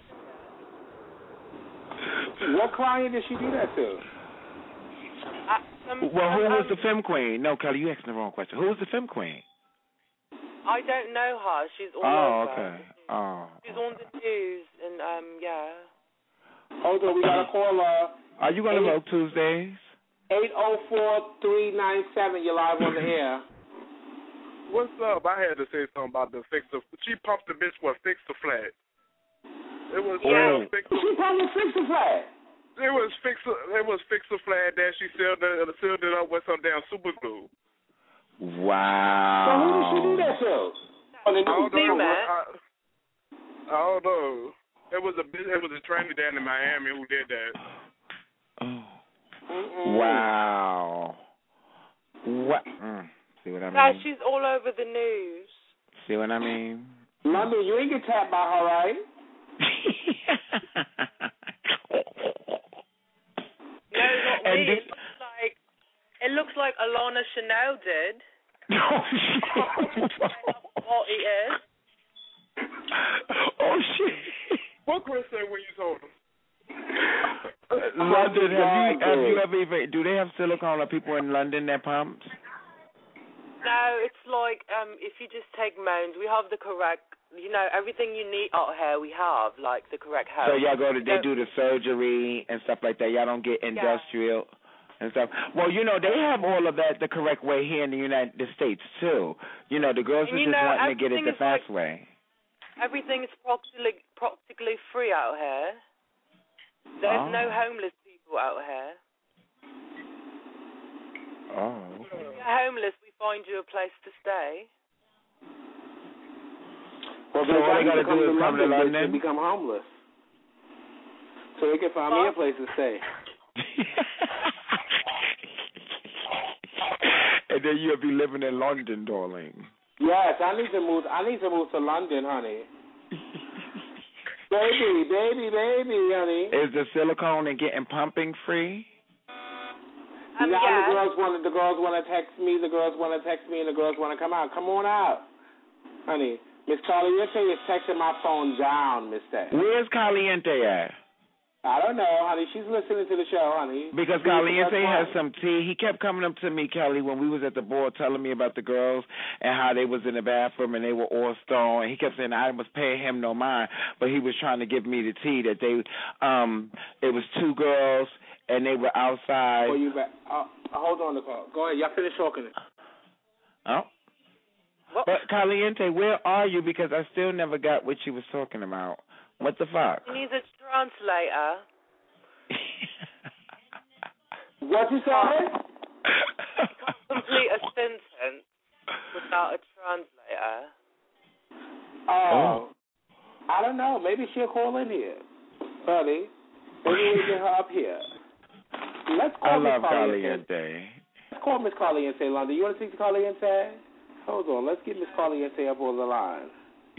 What client did she do that to?
Uh, um,
well, who
um,
was the femme queen? No, Kelly, you asked the wrong question. Who was the femme queen?
I don't know her. She's all
oh,
over.
okay. Oh.
She's on the news, and um, yeah.
Hold on, we got a caller.
Are you gonna vote Tuesdays?
Eight zero four three nine seven. You're live on the air.
What's up? I had to say something about the fix the. She pumped the bitch for fix the flag. It was
yeah.
uh, fix
the. She pumped the fix the flag.
It was fix. It was fix the flag that she sealed it, sealed it up with some damn super glue.
Wow.
So who did she do that to?
I don't know. I, I don't know. It was a it was a trainer down in Miami who did that.
Oh. Wow. What? Mm. See what I mean?
Yeah, she's all over the news.
See what I mean?
London, you ain't get tapped by her, right?
No, not
And
me.
this-
It looks like it looks like Alana Chanel did.
Oh shit!
What it is?
Oh shit!
What Chris said when you told him?
London, have you have you ever even? Do they have silicone or people in London that pumps?
No, it's like um, if you just take Moans, we have the correct, you know, everything you need out here, we have, like, the correct help.
So y'all go to, they
So-
do the surgery and stuff like that. Y'all don't get industrial and stuff. Well, you know, they have all of that the correct way here in the United States, too. You know, the girls
And
are
you
just
know,
wanting to get it
everything
the
is
fast
like-
way.
Everything is practically, practically free out here. There's
Oh.
no homeless people out here.
Oh.
If you're homeless, we find you a place to stay.
Well,
So all they gotta
come
do
to
is come to
London,
London?
and become homeless. So they can find me a place to stay.
And then you'll be living in London, darling.
Yes, I need to move. I need to move to London, honey. baby, baby, baby, honey.
Is the silicone and getting pumping free?
Um,
now
yeah.
the girls want the girls want to text me. The girls want to text me, and the girls want to come out. Come on out, honey. Miss Caliente is texting my phone down, Miss Day.
Where's Caliente at?
I don't know, honey. She's listening to the show, honey.
Because Caliente has some tea. He kept coming up to me, Kelly, when we was at the board, telling me about the girls and how they was in the bathroom and they were all stoned. He kept saying I was paying him no mind, but he was trying to give me the tea that they, um, it was two girls and they were outside.
Oh, you back? Uh, hold on the call. Go ahead. Y'all finish talking.
Oh. But Caliente, where are you? Because I still never got what you was talking about. What the fuck?
He needs a translator.
What you say?
Complete a sentence without a translator.
Oh. I don't know. Maybe she'll call in here. Buddy. Maybe we'll get her up here. Let's call
I
Miss
love
Caliente.
Caliente.
Let's call Miss Caliente, London. You want to speak to Caliente? Hold on. Let's get Miss Caliente up on the line.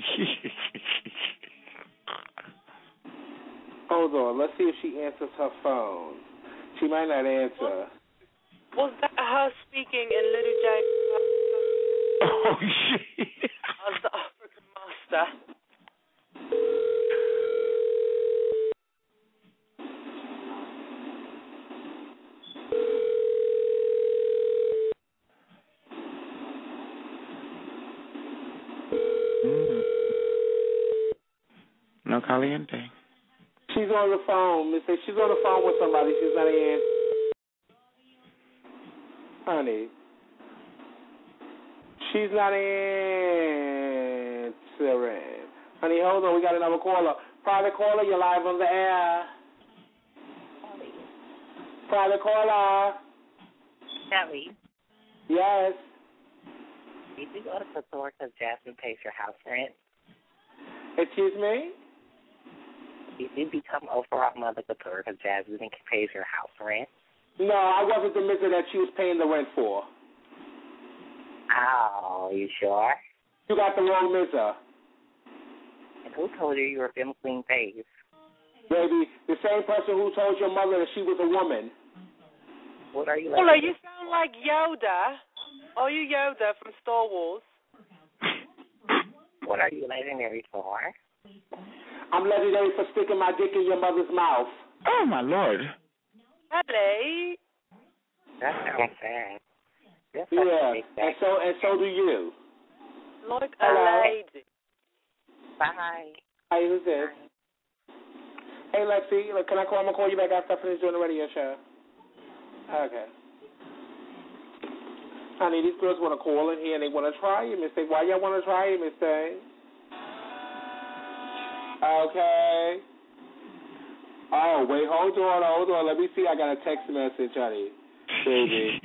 Hold on. Let's see if she answers her phone. She might not answer.
Was that her speaking in Little James?
Oh, shit.
As the African master.
Mm. No Caliente.
She's on the phone. Miss. She's on the phone with somebody. She's not answering. Honey. She's not answering. Honey, hold on. We got another caller. Private caller, you're live on the air. Private caller.
Kelly,
Yes.
did you go to Couture because Jasmine pays your house rent?
Excuse me?
Did you become overall Mother Couture because Jasmine pays your house rent?
No, I wasn't the mister that she was paying the rent for.
Oh, you sure?
You got the wrong mister.
And who told you you were Femme Queen Face?
Baby, the same person who told your mother that she was a woman.
What are you
Paula,
like?
you sound like Yoda. Are you Yoda from Star Wars?
What are you legendary for?
I'm legendary for sticking my dick in your mother's mouth.
Oh, my Lord.
Hello.
That sounds sad. You're such
Yeah,
a big
and
fat-
so and so do you.
Like
Hello.
a lady.
Bye.
Hey, who's this? Hey, Lexi, look, can I call? I'm gonna call you back after I finish doing the radio show. Okay. Honey, these girls want to call in here and they want to try you, Miss Thing. Why y'all want to try you, Miss Thing? Okay. Oh, wait, hold on, hold on. Let me see. I got a text message, honey. Baby.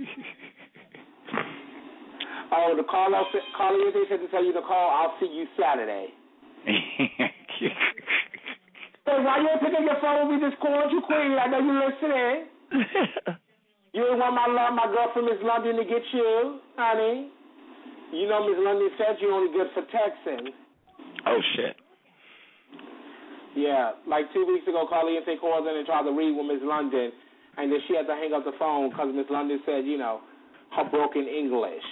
Oh, the call out, caller, they said to tell you to call. I'll see you Saturday. Hey, why you ain't picking your phone? We just called you, Queen. I know you listening. You ain't want my love, my girlfriend Miss London to get you, honey. You know Miss London said you only good for texting.
Oh shit.
Yeah, like two weeks ago, Carliente called in and tried to read with Miss London, and then she had to hang up the phone because Miss London said, you know, her broken English.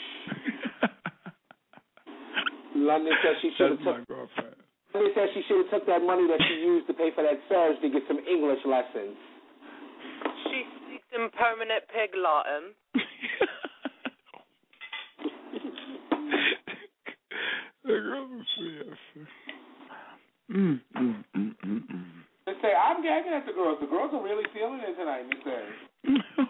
London said she should have took. London said she should have took that money that she used to pay for that surge to get some English lessons.
She speaks in permanent pig Latin.
Mm, mm, mm, mm, mm.
They say, I'm gagging at the girls. The girls are really feeling it tonight, Miss Say.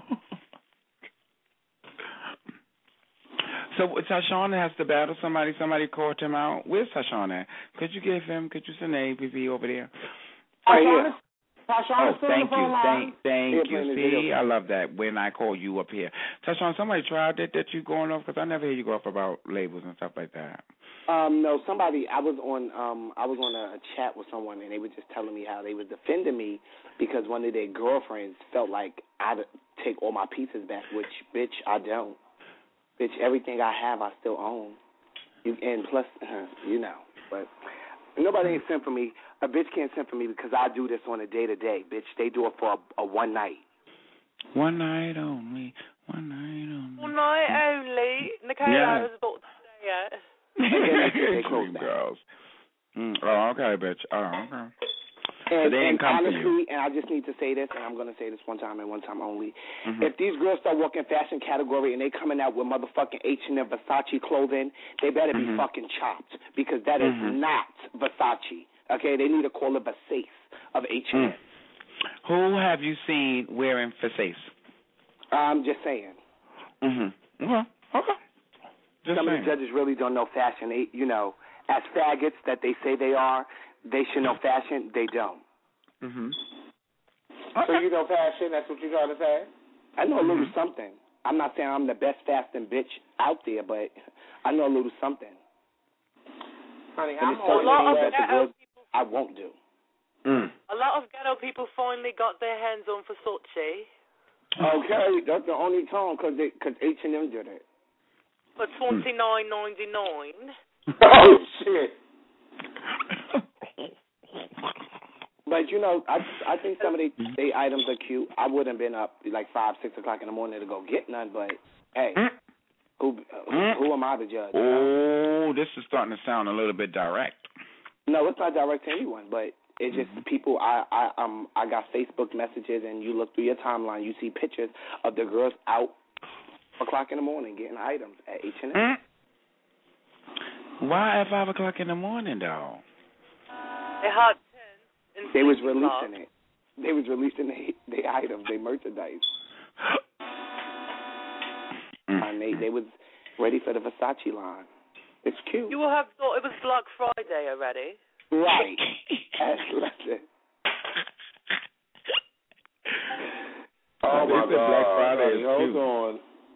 So Tashana has to battle somebody. Somebody called him out. Where's Tashana? Could you give him, could you send an A P P over there?
Tashana, Tashana,
Oh, thank you, thank, thank
Yeah,
you. See, I love that when I call you up here. Tashana, somebody tried that that you going off because I never hear you go off about labels and stuff like that.
Um, no, somebody. I was on. Um, I was on a, a chat with someone, and they were just telling me how they were defending me because one of their girlfriends felt like I'd take all my pieces back, which, bitch, I don't. Bitch, everything I have, I still own. You, and plus, uh, you know, but nobody ain't sent for me. A bitch can't send for me because I do this on a day to day. Bitch, they do it for a, a one night.
One night only. One night only.
One night only. Nicola
Yeah.
was about to say it.
Dream girls. Mm, oh, okay, bitch. Oh, okay.
And,
So they didn't
and
come
honestly,
for you.
and I just need to say this, and I'm going to say this one time and one time only.
Mm-hmm.
If these girls start walking fashion category and they coming out with motherfucking H and M Versace clothing, they better
Mm-hmm.
be fucking chopped because that is
Mhm.
not Versace. Okay, they need to call it Versace of H and M.
Mm. Who have you seen wearing Versace?
I'm just saying.
Mm-hmm. Okay. Okay. Just
Some
saying.
of the judges really don't know fashion. They, you know, as faggots that they say they are, they should know fashion. They don't.
Mm-hmm.
So you know fashion, that's what you're trying to say?
I know a little
Mhm.
something. I'm not saying I'm the best fasting bitch out there, but I know a little something.
Honey,
And
I'm
it's
A
certain
lot
things
of
that the
ghetto
girls I won't do.
Mm.
A lot of ghetto people finally got their hands on Versace
Okay, that's the only time because because H and M did it.
for twenty nine ninety nine.
Oh, shit.
But you know, I I think some of the they items are cute. I wouldn't have been up like five, six o'clock in the morning to go get none. But hey, who who, who am I to judge?
Oh, this is starting to sound a little bit direct.
No, it's not direct to anyone, but it's just people. I I um I got Facebook messages, and you look through your timeline, you see pictures of the girls out o'clock in the morning getting items at H and M.
Why at five o'clock in the morning, though?
They had ten.
They was releasing it. They was releasing the the items, they merchandise. And they they was ready for the Versace line. It's cute.
You will have thought it was Black Friday already.
Right. That's listen.
Oh,
They
my
said Black
God.
Friday
Honey,
is
hold
cute.
on.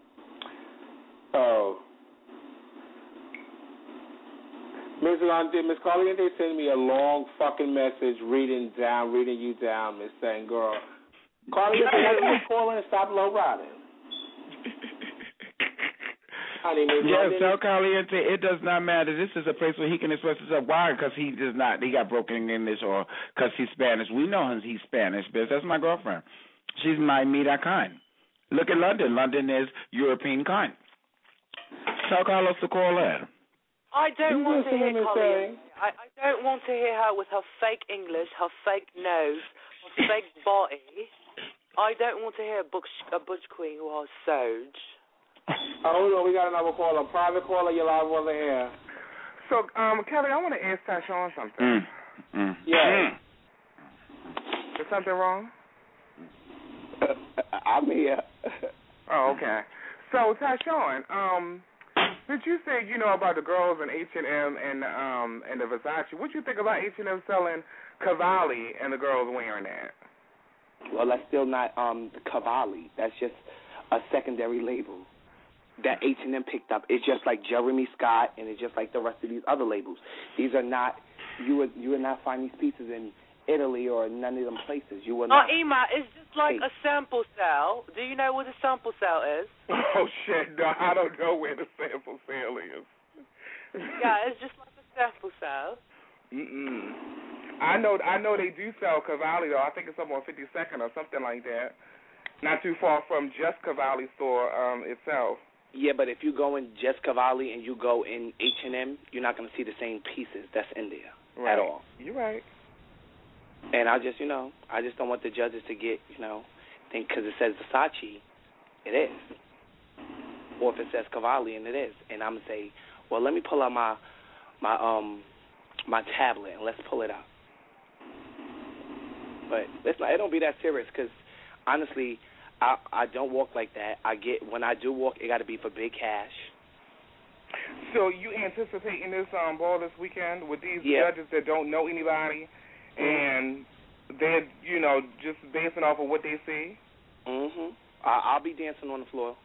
Oh. Miss London, Miss Carliente sent me a long fucking message reading down, reading you down, Miss saying, girl, Carliente, why don't you call in and stop low riding? Honey, Miss
Yes,
London,
tell Caliente it does not matter. This is a place where he can express himself. Why? Because he does not. He got broken English or because he's Spanish. We know him. He's Spanish, bitch. That's my girlfriend. She's my me that kind. Look at London. London is European kind. Tell Carlos to call in.
I don't
You
want to
listen
hear
to me
Colleen. I, I don't want to hear her with her fake English, her fake nose, her fake body. I don't want to hear a butch, a butch queen who has Soge.
Oh, hold on, we got another caller. Private caller, you're live on the air.
So, um, Kelly, I want to ask Tashon something.
Mm. Mm.
Yeah.
Is something wrong?
I'm here.
Oh, okay. So, Tashon, um, did you say you know about the girls in H and M and um and the Versace? What do you think about H and M selling Cavalli and the girls wearing that?
Well, that's still not um Cavalli. That's just a secondary label that H and M picked up. It's just like Jeremy Scott, and it's just like the rest of these other labels. These are not you would you would not find these pieces in Italy or none of them places. You will
Oh,
not.
Ema, it's just like
Hey.
a sample cell. Do you know what a sample cell is?
Oh shit! No, I don't know where the sample cell is.
Yeah, it's just like a sample cell.
Mm-mm. I know, I know they do sell Cavalli though. I think it's up on fifty-second or something like that. Not too far from just Cavalli store um, itself.
Yeah, but if you go in just Cavalli and you go in H and M, you're not going to see the same pieces that's in there
Right.
at all.
You're right.
And I just, you know, I just don't want the judges to get, you know, think because it says Versace, it is. Or if it says Cavalli, and it is. And I'm going to say, well, let me pull out my my um my tablet and let's pull it out. But it's not, it don't be that serious because, honestly, I I don't walk like that. I get, when I do walk, it got to be for big cash.
So you anticipating this um, ball this weekend with these
Yeah.
judges that don't know anybody, and they're, you know, just basing off of what they see?
Mm-hmm. I, I'll be dancing on the floor.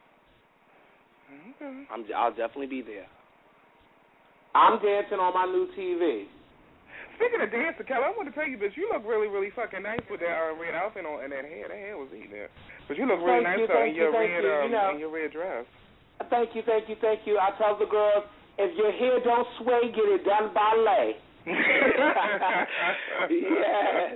Okay.
I'm, I'll definitely be there.
I'm dancing on my new T V.
Speaking of dancing, Kelly, I want to tell you, bitch, you look really, really fucking nice with that uh, red outfit on and that hair. That hair was eating there. But you look really
Thank
nice
you,
though
thank
in your
you, thank
red,
you.
um,
You know.
in your red dress.
Thank you, thank you, thank you. I tell the girls, if your hair don't sway, get it done by lay. Yes.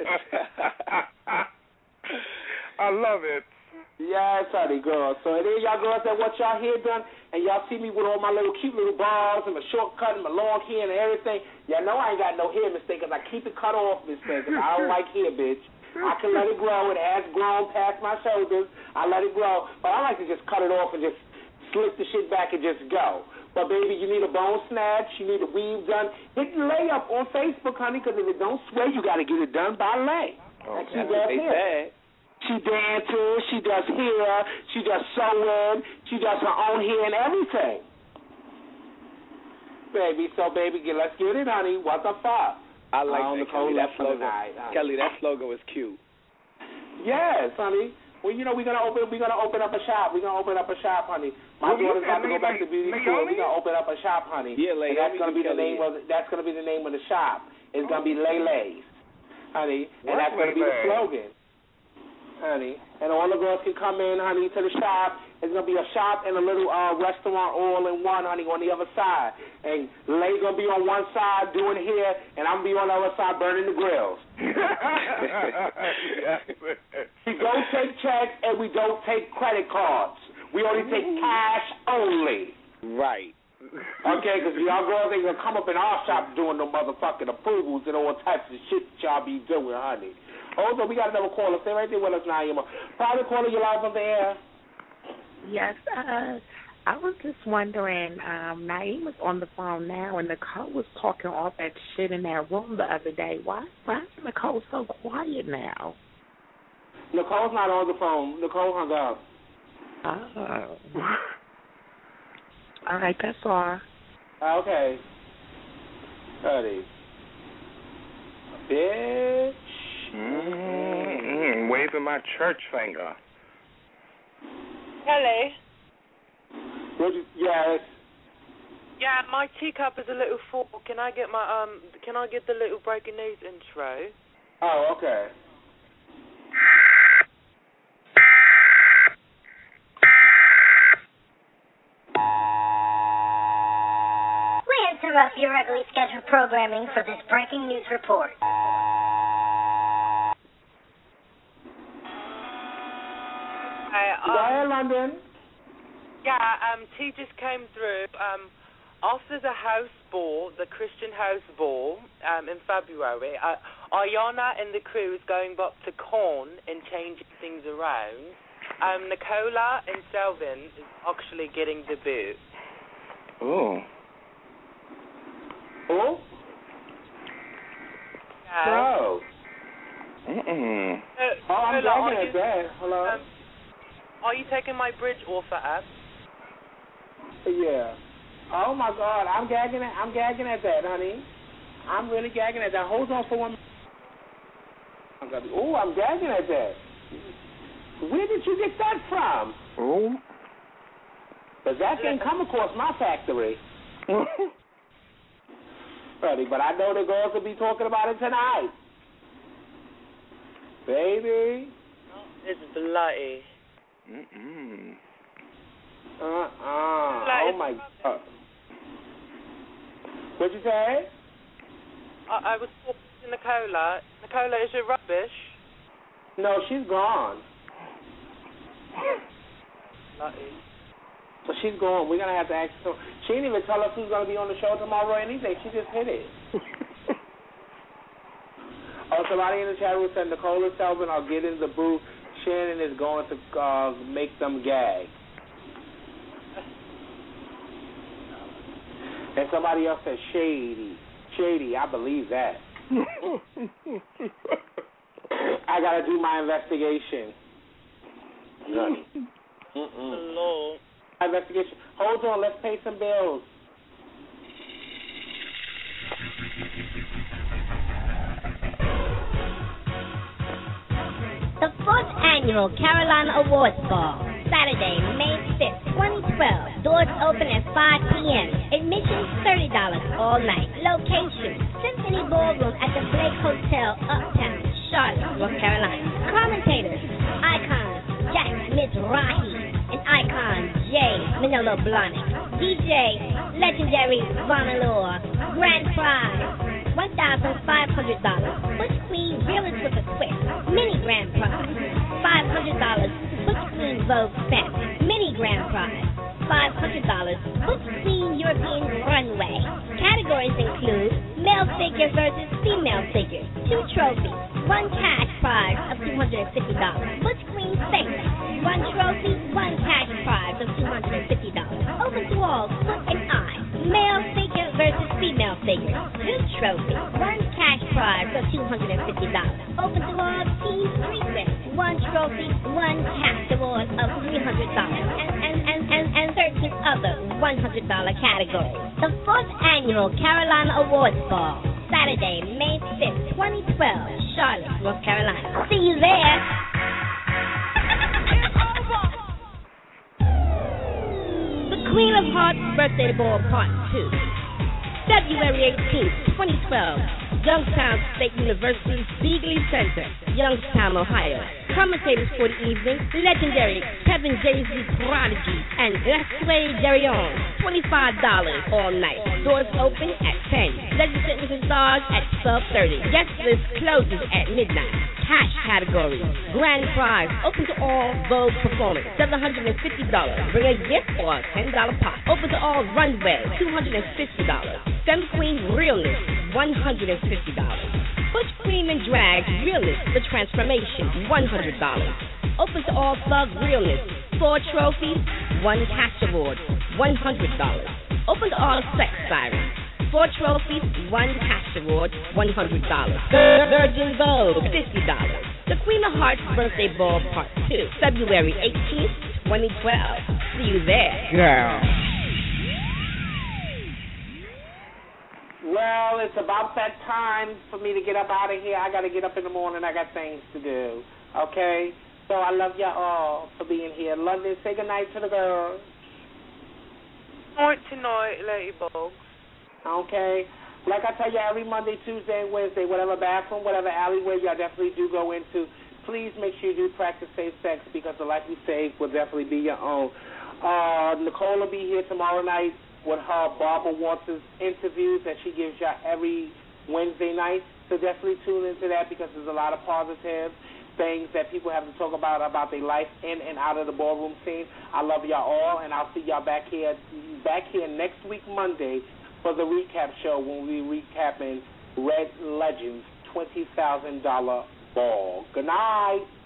I love it.
Yes, honey, girls. So any of y'all girls that want y'all hair done and y'all see me with all my little cute little balls and my short cut and my long hair and everything, y'all know I ain't got no hair, mistake, because I keep it cut off, mistake, because I don't like hair, bitch. I can let it grow. It has grown past my shoulders. I let it grow. But I like to just cut it off and just slip the shit back and just go. But, baby, you need a bone snatch. You need a weave done. Hit the layup on Facebook, honey, because if it don't sway, you got to get it done by lay.
Oh,
And she
that's
does
what they
hair.
said.
She dances. She does hair. She does sewing. She does her own hair and everything. Baby, so, baby, get, let's get it, honey. What the fuck?
I like
I
that, Kelly. That slogan.
Tonight, honey.
Kelly, that slogan was cute.
Yes, honey. Well, you know we're gonna open we're gonna open up a shop. We're gonna open up a shop, honey. My
Well, you
daughter's
said
about to go back to beauty
Naomi?
school. We're gonna open up a shop, honey.
Yeah,
and
Naomi
that's gonna be the
Kelly.
name of that's gonna be the name of the shop. It's gonna be Laylays, honey, and
What's
that's gonna be the
Lay-Lay?
slogan, honey. And all the girls can come in, honey, to the shop. It's gonna be a shop and a little uh, restaurant all in one, honey, on the other side. And Lay gonna be on one side doing hair, and I'm gonna be on the other side burning the grills. We don't take checks and we don't take credit cards. We only take cash only.
Right.
Okay, because y'all girls ain't gonna come up in our shop doing no motherfucking approvals and all types of shit that y'all be doing, honey. Also, we got another caller. Stay right there with us, Naima. Private caller, you live on the air.
Yes, uh, I was just wondering, um, Naeem is on the phone now, and Nicole was talking all that shit in that room the other day. Why, why is Nicole so quiet now?
Nicole's not on the phone. Nicole hung up.
Oh. All right, that's all.
Okay. Honey. Bitch.
Mm-hmm. Waving my church finger.
Kelly?
What you, yes.
Yeah, my teacup is a little full. Can I get my um? Can I get the little breaking news intro?
Oh, okay.
We interrupt your regularly scheduled programming for this breaking news report.
Hi, um,
Go ahead, London.
Yeah, um, T just came through. Um, after the house ball, the Christian house ball, um, in February, uh, Ayana and the crew is going up to Corn and changing things around. Um, Nicola and Selvin is actually getting the boot.
Oh.
Oh?
Yeah.
No.
Mm-mm.
Uh,
Oh, I'm
Nicola,
dragging
are
at
you,
that. Hello?
um, are you taking my bridge offer up?
Yeah. Oh my God, I'm gagging at I'm gagging at that, honey. I'm really gagging at that. Hold on for one. I'm gonna be, oh, I'm gagging at that. Where did you get that from?
Oh.
Because that didn't come across my factory. Buddy, but I know the girls will be talking about it tonight. baby.
It's bloody.
Mm-mm. Uh-uh. Like, oh, my God. What'd you say?
I, I was talking to Nicola. Nicola, is it rubbish?
No, she's gone.
Bloody.
But she's gone. We're going to have to ask her. She didn't even tell us who's going to be on the show tomorrow or anything. She just hit it. Oh, somebody in the chat room said Nicola Selvin, I'll get in the booth. Shannon is going to uh, make them gag. And somebody else said shady. Shady, I believe that. I got to do my investigation.
Hello.
Investigation. Hold on, let's pay some bills.
The fourth annual Carolina Awards Ball, Saturday, May fifth, twenty twelve. Doors open at five p.m. Admission thirty dollars all night. Location, Symphony Ballroom at the Blake Hotel, Uptown, Charlotte, North Carolina. Commentators, Icon Jack Mizrahi and Icon Jay Manolo Blahnik. D J, legendary Vonalure. Grand prize, one thousand five hundred dollars. Butch Queen Realist with a Twist. Mini grand prize, five hundred dollars. Butch Queen Vogue Set. Mini grand prize, five hundred dollars. Butch Queen European Runway. Categories include male figure versus female figure. Two trophies. One cash prize of two hundred fifty dollars. Butch Queen Face. One trophy, one cash prize of two hundred fifty dollars. Open to all, foot and eye. Male figure versus female figure. Two trophies. One cash prize of two hundred fifty dollars. Open to all, team treatment. One trophy, one cash award of three hundred dollars. And, and, and, and, and thirteen other one hundred dollars categories. The fourth annual Carolina Awards Ball. Saturday, May fifth, twenty twelve. Charlotte, North Carolina. See you there. The Queen of Hearts Birthday Ball Part two. February eighteenth, twenty twelve. Youngstown State University, Beagley Center, Youngstown, Ohio. Commentators for the evening, legendary Kevin Jay-Z Prodigy and Leslie Darion. twenty-five dollars all night. Doors open at ten. Legend Fitness and Stars at twelve thirty. Guest list closes at midnight. Cash category. Grand prize. Open to all Vogue performance. seven hundred fifty dollars. Bring a gift or a ten dollars pot. Open to all Runway. two hundred fifty dollars. Femme Queen Realness. one hundred fifty dollars. Butch Queen and Drag Realness. The Transformation. one hundred dollars. Open to all Thug Realness. Four trophies. One cash award. one hundred dollars. Open to all Sex Sirens. Four trophies, one cash award, one hundred dollars. Virgin Vogue, fifty dollars. The Queen of Hearts Birthday Ball Part two, February eighteenth, twenty twelve. See you there.
Girl.
Well, it's about that time for me to get up out of here. I got to get up in the morning. I got things to do. Okay? So I love y'all all for being here. Love you. Say goodnight to the girls.
Night tonight, Ladybug.
Okay. Like I tell you, every Monday, Tuesday, and Wednesday, whatever bathroom, whatever alleyway y'all definitely do go into, please make sure you do practice safe sex because the life you save will definitely be your own. Uh, Nicole will be here tomorrow night with her Barbara Walters interviews that she gives y'all every Wednesday night. So definitely tune into that because there's a lot of positive things that people have to talk about, about their life in and out of the ballroom scene. I love y'all all, and I'll see y'all back here, back here next week, Monday, for the recap show when we recapping Red Legends twenty thousand dollars Ball. Good night.